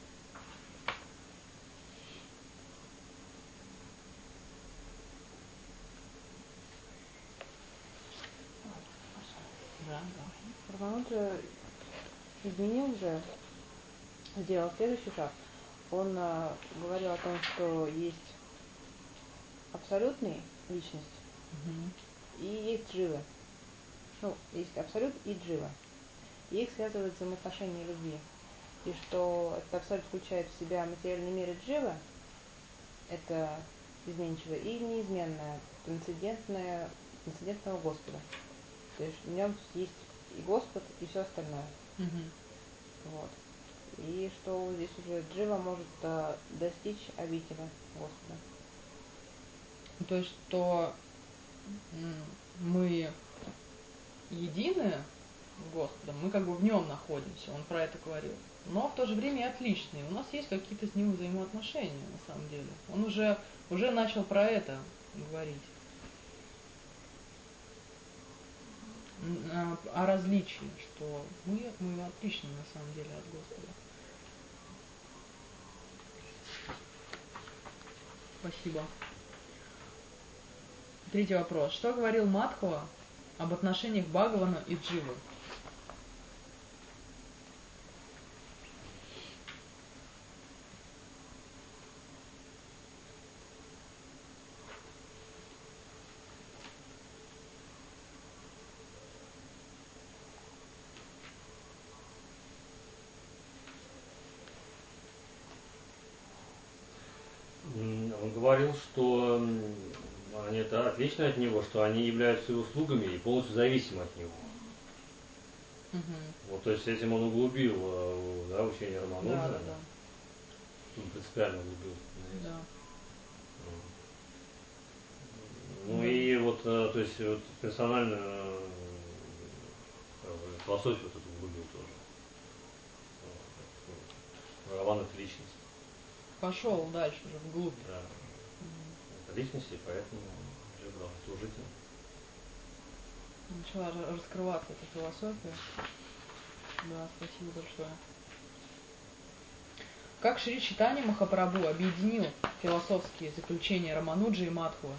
Да, да. Рамануджа изменил же, сделал следующий шаг. Он а, говорил о том, что есть абсолютная личность Угу. и есть джива. Ну, есть абсолют и джива. И их связывают взаимоотношения любви. И что этот абсолют включает в себя материальный мир и джива, это изменчивое, и неизменное, трансцендентное, трансцендентного Господа. То есть в нем есть и Господь, и все остальное. Угу. Вот. И что здесь уже джива может а, достичь обители Господа. То есть, что мы едины с Господом, мы как бы в нем находимся, он про это говорил. Но в то же время и отличные. У нас есть какие-то с ним взаимоотношения, на самом деле. Он уже, уже начал про это говорить. О различии, что мы, мы отличны на самом деле от Господа. Спасибо. Третий вопрос. Что говорил Мадхава об отношениях Бхагавана и Дживы? Он говорил, что они это отлично от него, что они являются его слугами и полностью зависимы от него. Угу. Вот, то есть этим он углубил, да, учение Рамануджа. Да, да, да. Он принципиально углубил. Да. Ну и вот, то есть вот персонально философию вот эту углубил тоже. Роман — это личность. Пошел дальше уже вглубь. Да. Это личность, и поэтому человек должен служить им. Начала раскрываться эта философия. Да, спасибо большое. Как Шри Чайтанья Махапрабху объединил философские заключения Рамануджи и Мадхвы?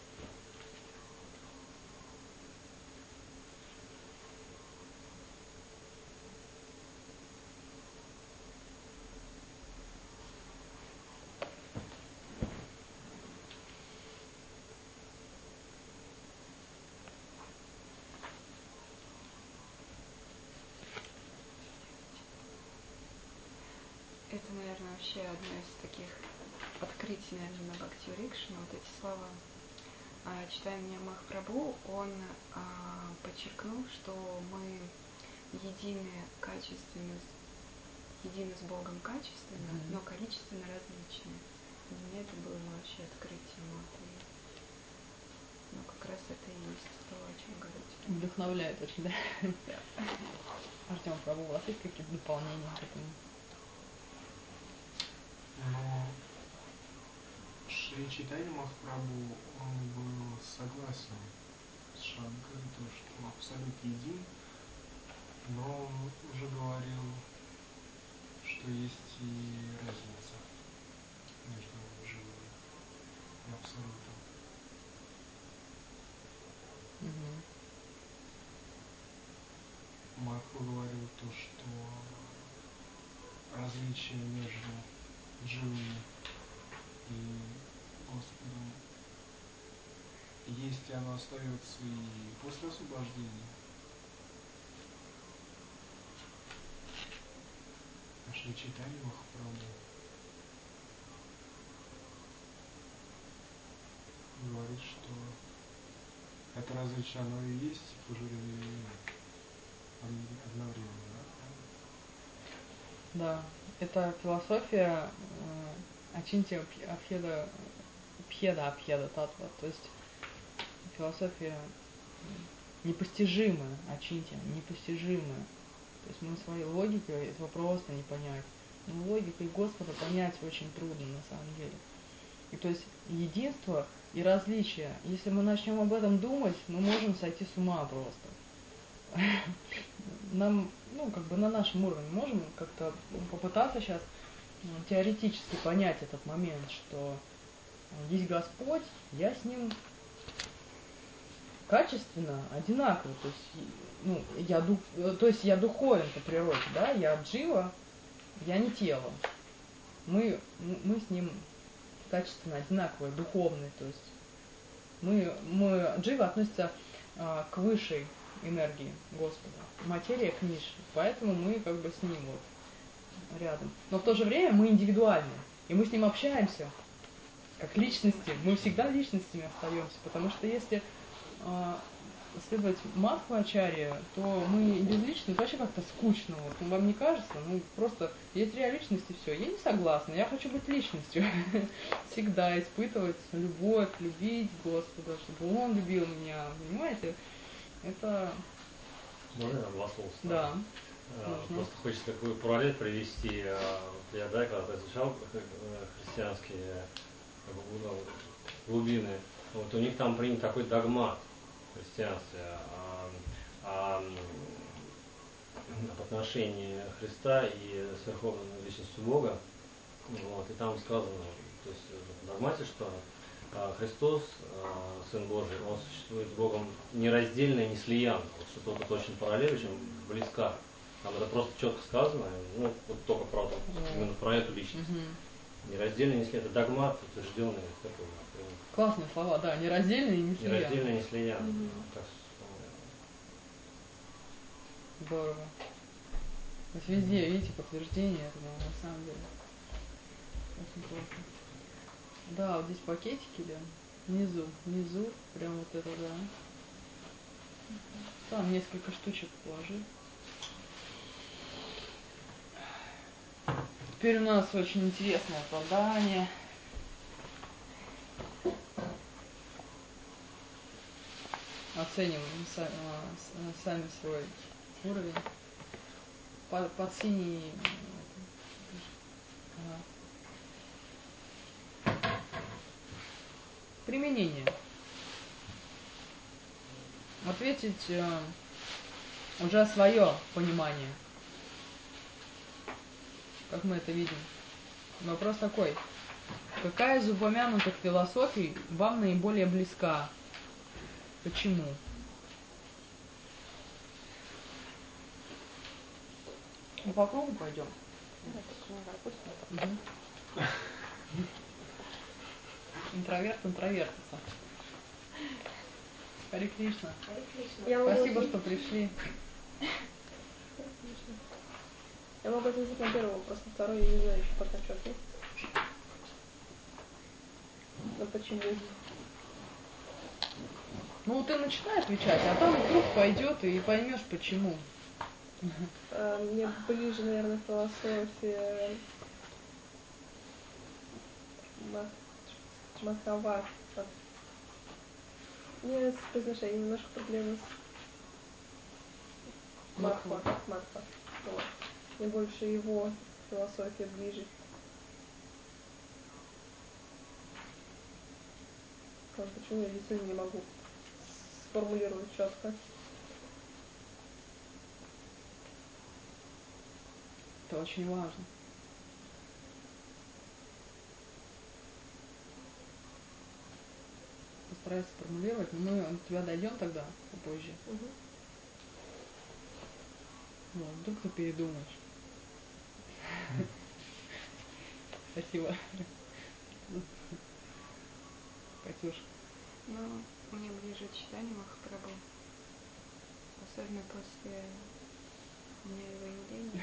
Это, наверное, вообще одно из таких открытий, наверное, на Бхакти Врикшана, вот эти слова. А, Чайтанья Махапрабху, он а, подчеркнул, что мы едины качественно, едины с Богом качественно, mm-hmm. но количественно различны. Для меня это было вообще открытием. Вот, и, ну, как раз это и есть то, о чем говорите. Вдохновляет очень, да? Да. Артем, Прабу, у вас есть какие-то дополнения к этому? Но Шри Чайтанья Махапрабху, он был согласен с Шанкарой, то, что абсолют един, но он уже говорил, что есть и разница между живым и абсолютом. Угу. Махапрабху говорил то, что различие между живыми и Господом есть, и оно остается и после освобождения. А Шри Чайтанья Махапрабху говорит, что это различие оно и есть, и в то же время и нет. Одновременно, да? Да, это философия Ачинтия Абхеда, Пхеда Абхеда Татва, то есть философия непостижимая, Ачинтия, непостижимая. То есть мы своей логикой этого просто не понять. Но логикой Господа понять очень трудно на самом деле. И то есть единство и различие, если мы начнем об этом думать, мы можем сойти с ума просто. Нам, ну, как бы на нашем уровне можем как-то попытаться сейчас теоретически понять этот момент, что есть Господь, я с Ним качественно одинаковый, то есть, ну, я, дух, то есть я духовен по природе, да, я джива, я не тело. Мы, мы с Ним качественно одинаковые, духовные, то есть мы, мы джива относится а, к высшей энергии Господа, материя к низшей, поэтому мы как бы с Ним вот рядом. Но в то же время мы индивидуальны, и мы с Ним общаемся как личности, мы всегда личностями остаемся, потому что если э, следовать Мадхвачарье, то мы безличны, это вообще как-то скучно, вот. Ну, вам не кажется? Ну, просто есть реальная личность и все. Я не согласна, я хочу быть личностью, всегда испытывать любовь, любить Господа, чтобы Он любил меня, понимаете? Это... Можно я два слова? Да. А, просто хочется такую параллель привести. Я, да, когда изучал христианские глубины, вот у них там принят такой догмат в христианстве а, а, об отношении Христа и с Верховной Личностью Бога. Вот, и там сказано, то есть в догмате, что Христос, Сын Божий, Он существует с Богом нераздельно и неслиянно. Вот что-то вот это очень параллель, очень близка. Там это просто четко сказано, ну, вот только правда, именно про эту личность. Угу. Нераздельно и неслиянно. Это догмат, утвержденный с этого. Классные слова, да, нераздельно и неслиянно. Нераздельно и неслиянно. Угу. Так, здорово. То есть везде, видите, подтверждение этого на самом деле. Очень классно. Да, вот здесь пакетики, да, внизу, внизу, прям вот это, да. Там несколько штучек положи. Теперь у нас очень интересное задание. Оценим сами свой уровень. Под, под синий. Ага. Применение. Ответить э, уже свое понимание. Как мы это видим. Вопрос такой. Какая из упомянутых философий вам наиболее близка? Почему? Ну, по кругу пойдем. Угу. Интроверт интровертится. Хари Кришна. Спасибо, что пришли. Я могу ответить на первый вопрос, на второй я не знаю еще пока что ответить. Но почему? Ну, ты начинай отвечать, а там вдруг пойдет и поймешь, почему. А, мне ближе, наверное, философия Махаварта. Мне с произношением немножко проблемы с Махва. Махва. Вот. Мне больше его философия ближе. Почему я действительно не могу сформулировать четко? Это очень важно. Постарайся сформулировать, но мы до тебя дойдем тогда попозже. Угу. Ну, вдруг ты передумаешь. Спасибо. Катюш. Ну, мне ближе читание Махапрабху. Особенно после дня его явления.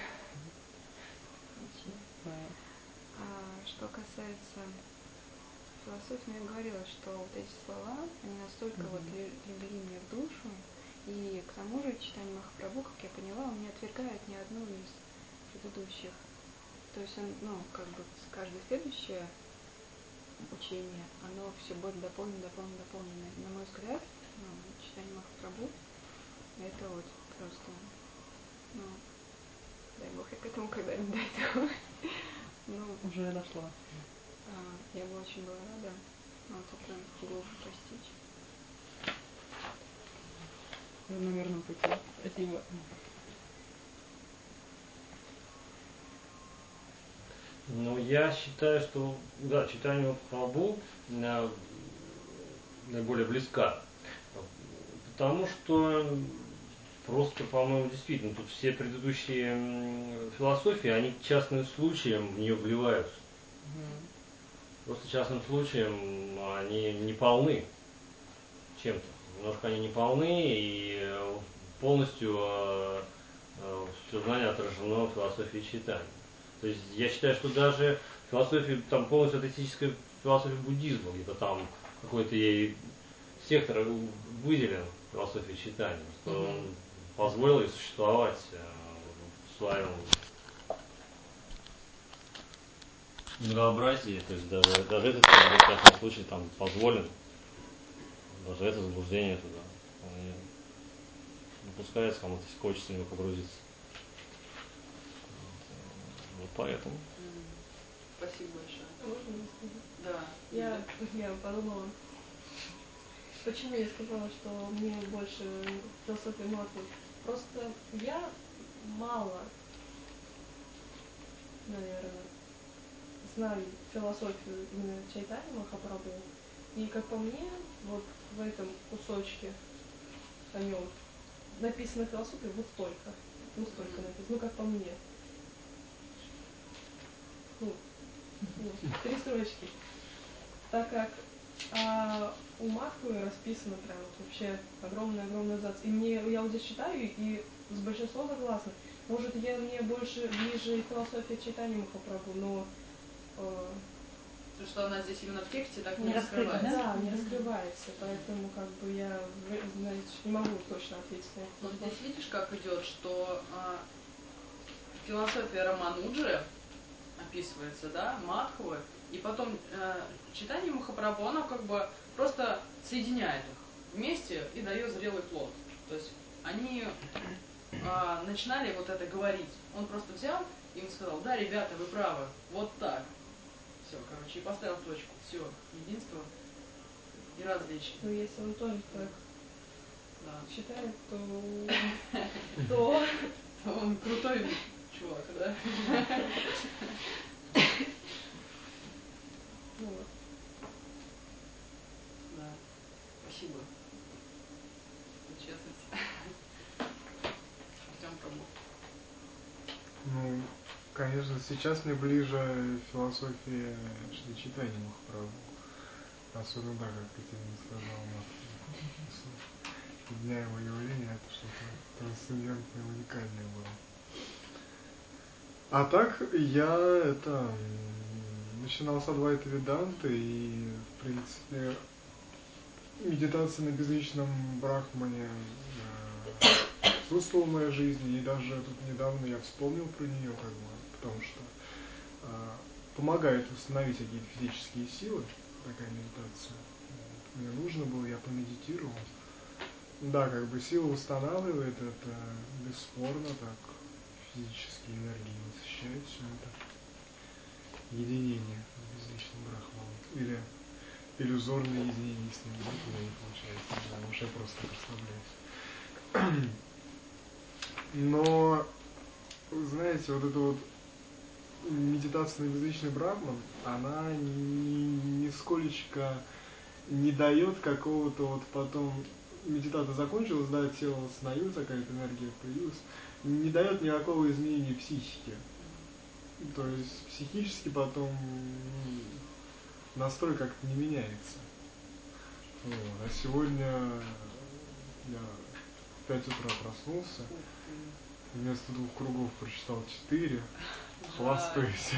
А что касается философии, ну, я говорила, что вот эти слова, они настолько mm-hmm. вот легли мне в душу, и к тому же читание Махапрабху, как я поняла, он не отвергает ни одну из предыдущих. То есть он, ну, как бы каждое следующее учение, оно все будет дополнено, дополнено, дополнено. На мой взгляд, ну, читание Махапрабху, это вот просто, ну, дай Бог, я к этому когда-нибудь дойду. Ну, уже дошла. А, я бы очень была рада вот это глубже постичь. Вы на верном пути. Спасибо. Ну, я считаю, что, да, читание Махапрабху наиболее близка. Потому что просто, по-моему, действительно, тут все предыдущие философии, они частным случаем в нее вливаются. Mm. Просто частным случаем они не полны чем-то. Немножко они не полны, и полностью все знание отражено в философии читания. То есть я считаю, что даже философия, там полностью атеистическая философия буддизма, где-то там какой-то ей сектор выделен в философии читания, что mm-hmm. он позволил ей существовать в своем многообразии, то есть даже, даже этот в частном случае там позволен, даже это заблуждение туда вполне допускается, кому-то хочется в него погрузиться. Вот, вот поэтому. Спасибо большое. Можно я скажу? Да. Я, я подумала, почему я сказала, что мне больше философия Махвы. Просто я мало, наверное, знаю философию именно Чайтани Махапрабху. И как по мне, вот в этом кусочке о нем написано философия вот столько. Ну, столько написано, ну как по мне. Ну, ну, три строчки. Так как а, у Махвы расписано прям вот вообще огромный-огромный абзац. И мне, я вот здесь читаю, и с большинством согласна. Может, я мне больше ближе философия читания Махапрабху, но... Э, То, что она здесь именно в тексте так не, не раскрывается. раскрывается. Да, не раскрывается, поэтому как бы я, знаете, не могу точно ответить на это. Но здесь видишь, как идет, что а, философия Рамануджи описывается, да, Мадхвы, и потом э, читание Махапрабху, оно как бы просто соединяет их вместе и дает зрелый плод. То есть они а, начинали вот это говорить. Он просто взял и им сказал: да, ребята, вы правы, вот так. Все, короче, и поставил точку. Все, единство и различие. Ну, если он тоже так Да. считает, то... то... То он крутой чувак, да? Вот. Да. Спасибо. За честность. Артем пробовал. Ну, конечно, сейчас мне ближе философия Шри Чайтаньи Махапрабху. Особенно так, как Катерина сказала, после дня его явления, это что-то трансцендентное, уникальное было. А так, я это начинал с Адвайта Веданты, и, в принципе, медитация на безличном брахмане э, присутствовала в моей жизни, и даже тут недавно я вспомнил про нее, как бы, потому что э, помогает восстановить какие-то физические силы, такая медитация. Вот. Мне нужно было, я помедитировал. Да, как бы сила восстанавливает, это бесспорно так, физические энергии насыщает все это. Единение с безличным брахманом. Или иллюзорное единение с ним, никуда не получается. Не знаю, может, я просто так расслабляюсь. Но, вы знаете, вот эта вот медитация на безличный брахман, она ни, нисколечко не дает какого-то вот потом... Медитация закончилась, да, тело восстановилось, какая-то энергия появилась, не дает никакого изменения психики. То есть психически потом настрой как-то не меняется. Вот. А сегодня я в пять утра проснулся, вместо двух кругов прочитал четыре, хвастаюсь.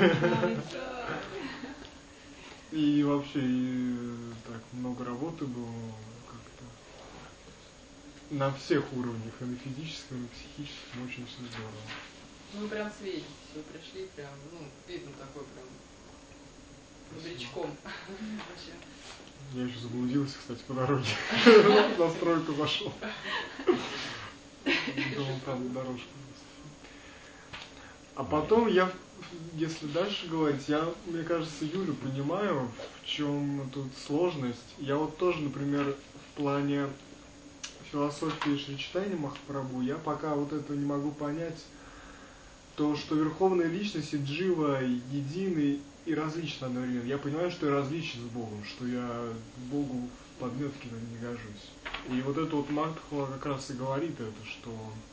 И вообще и так много работы было как-то на всех уровнях, и на физическом, и на психическом, очень все здорово. Ну, прям светитесь, вы пришли, прям, ну, видно такой прям бодрячком. Я еще заблудился, кстати, по дороге. На стройку зашел. Думал, там дорожка. А потом я, если дальше говорить, я, мне кажется, Юлю понимаю, в чем тут сложность. Я вот тоже, например, в плане философии Шри Чайтаньи Махапрабху, я пока вот это не могу понять, то, что верховная личность и джива едины и различны одновременно. Я понимаю, что я различен с Богом, что я Богу в подметке не гожусь. И вот это вот Мадхва как раз и говорит это, что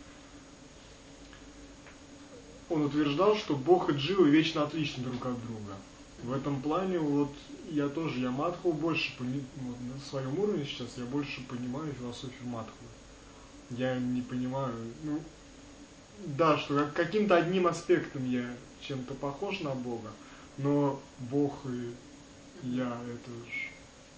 он утверждал, что Бог и джива вечно отличны друг от друга. В этом плане вот я тоже, я Мадхву больше, вот на своем уровне сейчас, я больше понимаю философию Мадхвы. Я не понимаю, ну, да, что каким-то одним аспектом я чем-то похож на Бога, но Бог и я, это ж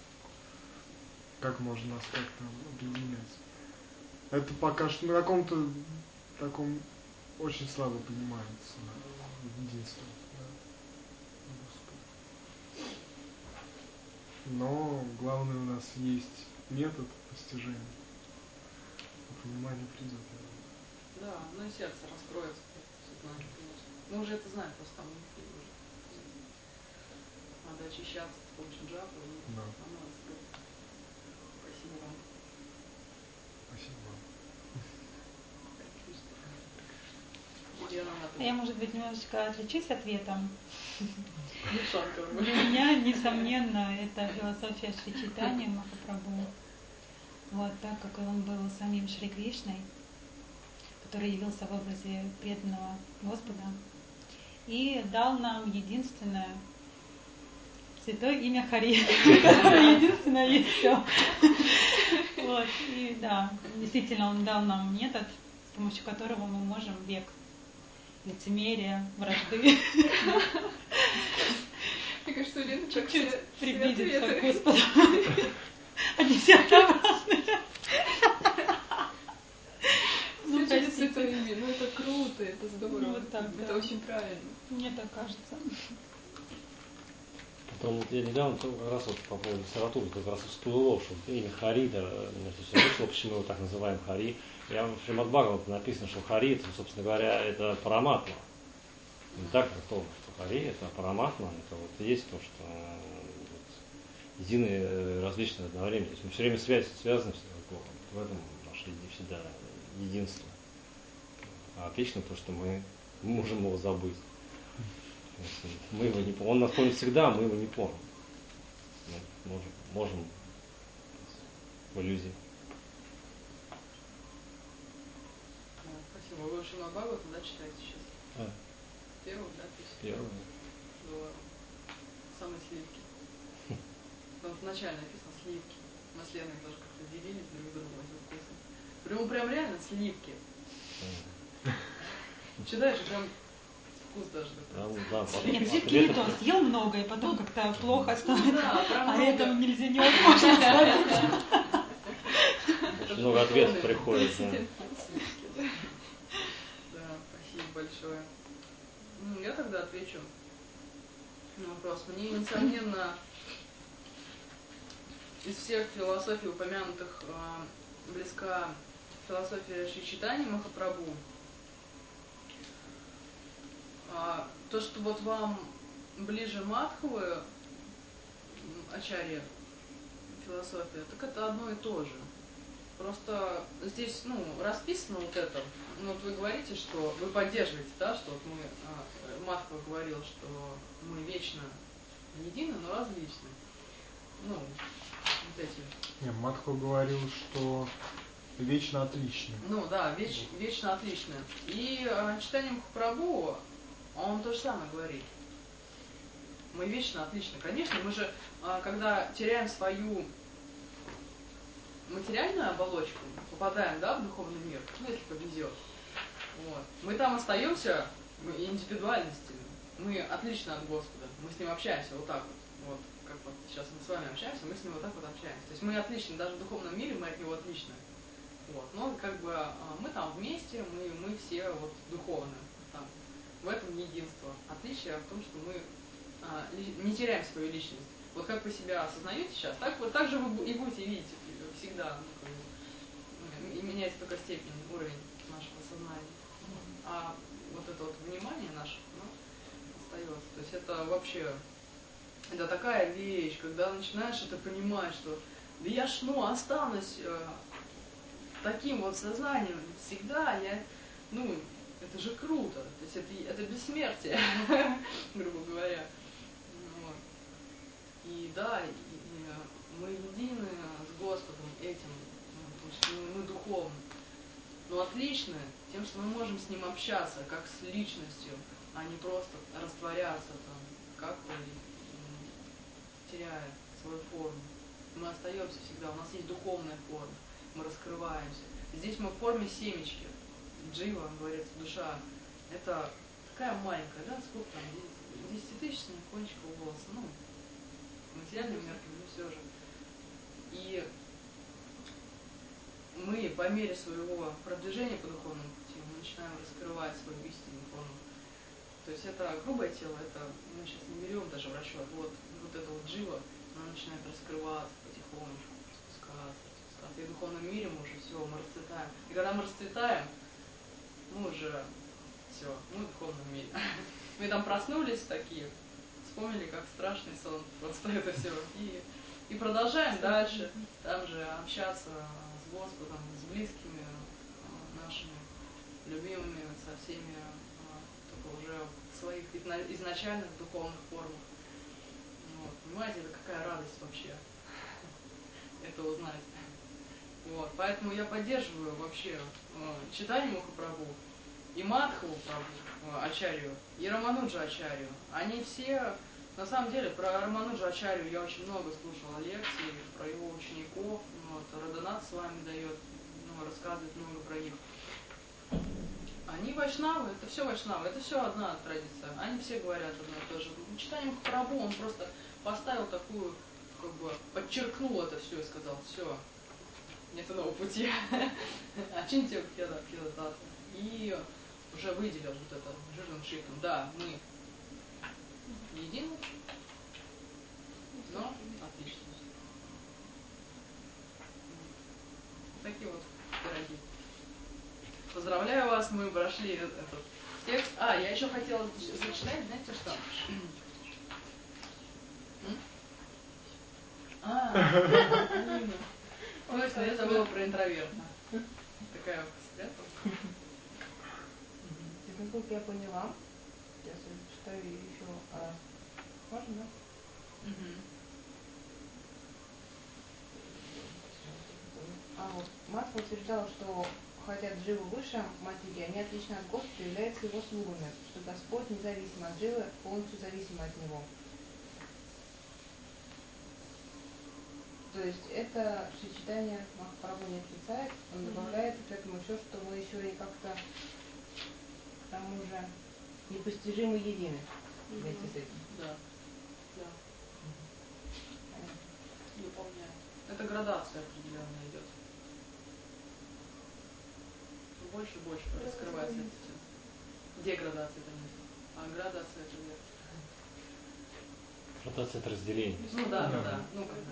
как можно нас как-то объединять? Это пока что на каком-то таком очень слабо понимается единство. Но главное, у нас есть метод постижения. Понимание придет. Да, ну и сердце раскроется, сознание, конечно. Мы уже это знаем, просто там внутри уже. Надо очищаться с помощью джапа, и да. оно раскроется. Спасибо вам. Спасибо вам. Я, может быть, немножечко отличусь ответом. Для меня, несомненно, это философия Шри Чайтаньи Махапрабху. Вот, так как он был самим Шри Кришной, который явился в образе преданного Господа и дал нам единственное святое имя Хари, которое единственное есть все. Вот, и да, действительно, он дал нам метод, с помощью которого мы можем век лицемерия, вражды. Мне кажется, у Лены чуть-чуть приблизиться к ответы. Господу. Они все разные. Ну, Все через простите. святое имя. Ну, это круто, это здорово. Ну, вот так, это да. очень правильно. Мне так кажется. Потом вот я недавно как раз вот по поводу литературы как раз всплыло, что имя Хари, да, все вышло, почему его так называем Хари. Я в Шримад Бхагаватам написано, что Хари, это, собственно говоря, это параматма. Не так трактовано, что Хари это параматма, это вот есть то, что вот, единые различные одновременно. То есть мы все время связь, связаны с Богом. В этом наше всегда единство. А отлично то, что мы можем его забыть. Мы его не помним. Он нас помнит всегда, а мы его не помним. Мы можем, можем в иллюзии. Спасибо. Вы Шримад Бхагаватам, да, читаете сейчас? А. Первый, да? Первый. Здорово. Самые сливки. Там вначале написано сливки. Мы с Леной тоже как-то делились друг с другом этим вкусом. Прям, прям реально сливки. Читаешь, прям вкус даже такой. Да, да, Нет, сливки не то, съел много, и потом как-то плохо становится. Да, а этому нельзя, невозможно оставить. Очень много ответов приходит. Да. Да, спасибо большое. Ну, я тогда отвечу на вопрос. Мне, несомненно, из всех философий, упомянутых, близка философия Шри Чайтаньи Махапрабху. То, что вот вам ближе Мадхавы, ачарья, философия, так это одно и то же. Просто здесь, ну, расписано вот это. Ну, вот вы говорите, что вы поддерживаете, да, что вот мы, а, Мадхава говорил, что мы вечно едины, но различны. Ну, вот эти. Не, Мадхава говорил, что вечно отличны. Ну да, веч, вечно отличны. И а, читание Махапрабху, он то же самое говорит. Мы вечно отличны. Конечно, мы же, а, когда теряем свою материальную оболочку, попадаем, да, в духовный мир, ну, если повезет. Вот. Мы там остаемся индивидуальностями. Мы отличны от Господа. Мы с Ним общаемся вот так вот. Вот, как вот сейчас мы с вами общаемся, мы с Ним вот так вот общаемся. То есть мы отличны, даже в духовном мире мы от Него отличны. Вот. Но как бы мы там вместе, мы, мы все вот духовные. Там. В этом единство. Отличие в том, что мы а, не теряем свою личность. Вот как вы себя осознаете сейчас, так, вот, так же вы и будете видеть всегда. Ну, и меняется только степень, уровень нашего сознания. А вот это вот внимание наше, ну, остается. То есть это вообще, это такая вещь, когда начинаешь это понимать, что да я ж, ну, останусь э, таким вот сознанием всегда, я, ну, это же круто. То есть это, это бессмертие, грубо говоря. Вот. И да, и, и мы едины с Господом этим, потому что мы, мы духовны. Но отличны тем, что мы можем с Ним общаться, как с личностью, а не просто растворяться там, как-то теряя свою форму. Мы остаемся всегда, у нас есть духовная форма, мы раскрываемся. Здесь мы в форме семечки. Джива, говорится, душа, это такая маленькая, да, сколько там, десятитысячная кончика волоса, ну, материальными мерками, ну все же. И мы по мере своего продвижения по духовному пути, мы начинаем раскрывать свою истинную форму. То есть это грубое тело, это мы сейчас не берем даже в расчет. Вот, вот это вот джива, она начинает раскрываться потихонечку, спускаться, спускаться. И в духовном мире мы уже все, мы расцветаем. И когда мы расцветаем, мы уже все, мы в духовном мире. Мы там проснулись такие, вспомнили, как страшный сон, просто это все. И, и продолжаем дальше, там же общаться с Господом, с близкими нашими, любимыми, со всеми, только уже в своих изначальных духовных формах. Вот. Понимаете, это какая радость вообще это узнать. Вот. Поэтому я поддерживаю вообще читание Махапрабху и Мадхаву Прабху, ачарью, и Рамануджа ачарью. Они все, на самом деле, про Рамануджа ачарью я очень много слушала лекций, про его учеников. Вот, Радханат с вами дает, ну, рассказывает много про них. Они вайшнавы, это все вайшнавы, это все одна традиция. Они все говорят одно и то же. Читание Махапрабху, он просто поставил такую, как бы, подчеркнул это все и сказал, все, нет иного пути. Ачинтия Бхеда Бхеда Тата. И уже выделил вот это жирным шрифтом. Да, мы едины, поздравляю вас, мы прошли этот текст. А, я еще хотела зачитать, знаете что? А, точно, я забыла про интроверта. Такая вот спряталась. Насколько я поняла, я читаю еще раз. Можно, да? Угу. А вот Маркс утверждал, что хотя Джива выше материи, они отличны от Господа и являются его слугами, что Господь независим от Дживы, полностью зависим от него. То есть это сочетание Махапрабху не отрицает, он добавляет к этому еще, что мы еще и как-то к тому же непостижимо едины вместе с этим. Да. Да. Выполняю. Это градация определенная идет. Больше и больше раскрывается эта тема. Деградация это не, а градация это вверх. Градация это разделение. Ну да, да, да. Ну как бы.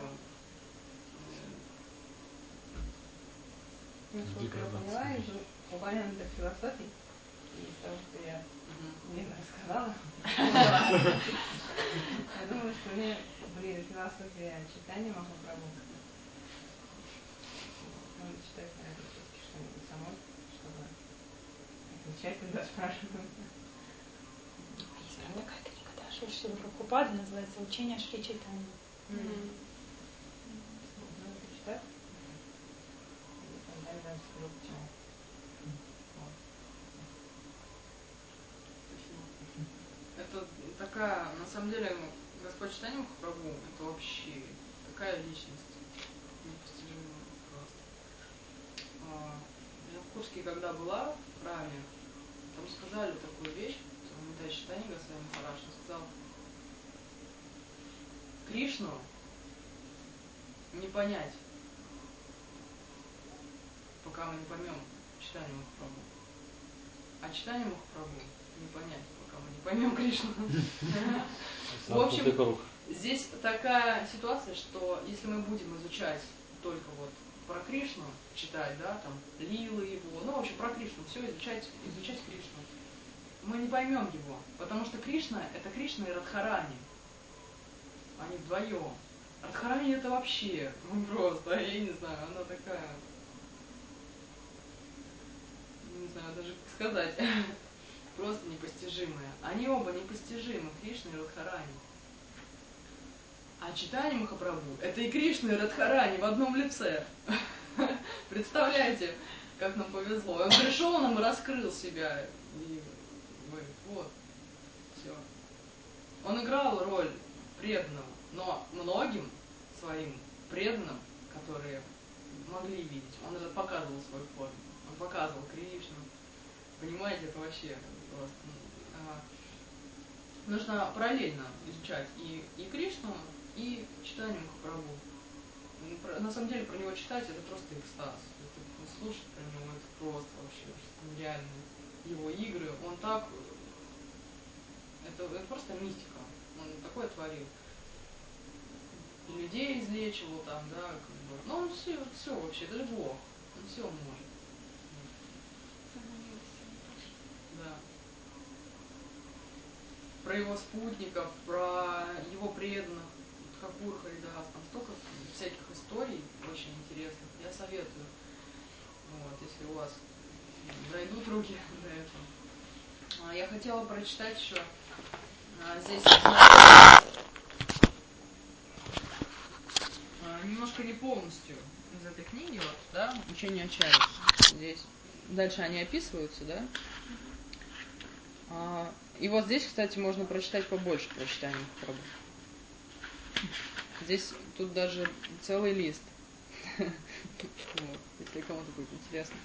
Насколько я поняла, из упомянутых философий, из того, что я Лена рассказала, я думаю, что мне ближе философия читания Махапрабху. Надо читать, наверное, все-таки что-нибудь самой, чтобы отвечать, когда спрашивают. Такая книга, да, Шри Шрила Прабхупады, называется «Учение Шри Чайтаньи». Надо почитать. Тогда я даже скажу, почему. Это такая, на самом деле, Господь Чайтанья Махапрабху, это вообще такая личность непостижимая просто. Я в Курске, когда была в храме, там сказали такую вещь, Амитай Чайтанья Госвами Махарадж сказал: Кришну не понять, пока мы не поймем Чайтанью Махапрабху. А Чайтанью Махапрабху не понять, пока мы не поймем Кришну. В общем, здесь такая ситуация, что если мы будем изучать только вот про Кришну, читать, да, там, лилы его, ну, в общем, про Кришну, все изучать, изучать Кришну, мы не поймем его, потому что Кришна — это Кришна и Радхарани. Они вдвоем. Радхарани — это вообще, ну, просто, я не знаю, она такая, не знаю даже как сказать, просто непостижимая. Они оба непостижимы, Кришна и Радхарани. А Чайтанья Махапрабху — это и Кришна, и Радхарани в одном лице. Представляете, как нам повезло. Он пришел нам и раскрыл себя. И мы, вот, все. Он играл роль преданного, но многим своим преданным, которые могли видеть, он же показывал свою форму. Он показывал Кришну. Понимаете, это вообще просто. Нужно параллельно изучать и, и Кришну, и Чайтанью Махапрабху. На самом деле про него читать — это просто экстаз. Это, слушать про него — это просто вообще нереально. Его игры, он так... Это, это просто мистика. Он такое творил. И людей излечивал там, да, как бы. Ну, он все, все вообще, это же Бог. Он все может. Да. Про его спутников, про его преданных, Хакур Харидас, там столько всяких историй очень интересных. Я советую, вот, если у вас дойдут руки до этого. Я хотела прочитать еще здесь немножко не полностью из этой книги, вот, да, «Учение Ачарьи». Здесь дальше они описываются, да. И вот здесь, кстати, можно прочитать побольше про Чайтанью Махапрабху. Здесь тут даже целый лист. Вот, если кому-то будет интересно.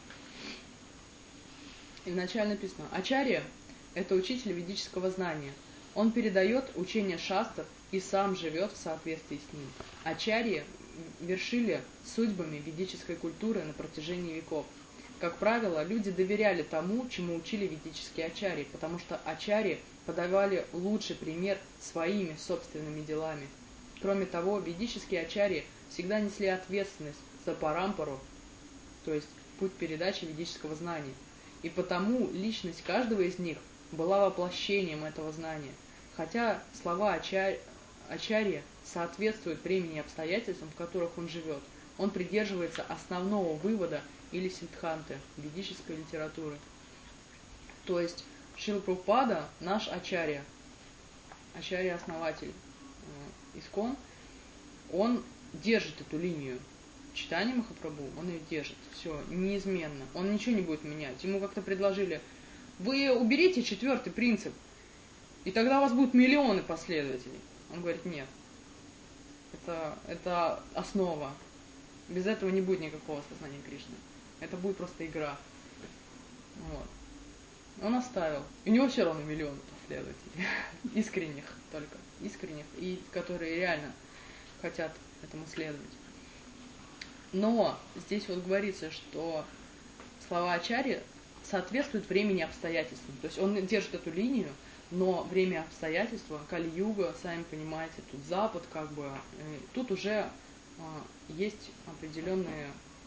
И вначале написано: Ачарья – это учитель ведического знания. Он передает учение шастр и сам живет в соответствии с ним. Ачарьи вершили судьбами ведической культуры на протяжении веков. Как правило, люди доверяли тому, чему учили ведические ачарьи, потому что ачарьи подавали лучший пример своими собственными делами. Кроме того, ведические ачарьи всегда несли ответственность за парампару, то есть путь передачи ведического знания. и потому личность каждого из них была воплощением этого знания. Хотя слова ачарья, ачарья соответствуют времени и обстоятельствам, в которых он живет, он придерживается основного вывода или сиддханты ведической литературы. То есть Шрила Прабхупада наш ачарья, ачарья-основатель э, ИСККОН, он держит эту линию читания Махапрабху, он ее держит, все, неизменно, он ничего не будет менять. Ему как-то предложили, вы уберите четвертый принцип, и тогда у вас будут миллионы последователей. Он говорит, нет, это, это основа, без этого не будет никакого сознания Кришны, это будет просто игра. Вот. Он оставил, и у него все равно миллионы последователей, искренних только, искренних, и которые реально хотят этому следовать. Но здесь вот говорится, что слова ачарьи соответствуют времени и обстоятельствам. То есть он держит эту линию, но время и обстоятельства, Кали-юга, сами понимаете, тут Запад, как бы, тут уже а, есть определенные,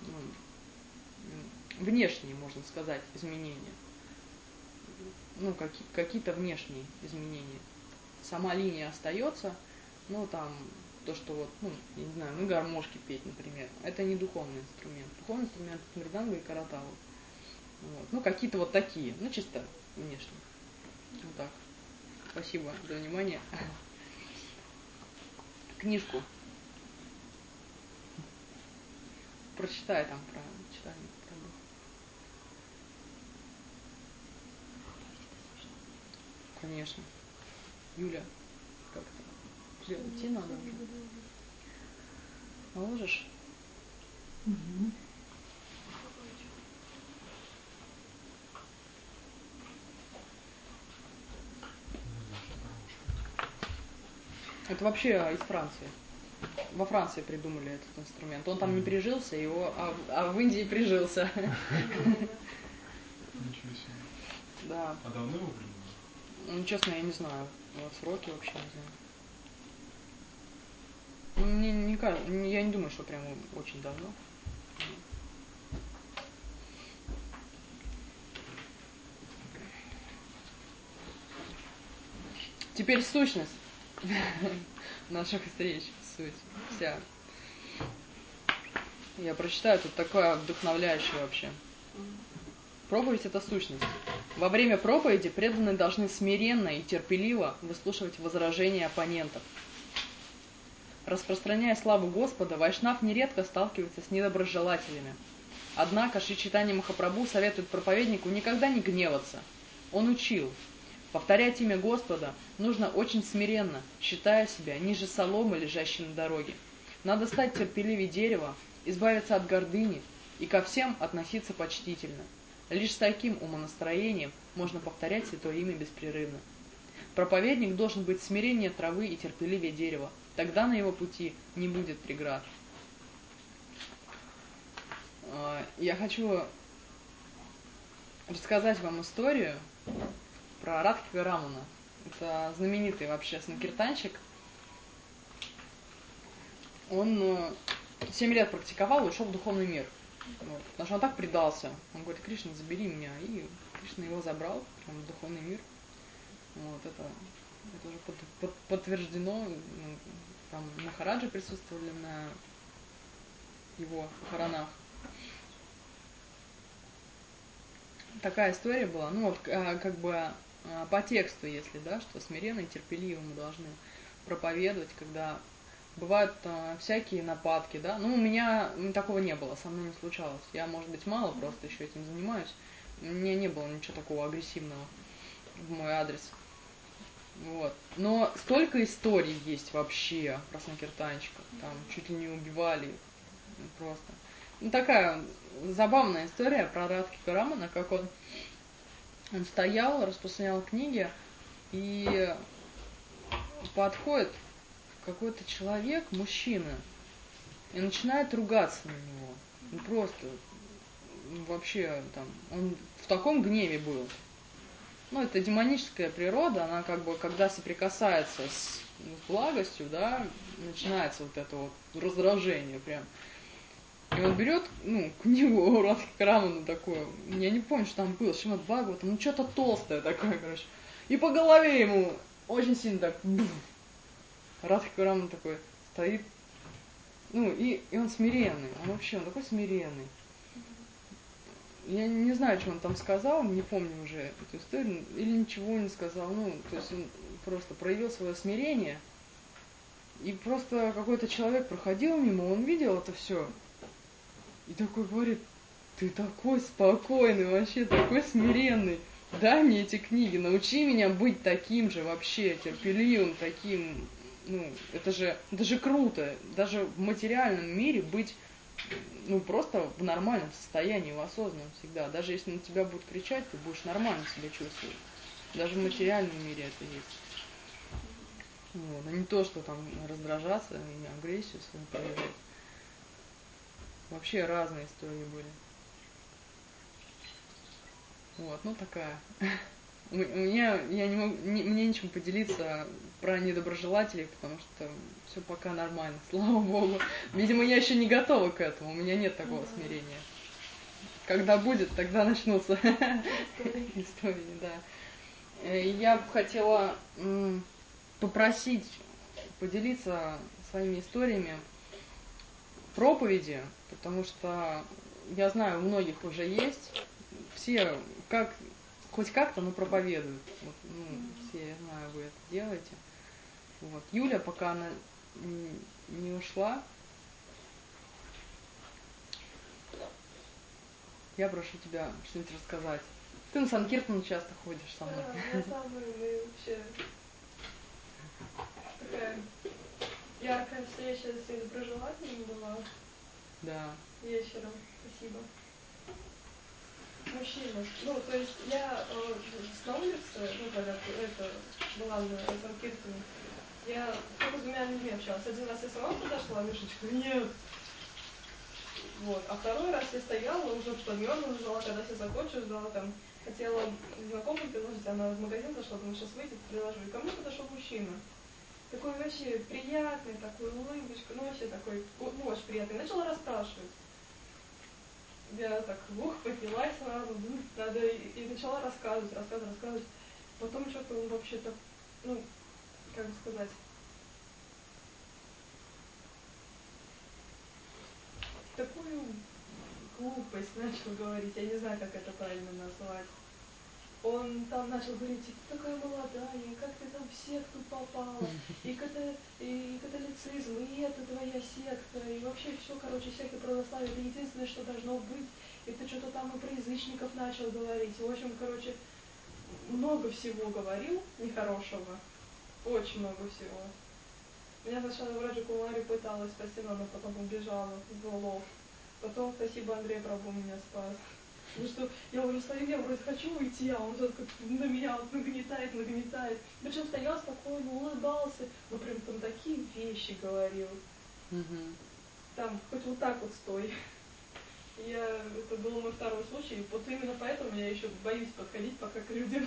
ну, внешние, можно сказать, изменения. Ну, какие, какие-то внешние изменения. Сама линия остается, ну, там, то, что вот, ну, я не знаю, на гармошке петь, например, это не духовный инструмент. Духовный инструмент — мриданга и каратава. Вот. Ну, какие-то вот такие, ну, чисто внешне. Вот так. Спасибо за внимание. Книжку. Прочитай там про читание. Конечно. Юля, как-то идти надо уже. Положишь? Угу. Это вообще из Франции. Во Франции придумали этот инструмент. Он там не прижился, его, а, а в Индии прижился. Ничего себе. Да. А давно его придумали? Ну, честно, я не знаю. Сроки вообще не знаю. Мне не кажется, я не думаю, что прям очень давно. Теперь сущность наших встреч, суть вся. Я прочитаю, тут такое вдохновляющее вообще. Проповедь — это сущность. Во время проповеди преданные должны смиренно и терпеливо выслушивать возражения оппонентов. Распространяя славу Господа, вайшнав нередко сталкивается с недоброжелателями. Однако Шри Чайтанья Махапрабху советует проповеднику никогда не гневаться. Он учил: повторять имя Господа нужно очень смиренно, считая себя ниже соломы, лежащей на дороге. Надо стать терпеливее дерева, избавиться от гордыни и ко всем относиться почтительно. Лишь с таким умонастроением можно повторять святое имя беспрерывно. Проповедник должен быть смиреннее травы и терпеливее дерева, тогда на его пути не будет преград. Я хочу рассказать вам историю про Радхика Рамана. Это знаменитый вообще санкиртанщик. Он семь лет практиковал и ушел в духовный мир. Вот. Потому что он так предался. Он говорит: Кришна, забери меня. И Кришна его забрал прям в духовный мир. Вот, это, это уже под, под, подтверждено. Там Махараджи присутствовали на его похоронах. Такая история была. Ну вот, как бы по тексту, если, да, что смиренно и терпеливо мы должны проповедовать, когда бывают а, всякие нападки, да. Ну, у меня такого не было, со мной не случалось. Я, может быть, мало просто еще этим занимаюсь. У меня не было ничего такого агрессивного в мой адрес. Вот. Но столько историй есть вообще про санкиртанщиков. Там чуть ли не убивали просто. Ну, такая забавная история про Радхика Рамана, как он, он стоял, распространял книги, и подходит какой-то человек, мужчина, и начинает ругаться на него. Ну, просто вообще там, он в таком гневе был. Ну, это демоническая природа, она как бы, когда соприкасается с, с благостью, да, начинается вот это вот раздражение прям. И он берет, ну, книгу Радхи Раману такую, я не помню, что там было, Шримад Бхагаватам, ну, что-то толстое такое, короче. И по голове ему очень сильно так, буф. Радхи Раман такой стоит, ну, и, и он смиренный, он вообще, он такой смиренный. Я не знаю, что он там сказал, не помню уже эту историю, или ничего не сказал, ну, то есть он просто проявил свое смирение, и просто какой-то человек проходил мимо, он видел это все, и такой говорит, ты такой спокойный вообще, такой смиренный, дай мне эти книги, научи меня быть таким же вообще, терпеливым, таким, ну, это же, это же круто, даже в материальном мире быть, ну, просто в нормальном состоянии, в осознанном всегда, даже если на тебя будут кричать, ты будешь нормально себя чувствовать, даже в материальном мире это есть. Вот. А не то, что там раздражаться и агрессию свою проявлять. Вообще разные истории были. Вот, ну такая. У меня, я не могу, не, мне нечем поделиться про недоброжелателей, потому что все пока нормально, слава богу. Видимо, я еще не готова к этому, у меня нет такого смирения. Когда будет, тогда начнутся истории, да. Я бы хотела попросить поделиться своими историями проповеди, потому что я знаю, у многих уже есть, все как, хоть как-то, но проповедуют. Вот, ну, все, я знаю, вы это делаете. Вот. Юля, пока она не ушла, я прошу тебя что-нибудь рассказать. Ты на Санкиртан часто ходишь со мной. Да, на самом деле вообще такая яркая встреча с недоброжелателем была. Да. Вечером. Спасибо. Мужчина. Ну, то есть я э, на улице, ну, когда это была на Санкиртане, я только с двумя людьми общалась. Один раз я сама подошла, Мишечка, нет. Вот. А второй раз я стояла, уже подмерзла, ждала, когда все закончу, ждала там, хотела знакомую предложить, она в магазин зашла, думаю, сейчас выйдет, приложу. И ко мне подошел мужчина. Такой вообще приятный, такой улыбочка, ну вообще такой, ну очень приятный. Начала расспрашивать. Я так, ух, поднялась сразу, ну, надо, и, и начала рассказывать, рассказывать, рассказывать. Потом что-то он вообще-то, ну, как бы сказать, такую глупость начал говорить, я не знаю, как это правильно назвать. Он там начал говорить, ты такая молодая, и как ты там в секту попала, и, ката, и католицизм, и это твоя секта, и вообще все, короче, секта православия, это единственное, что должно быть. И ты что-то там и про язычников начал говорить. В общем, короче, много всего говорил нехорошего, очень много всего. Меня сначала в Раджа Кумари пыталась спасти, но она потом убежала в лов. Потом, спасибо, Андрей Прабу меня спас. Потому что я уже стою, я вроде хочу уйти, а он как на меня вот нагнетает, нагнетает. Причем стоял спокойно, улыбался, но прям там такие вещи говорил. Mm-hmm. Там, хоть вот так вот стой. Я, это был мой второй случай, вот именно поэтому я еще боюсь подходить пока к людям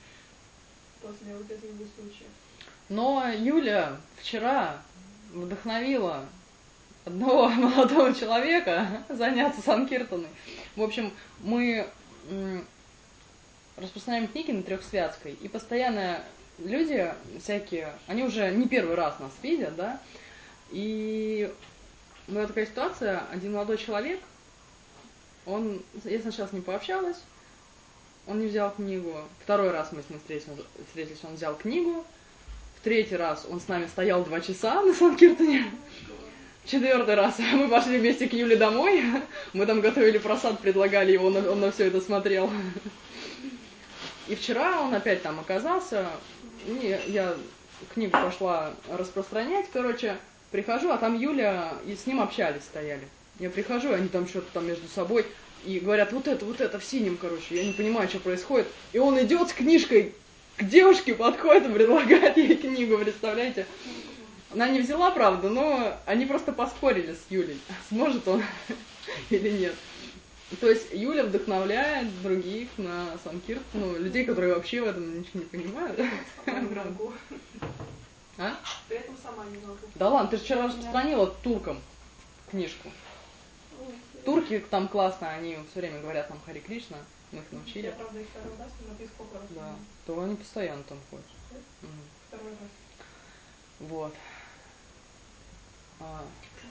после вот этого случая. Но Юля вчера вдохновила одного молодого человека заняться Санкиртаной. В общем, мы распространяем книги на Трехсвятской, и постоянно люди всякие, они уже не первый раз нас видят, да, и была такая ситуация, один молодой человек, он, я сначала с ним пообщалась, он не взял книгу, второй раз мы с ним встретились, встретились, он взял книгу, в третий раз он с нами стоял два часа на Санкиртане, четвертый раз мы пошли вместе к Юле домой, мы там готовили просад, предлагали его, он, он на все это смотрел. И вчера он опять там оказался, и я книгу пошла распространять, короче, прихожу, а там Юля, и с ним общались, стояли. Я прихожу, и они там что-то там между собой, и говорят, вот это, вот это, в синем, короче, я не понимаю, что происходит. И он идет с книжкой к девушке, подходит и предлагает ей книгу, представляете? Она не взяла, правда, но они просто поспорили с Юлей, сможет он или нет. То есть Юля вдохновляет других на Санкиртан, ну, людей, которые вообще в этом ничего не понимают. Сама не могу. А? При этом сама не могу. Да ладно, ты же вчера распространила туркам книжку. Турки там классно, они все время говорят нам Хари Кришна, мы их научили. Я, правда, их второй раз не могу сколько раз. Да, то они постоянно там ходят. Да? Угу. Второй раз. Вот. А,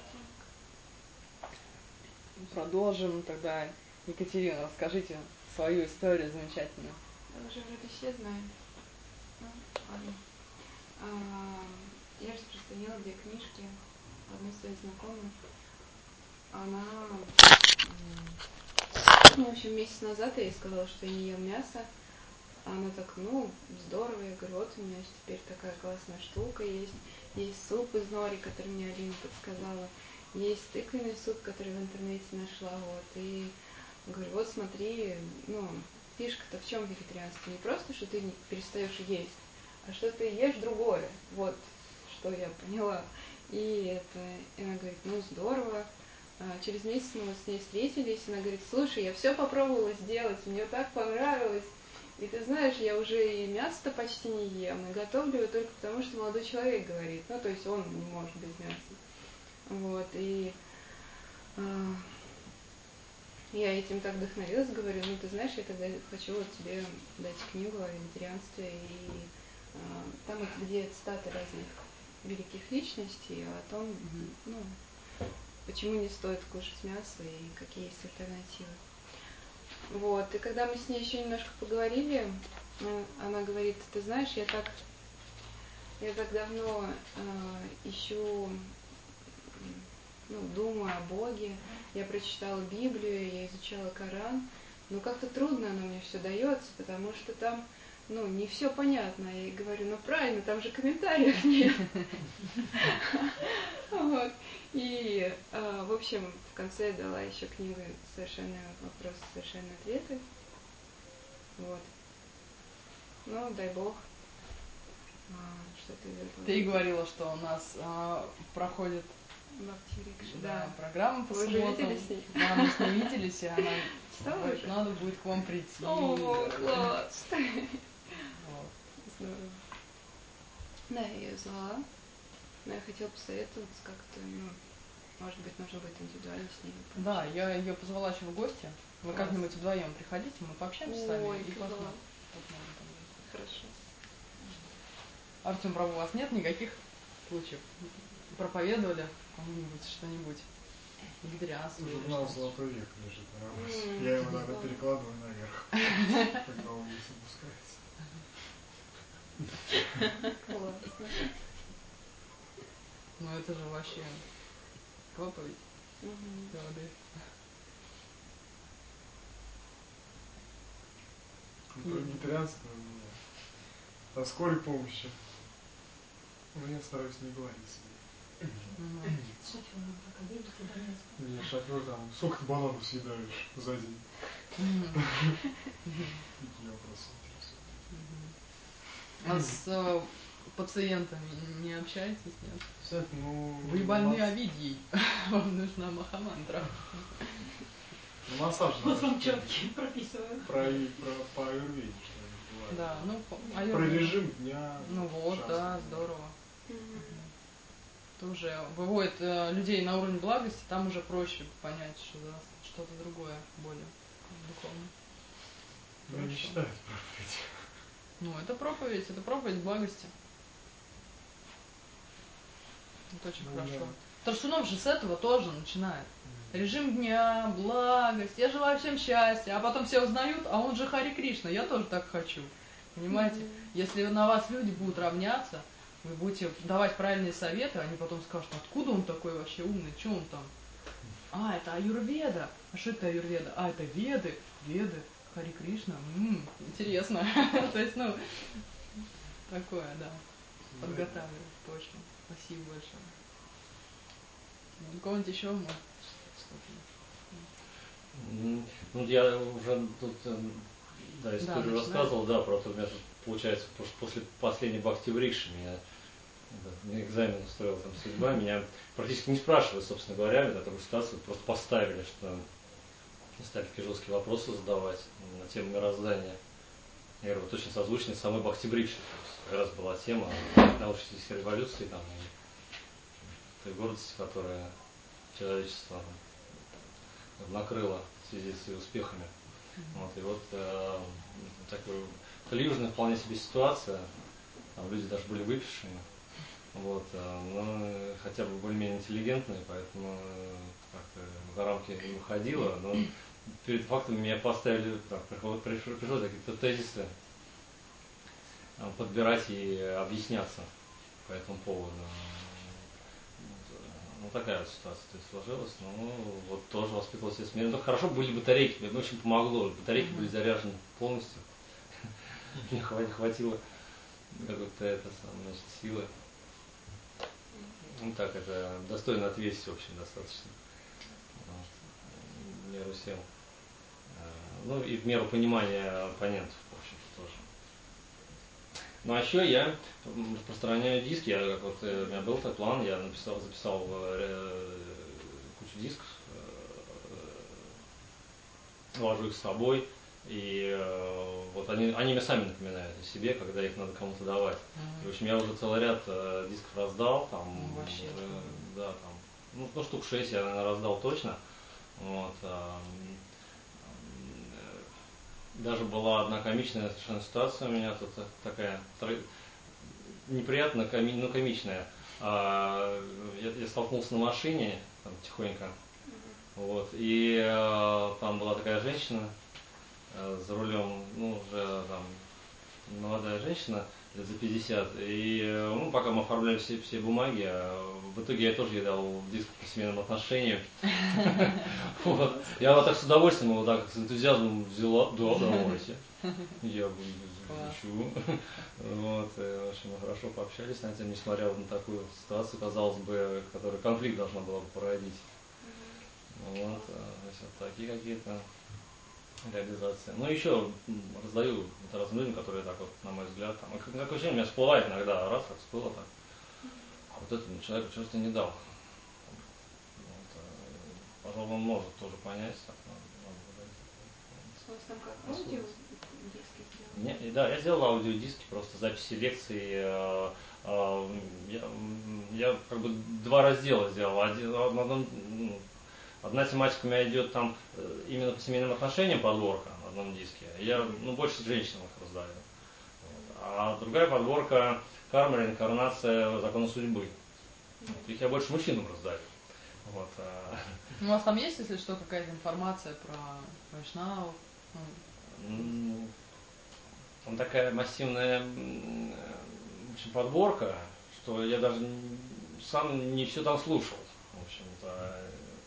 продолжим тогда. Екатерина, расскажите свою историю замечательную. Да, уже вроде все знаем. Ну, ладно. А, я распространила две книжки одной из своих знакомых. Она, ну, в общем, месяц назад я ей сказала, что я не ем мясо. Она так, ну, здорово. Я говорю, вот у меня теперь такая классная штука есть. Есть суп из нори, который мне Алина подсказала. Есть тыквенный суп, который в интернете нашла. Вот. И говорю, вот смотри, ну, фишка-то в чем вегетарианство? Не просто, что ты не перестаешь есть, а что ты ешь другое. Вот, что я поняла. И это, и она говорит, ну, здорово. А через месяц мы вот с ней встретились, и она говорит, слушай, я все попробовала сделать, мне так понравилось. И ты знаешь, я уже и мясо-то почти не ем, и готовлю его только потому, что молодой человек говорит. Ну, то есть он не может без мяса. Вот, и э, я этим так вдохновилась, говорю, ну, ты знаешь, я тогда хочу вот тебе дать книгу о вегетарианстве, и э, там вот где цитаты разных великих личностей о том, ну, почему не стоит кушать мясо и какие есть альтернативы. Вот, и когда мы с ней еще немножко поговорили, она говорит, ты знаешь, я так, я так давно э, ищу, ну, думаю о Боге, я прочитала Библию, я изучала Коран, но как-то трудно оно мне все дается, потому что там, ну, не все понятно. Я ей говорю, ну правильно, там же комментариев нет. Вот. И, в общем, в конце я дала еще книгу «Совершенные вопросы, совершенные ответы». Вот. Ну, дай Бог, что-то из этого. Ты говорила, что у нас а, проходит Бхакти-рикша, да, да. программа по Вы субботам. уже виделись с ней? Да, мы с ней виделись, и она Что говорит, уже? надо будет к вам прийти. О, класс! Вот. Здорово. Да, я ее звала. Но я хотела посоветоваться как-то, ну, может быть, нужно будет индивидуально с ней. Да, я ее позвала еще в гости. Вы Класс. как-нибудь вдвоем приходите, мы пообщаемся с вами Ой, и класс. посмотрим. Хорошо. Артем, правда, у вас нет никаких случаев? Проповедовали кому-нибудь что-нибудь? Вегетарианство? Журнал «Золотой век» лежит на работе. Mm, Я его иногда да. перекладываю наверх, когда он не опускается. Классно. Ну это же вообще проповедь. Угу. Воды. Про вегетарианство у меня. О скорой помощи. Но я стараюсь не говорить с ней. Шофер нам так обидит, когда не спал. Не, шофер там, сколько ты бананов съедаешь за день? Такие вопросы интересуют. А с э, пациентами не общаетесь, нет? Кстати, ну... Вы больны Авидией, вам нужна махамантра. Массаж Вот надо. вам четкие прописываю. Про, про, по аюрведе что-нибудь бывает. Да, ну, Про аюрведа. режим дня. Ну вот, часто. да, здорово. Это уже выводит э, людей на уровень благости, там уже проще понять, что за что-то другое, более духовное. Ну, не считаю это проповедь. Ну, это проповедь, это проповедь благости. Это очень Ну, хорошо. да. Таршунов же с этого тоже начинает. Режим дня, благость, я желаю всем счастья, а потом все узнают, а он же Хари Кришна, я тоже так хочу. Понимаете? Mm-hmm. Если на вас люди будут равняться, вы будете давать правильные советы, они потом скажут, откуда он такой вообще умный, что он там? А, это аюрведа. А что это аюрведа? А, это веды. Веды. Хари Кришна. М-м, интересно. То есть, ну, такое, да. Подготавливаю, точно. Спасибо большое. У кого-нибудь еще может что-то? Ну, я уже тут, да, историю да, рассказывал, да, про то, у меня тут, получается, после последней Бхакти-рикши меня на экзамен устроила там судьба, меня практически не спрашивали, собственно говоря, на такую ситуацию, просто поставили, что стали такие жесткие вопросы задавать на тему мироздания. Я говорю, вот очень созвучно с самой Бхакти-рикши. Как раз была тема научной революции, там, и той гордости, которая человечество накрыло в связи с ее успехами. Вот, и вот э, такая калюжная вполне себе ситуация, там люди даже были выпившие, вот, э, но хотя бы более-менее интеллигентные, поэтому э, как-то за рамки не выходило, но перед фактом меня поставили, так, пришло, пришло, пришло какие-то тезисы э, подбирать и объясняться по этому поводу. Ну, такая вот ситуация то есть, сложилась, ну, вот тоже воспитывал себя смиренно. Ну, хорошо, были батарейки, мне очень помогло, батарейки были заряжены полностью, мне хватило какой-то это, значит, силы. Ну, так, это достойно ответить, в общем, достаточно. Вот. В меру сил. Ну, и в меру понимания оппонентов, в общем-то, тоже. Ну, а еще я распространяю диски, я, как вот, у меня был такой план, я написал, записал э, кучу дисков, э, ложу их с собой, и э, вот они, они мне сами напоминают о себе, когда их надо кому-то давать. Mm-hmm. И, в общем, я уже целый ряд э, дисков раздал, там, mm, вообще, э, да, там, ну, ну, штук шесть я, наверное, раздал точно. Вот, э, Даже была одна комичная совершенно ситуация у меня тут такая неприятно, коми, ну комичная. А, я, я столкнулся на машине там, тихонько, вот, и а, там была такая женщина а, за рулем, ну уже там молодая женщина лет за пятьдесят, и ну, пока мы оформляли все, все бумаги, а в итоге я тоже ей дал диск по семейным отношениям. Вот. Я вот так с удовольствием его так с энтузиазмом взяла, да, давайте. Я изучу. Вот. В общем, мы хорошо пообщались на тему, несмотря на такую ситуацию, казалось бы, которую конфликт должна была бы породить. Вот. Вот такие какие-то реализации. Ну, еще раздаю это разным людям, которые так вот, на мой взгляд, там, как ощущение, у меня всплывает иногда, раз, так всплыло так. А вот этому человеку чего-то не дал. Вот, пожалуй, он может тоже понять. Так, у вас там как аудиодиски сделали? Не, да, я сделал аудиодиски, просто записи лекций. Э, э, я, я как бы два раздела сделал. Один, одном, ну, одна тематика у меня идет там именно по семейным отношениям, подборка на одном диске. Я ну, больше женщинам их раздаю. Вот. А другая подборка карма, реинкарнация, законы судьбы. Вот. Их я больше мужчинам раздаю. Вот. Ну, у вас там есть, если что, какая-то информация про вайшнавов? Ну, там такая массивная в общем, подборка, что я даже сам не все там слушал. В общем-то,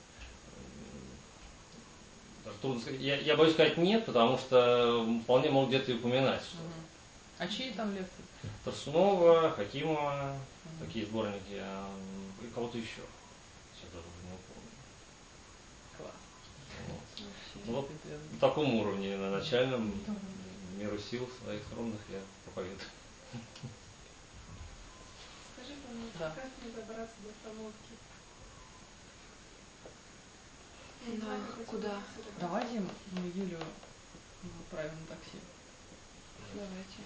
трудно сказать. Я, я боюсь сказать нет, потому что вполне могут где-то и упоминать. Что угу. А чьи там лекции? Тарсунова, Хакимова, угу. Такие сборники, и кого-то еще. Сейчас даже уже не помню. Класс. Вот. Ну, вот на таком уровне, на начальном, меру сил своих ровных я проповедую. Скажи, пожалуйста, да. Как мне добраться до остановки? Да, куда? Давайте мы Юлю отправим на такси. Давайте.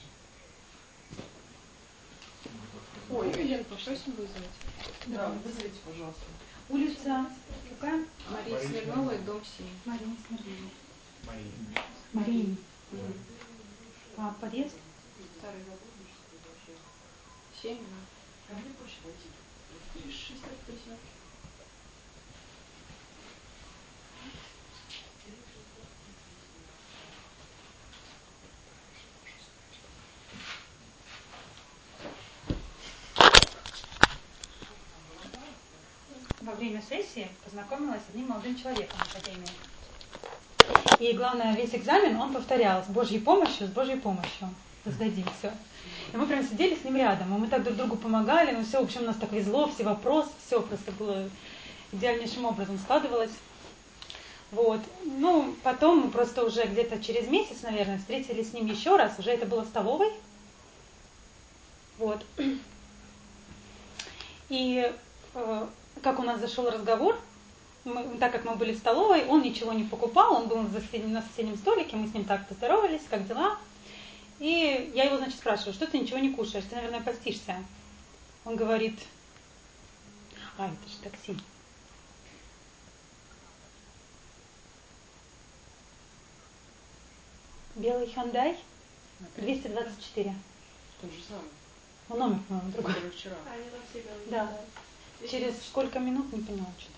Ой, Лен, попросим вызвать. Да, вызовите, пожалуйста. Улица какая? Мария Смирнова, дом семь. Мария Смирнова. Мария. Угу. А подъезд? Второй. Семь, да. А мне проще пойти. шестьдесят пятьдесят. Во время сессии познакомилась с одним молодым человеком в академии. И главное, весь экзамен он повторял с Божьей помощью, с Божьей помощью. Сдадим все. И мы прям сидели с ним рядом, и мы так друг другу помогали, но все, в общем, нас так везло, все вопросы, все просто было идеальнейшим образом складывалось. Вот. Ну, потом мы просто уже где-то через месяц, наверное, встретились с ним еще раз, уже это было в столовой. Вот. И э, как у нас зашел разговор, мы, так как мы были в столовой, он ничего не покупал, он был на соседнем, на соседнем столике, мы с ним так поздоровались, как дела. И я его, значит, спрашиваю, что ты ничего не кушаешь, ты, наверное, постишься. Он говорит, а, это же такси. Белый Hyundai двести двадцать четыре. Тот же самый. Ну, номер, по-моему, другой. Который вчера. А, они там все белые. Да. Через сколько минут, не поняла, что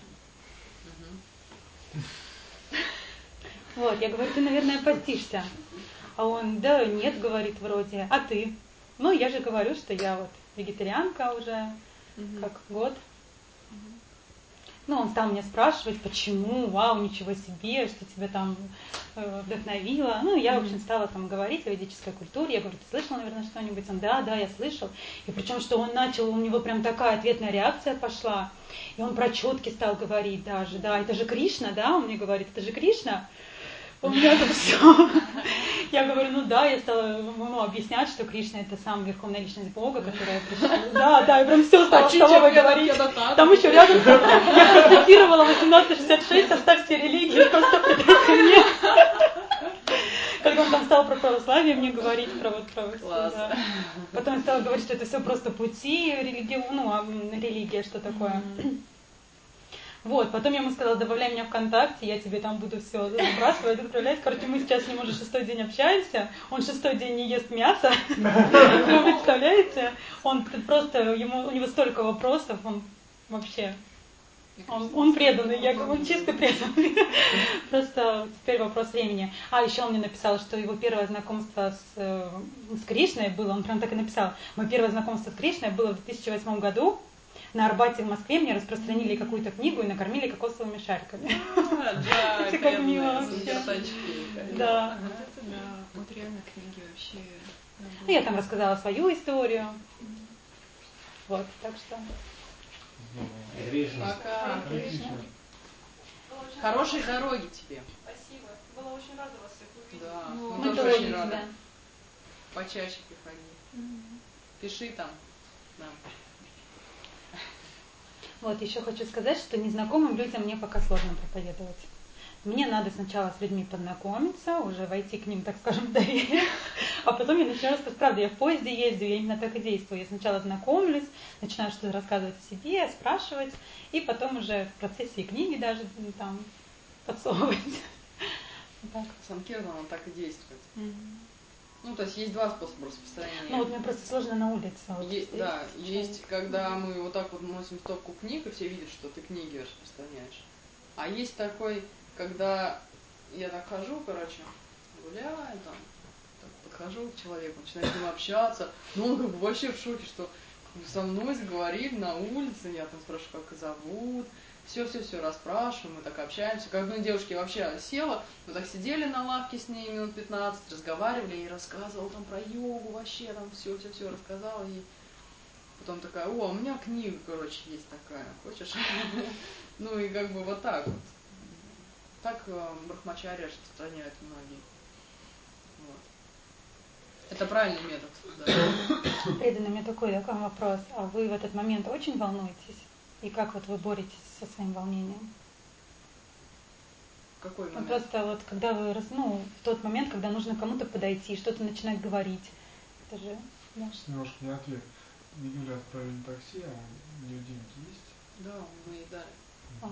там. Вот, я говорю, ты, наверное, постишься. А он, да, нет, говорит вроде, а ты? Ну, я же говорю, что я вот вегетарианка уже, Мгм. как год. Ну, он стал меня спрашивать, почему, вау, ничего себе, что тебя там э, вдохновило. Ну, я, в общем, стала там говорить о ведической культуре. Я говорю, ты слышал, наверное, что-нибудь? Он, да, да, я слышал. И причем, что он начал, у него прям такая ответная реакция пошла. И он про четки стал говорить даже, да, это же Кришна, да, он мне говорит, это же Кришна. У меня там все. Я говорю, ну да, я стала ну, объяснять, что Кришна это сам верховная личность Бога, которая пришла. Да, да, я прям все стала столовой говорить. Там еще рядом я процитировала восемнадцать шестьдесят шесть, оставь все религии, просто придай ко мне. Когда он там стал про православие мне говорить, про вот православие. Да. Потом стал говорить, что это все просто пути, религия, ну, а религия, что такое. Вот, потом я ему сказала, добавляй меня ВКонтакте, я тебе там буду все забрасывать, отправлять. Короче, мы сейчас с ним уже шестой день общаемся, он шестой день не ест мясо, вы представляете? Он просто, ему, у него столько вопросов, он вообще, он, он преданный, я говорю, он чисто преданный. Просто теперь вопрос времени. А, еще он мне написал, что его первое знакомство с, с Кришной было, он прям так и написал, мое первое знакомство с Кришной было в две тысячи восьмом году. На Арбате в Москве мне распространили какую-то книгу и накормили кокосовыми шариками. Да, это как мило вообще. Да. Вот реально книги вообще. Ну, я там рассказала свою историю. Вот, так что. Пока. Хорошей дороги тебе. Спасибо. Была очень рада вас всех увидеть. Да, Ну, мы мы тоже тоже очень рады. тебя. Почаще приходи. Пиши там нам. Вот, еще хочу сказать, что незнакомым людям мне пока сложно проповедовать. Мне надо сначала с людьми познакомиться, уже войти к ним, так скажем, в доверие, а потом я начинаю рассказывать. Правда, я в поезде ездю, я именно так и действую. Я сначала знакомлюсь, начинаю что-то рассказывать о себе, спрашивать, и потом уже в процессе и книги даже ну, там подсовывать. Так. Санкиртан, он так и действует. Ну, то есть есть два способа распространения. Ну, вот мне просто сложно на улице. Вот, Е- здесь, да, сейчас. есть, когда мы вот так вот носим стопку книг, и все видят, что ты книги распространяешь. А есть такой, когда я так хожу, короче, гуляю там, так подхожу к человеку, начинаю с ним общаться, ну он как бы вообще в шоке, что со мной заговорили на улице, я там спрашиваю, как зовут, все-все-все расспрашиваем, мы так общаемся. К одной девушке вообще села, мы так сидели на лавке с ней минут пятнадцать, разговаривали, и рассказывал там про йогу, вообще там все-все-все рассказала ей. Потом такая, о, у меня книга, короче, есть такая, хочешь? Ну и как бы вот так вот. Так брахмачарьи распространяют многие. Это правильный метод, да. Преданный, у меня такой, такой вопрос. А вы в этот момент очень волнуетесь? И как вот вы боретесь со своим волнением? Какой Ну, момент? просто вот когда вы, рас- ну, в тот момент, когда нужно кому-то подойти, что-то начинать говорить. Это же, да. Немножко не ответ. Юля отправили такси, а у нее деньги есть? Да, мы ей дали. А.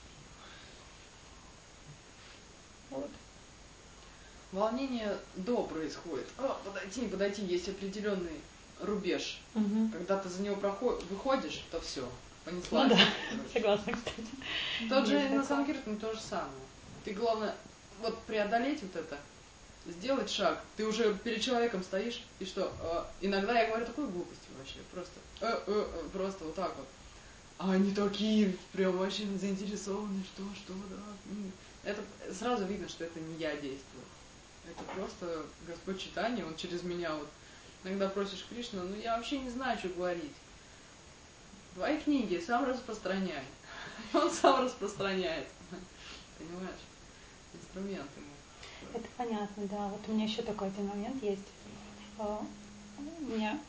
Вот. Волнение до происходит. О, подойти, не подойти, есть определенный рубеж. Угу. Когда ты за него проход... выходишь, то все, понеслась. Ну да, короче. согласна, кстати. Тот же Есть на такое. Санкиртане то же самое. Ты, главное, вот преодолеть вот это, сделать шаг. Ты уже перед человеком стоишь, и что? Э, иногда я говорю такую глупость вообще, просто, э, э, э, просто вот так вот. А они такие, прям вообще заинтересованы, что, что, да. Это сразу видно, что это не я действую. Это просто Господь читание, Он через меня вот. Иногда просишь Кришну, ну я вообще не знаю, что говорить. Твои книги сам распространяй. Он сам распространяет. Понимаешь? Инструмент ему. Это понятно, да. Вот у меня еще такой один момент есть. А, У меня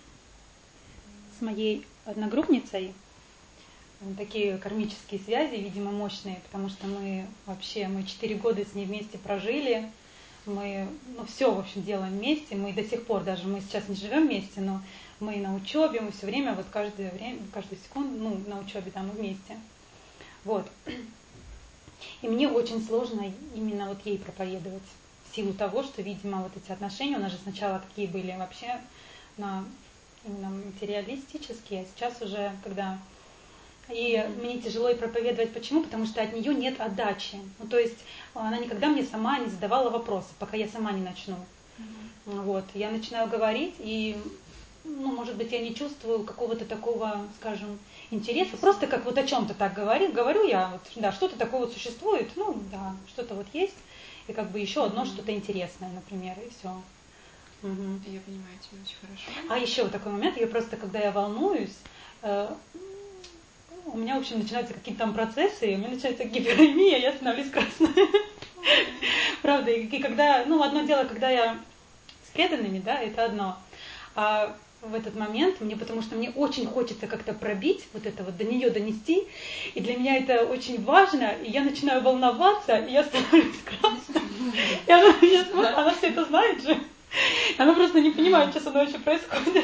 с моей одногруппницей такие кармические связи, видимо, мощные, потому что мы вообще, мы четыре года с ней вместе прожили, мы, ну, все, в общем, делаем вместе, мы до сих пор, даже мы сейчас не живем вместе, но мы на учебе, мы все время, вот каждое время, каждую секунду, ну, на учебе, да, мы вместе. Вот. И мне очень сложно именно вот ей проповедовать в силу того, что, видимо, вот эти отношения у нас же сначала какие были вообще на именно материалистические, а сейчас уже когда... И mm-hmm. мне тяжело и проповедовать. Почему? Потому что от нее нет отдачи. Ну, то есть она никогда мне сама не задавала вопросы, пока я сама не начну. Mm-hmm. Вот. Я начинаю говорить, и, ну, может быть, я не чувствую какого-то такого, скажем, интереса. Просто как вот о чем-то так говорю. Говорю я, вот, да, что-то такое вот существует, ну, да, что-то вот есть. И как бы еще одно mm-hmm. что-то интересное, например, и все. Угу. Я понимаю тебя очень хорошо. А еще вот такой момент, я просто, когда я волнуюсь, э, у меня, в общем, начинаются какие-то там процессы, и у меня начинается гиперемия, я становлюсь красной. Правда, и когда, ну, одно дело, когда я с преданными, да, это одно. А в этот момент мне, потому что мне очень хочется как-то пробить, вот это вот, до нее донести, и для меня это очень важно, и я начинаю волноваться, и я становлюсь красной. И она, я, она все это знает же. Она просто не понимает, что со мной вообще происходит.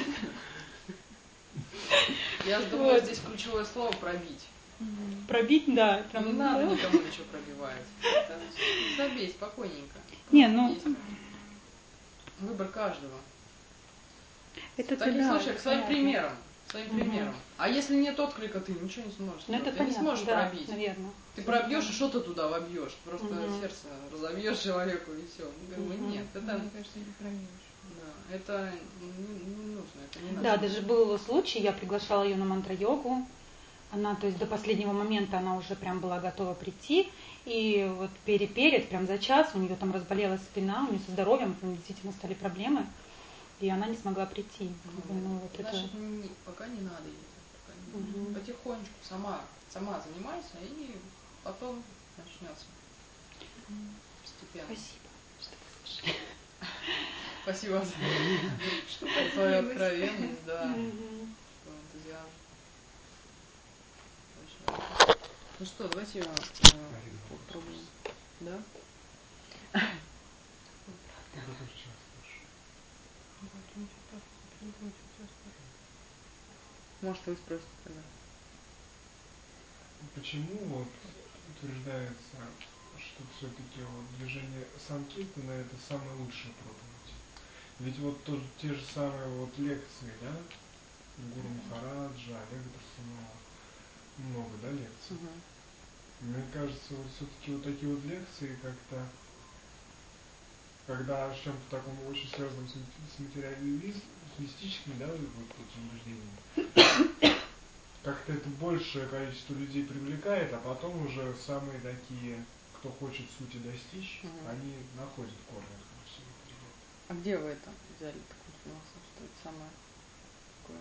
Я думаю, вот. Здесь ключевое слово «пробить». Пробить, да. Прям, не надо да. никому ничего пробивать. Забей спокойненько. Не, ну... Есть выбор каждого. Это в таких да, случаях своим понятно. примером. Своим угу. примером. А если нет отклика, ты ничего не сможешь. Ну, это ты понятно, не сможешь да, пробить. Наверное. Ты пробьешь, и что ты туда вобьешь? Просто угу. сердце разобьешь человеку, и все. Ну, как бы угу. нет. Это, мне кажется, не пробьешь. Да, это не, не нужно, это не надо. Да, даже был случай, я приглашала ее на мантра-йогу. Она, то есть до последнего момента она уже прям была готова прийти. И вот перед, прям за час у нее там разболелась спина, у нее со здоровьем действительно стали проблемы. И она не смогла прийти. Ну, ну, вот значит, это... не, пока не надо ей. Пока не угу. Потихонечку сама, сама занимайся, и потом начнется. Постепенно. Спасибо, что ты слышишь. Спасибо за твою откровенность, да. Твой энтузиазм. Ну что, давайте попробуем. Да? Может, вы спросите тогда. Почему вот утверждается, что все-таки вот движение Санкиртана это самая лучшая проповедь? Ведь вот тоже те же самые вот лекции, да, Гуру Махараджа, Олега Тарсунова, много, да, лекций. Угу. Мне кажется, вот все-таки вот такие вот лекции как-то, когда с чем-то таком очень связанным с материалистическими, да, вот этими убеждениями, как-то это большее количество людей привлекает, а потом уже самые такие, кто хочет сути достичь, угу. они находят корни этого всего. А где вы это взяли такую информацию, что это самое такое?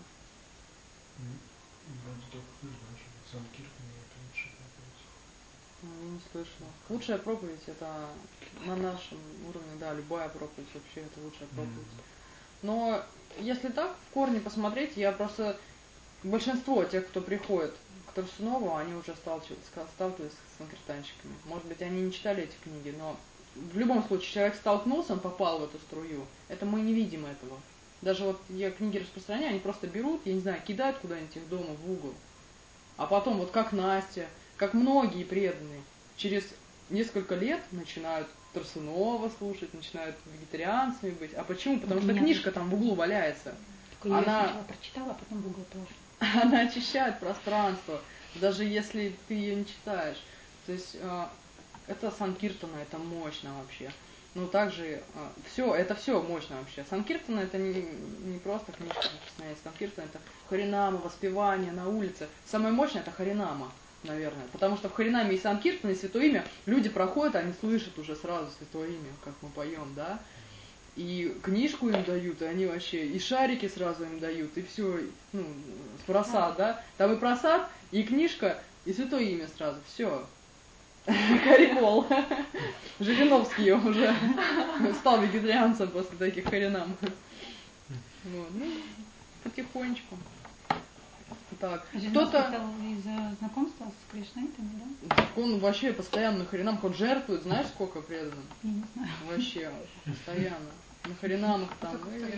Вроде только ты знаешь, что Санкиртан это лучшая проповедь. Ну, я не слышала. Лучшая проповедь это на нашем уровне, да, любая проповедь вообще это лучшая проповедь. Mm. Но если так в корне посмотреть, я просто большинство тех, кто приходит к Тарсунову, они уже сталкивались, сталкивались с санкиртанщиками. Может быть, они не читали эти книги, но в любом случае человек столкнулся, он попал в эту струю. Это мы не видим этого. Даже вот я книги распространяю, они просто берут, я не знаю, кидают куда-нибудь их дома в угол. А потом, вот как Настя, как многие преданные, через несколько лет начинают Тарсунова слушать, начинают вегетарианцами быть. А почему? Потому что книжка там в углу валяется. Я она... сначала прочитала, а потом в угол тоже. Она очищает пространство, даже если ты ее не читаешь. То есть это Санкиртана, это мощно вообще. Ну, также, а, все, это все мощно вообще. Санкиртана это не, не просто книжка написанная, Санкиртана это харинама, воспевание на улице. Самое мощное это харинама, наверное. Потому что в харинаме и Санкиртане, и Святое Имя, люди проходят, они слышат уже сразу Святое Имя, как мы поем, да. И книжку им дают, и они вообще, и шарики сразу им дают, и все, ну, просад, да. Там и просад, и книжка, и Святое Имя сразу, все. Харибол. Жириновский уже стал вегетарианцем после таких харинам. Вот. Ну, потихонечку. Так, кто-то... из-за знакомства с кришнаитами, да? Он вообще постоянно на харинам, он жертвует, знаешь, сколько предан? Я не знаю. Вообще, постоянно. На харинамах там.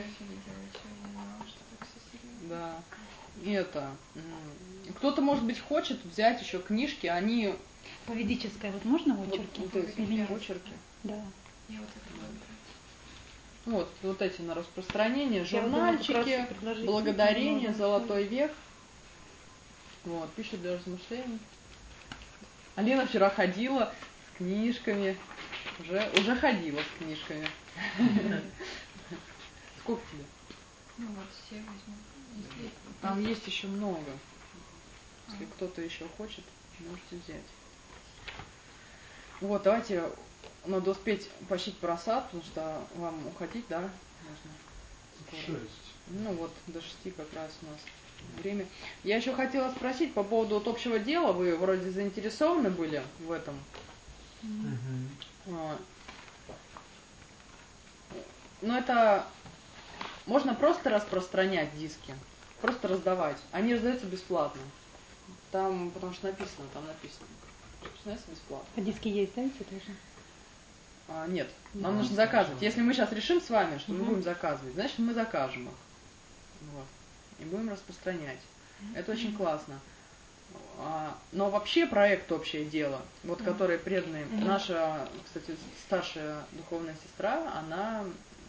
Да. И это. Кто-то, может быть, хочет взять еще книжки, они... По ведической вот можно очерки? Вот, вот эти очерки? Да. Я вот это буду брать. Вот, вот эти на распространение, Я вот думаю, как журнальчики, раз предложить благодарение, можно. золотой век. Вот, пишет для размышлений. Алина вчера ходила с книжками. Уже, уже ходила с книжками. Сколько тебе? Ну вот, все возьму. Если... Там есть еще много. Если кто-то еще хочет, можете взять. Вот, давайте, надо успеть почтить просад, потому что вам уходить, да? Можно. Шесть. Ну вот, до шести как раз у нас время. Я еще хотела спросить по поводу вот общего дела. Вы вроде заинтересованы были в этом. Угу. Но это можно просто распространять диски, просто раздавать. Они раздаются бесплатно. Там, потому что написано, там написано. Распространяется бесплатно. А диски есть, да, эти тоже? А, нет, нам нужно заказывать. Если мы сейчас решим с вами, что мы будем заказывать, значит мы закажем их. Вот. И будем распространять. Это очень классно. А, но вообще проект «Общее дело», вот который преданный, наша, кстати, старшая духовная сестра, она,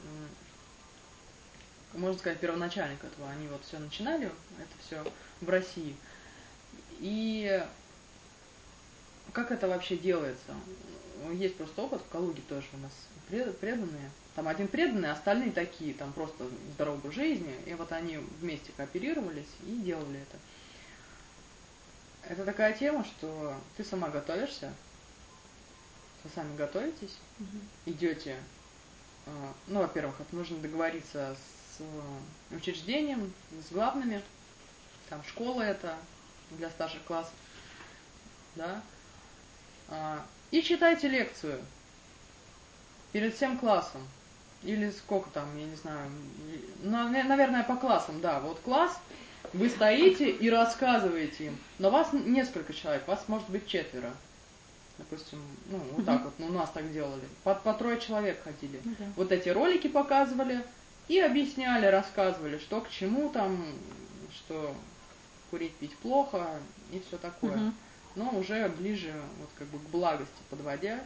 можно сказать, первоначальник этого. Они вот все начинали, это все в России. И как это вообще делается? Есть просто опыт, в Калуге тоже у нас преданные. Там один преданный, остальные такие, там просто здоровой жизни. И вот они вместе кооперировались и делали это. Это такая тема, что ты сама готовишься, вы сами готовитесь, угу. идете, ну, во-первых, это нужно договориться с учреждением, с главными, там школа это для старших классов, да, и читайте лекцию перед всем классом, или сколько там, я не знаю, наверное, по классам, да, вот класс. Вы стоите и рассказываете им, но вас несколько человек, вас может быть четверо. Допустим, ну, вот так вот, ну, у нас так делали. По, по трое человек ходили. Okay. Вот эти ролики показывали и объясняли, рассказывали, что к чему там, что курить, пить плохо и все такое. Uh-huh. Но уже ближе, вот как бы к благости подводя.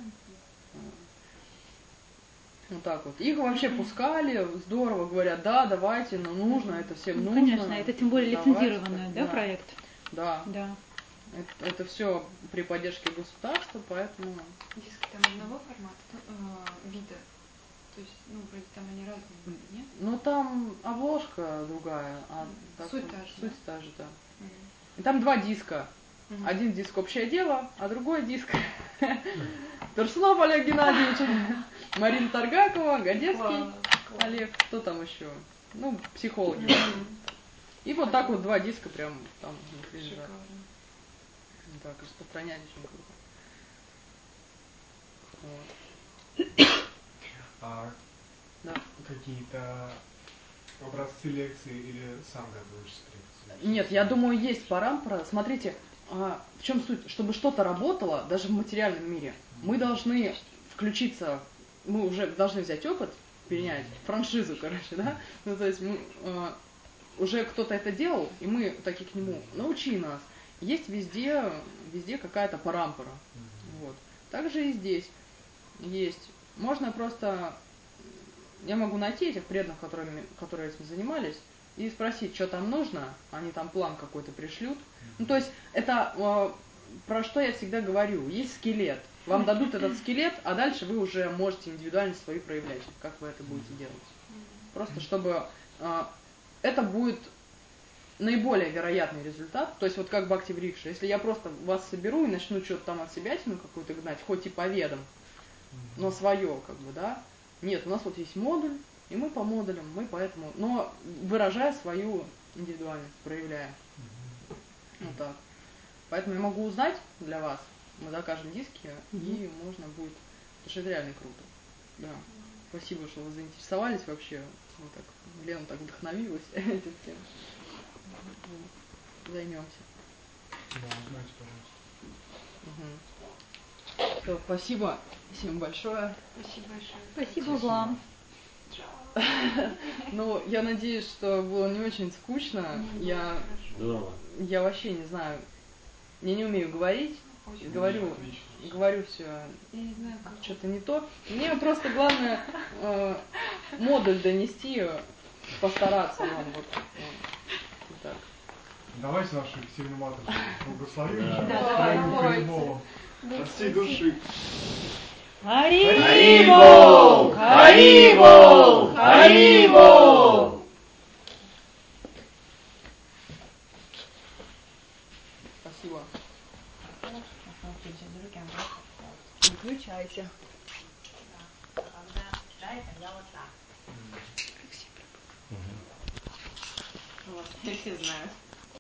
Вот так вот. Их вообще пускали, здорово говорят, да, давайте, но нужно, это всем ну, нужно. Конечно, это тем более лицензированный, да, да, проект? Да. да. Это, это все при поддержке государства, поэтому... Диски там одного формата, э, вида? То есть, ну, вроде там они разные были, нет? Ну, там обложка другая, а так, суть та же, суть да? та же, да. Mm. И там два диска. Mm-hmm. Один диск «Общее дело», а другой диск Торсунов Олег Геннадьевич, Марина Таргакова, Годецкий Олег, кто там еще? Ну, психологи. Mm-hmm. И вот так вот два диска прям там лежат. Так, распространять очень круто. Вот. А да. какие-то образцы лекции или сам готовишься к лекции? Нет, я думаю, есть параметры. Смотрите, а, в чем суть? Чтобы что-то работало, даже в материальном мире, mm-hmm. мы должны включиться, мы уже должны взять опыт, перенять mm-hmm. франшизу, короче, да? Ну, то есть мы, а, уже кто-то это делал, и мы такие к нему, научи нас. Есть везде, везде какая-то парампора. Mm-hmm. Вот. Также и здесь есть. Можно просто, я могу найти этих преданных, которыми, которые этим занимались, и спросить, что там нужно, они там план какой-то пришлют. Mm-hmm. Ну, то есть, это э, про что я всегда говорю, есть скелет. Вам дадут этот скелет, а дальше вы уже можете индивидуально свои проявлять, как вы это будете делать. Просто чтобы э, это будет наиболее вероятный результат, то есть вот как Бхакти Врикша, если я просто вас соберу и начну что-то там от себя тяну какую-то гнать, хоть и по ведам, но свое, как бы, да, нет, у нас вот есть модуль, и мы по модулям, мы поэтому, но выражая свою индивидуальность, проявляя, вот так. Поэтому я могу узнать для вас, мы закажем диски, mm-hmm. и можно будет, потому что это реально круто, да. Спасибо, что вы заинтересовались вообще, вот так, Лена так вдохновилась этим всем. Займемся. Да, узнайте, пожалуйста. Угу. Все, спасибо всем большое. Спасибо большое. Спасибо вам. Ну, я надеюсь, что было не очень скучно. Я, я вообще не знаю, я не умею говорить, Очень говорю, Отлично. говорю все Я не знаю, как. что-то не то. Мне просто главное э, модуль донести, постараться вам вот, вот так. Давайте нашу Екатерину Матушку благословим. Да. Да, Своим давайте. хлебом. От всей души. Харибол! Харибол! Харибол! Спасибо. Выключайте. Когда чай, тогда вот так. Мгм. Вот, я все знаю.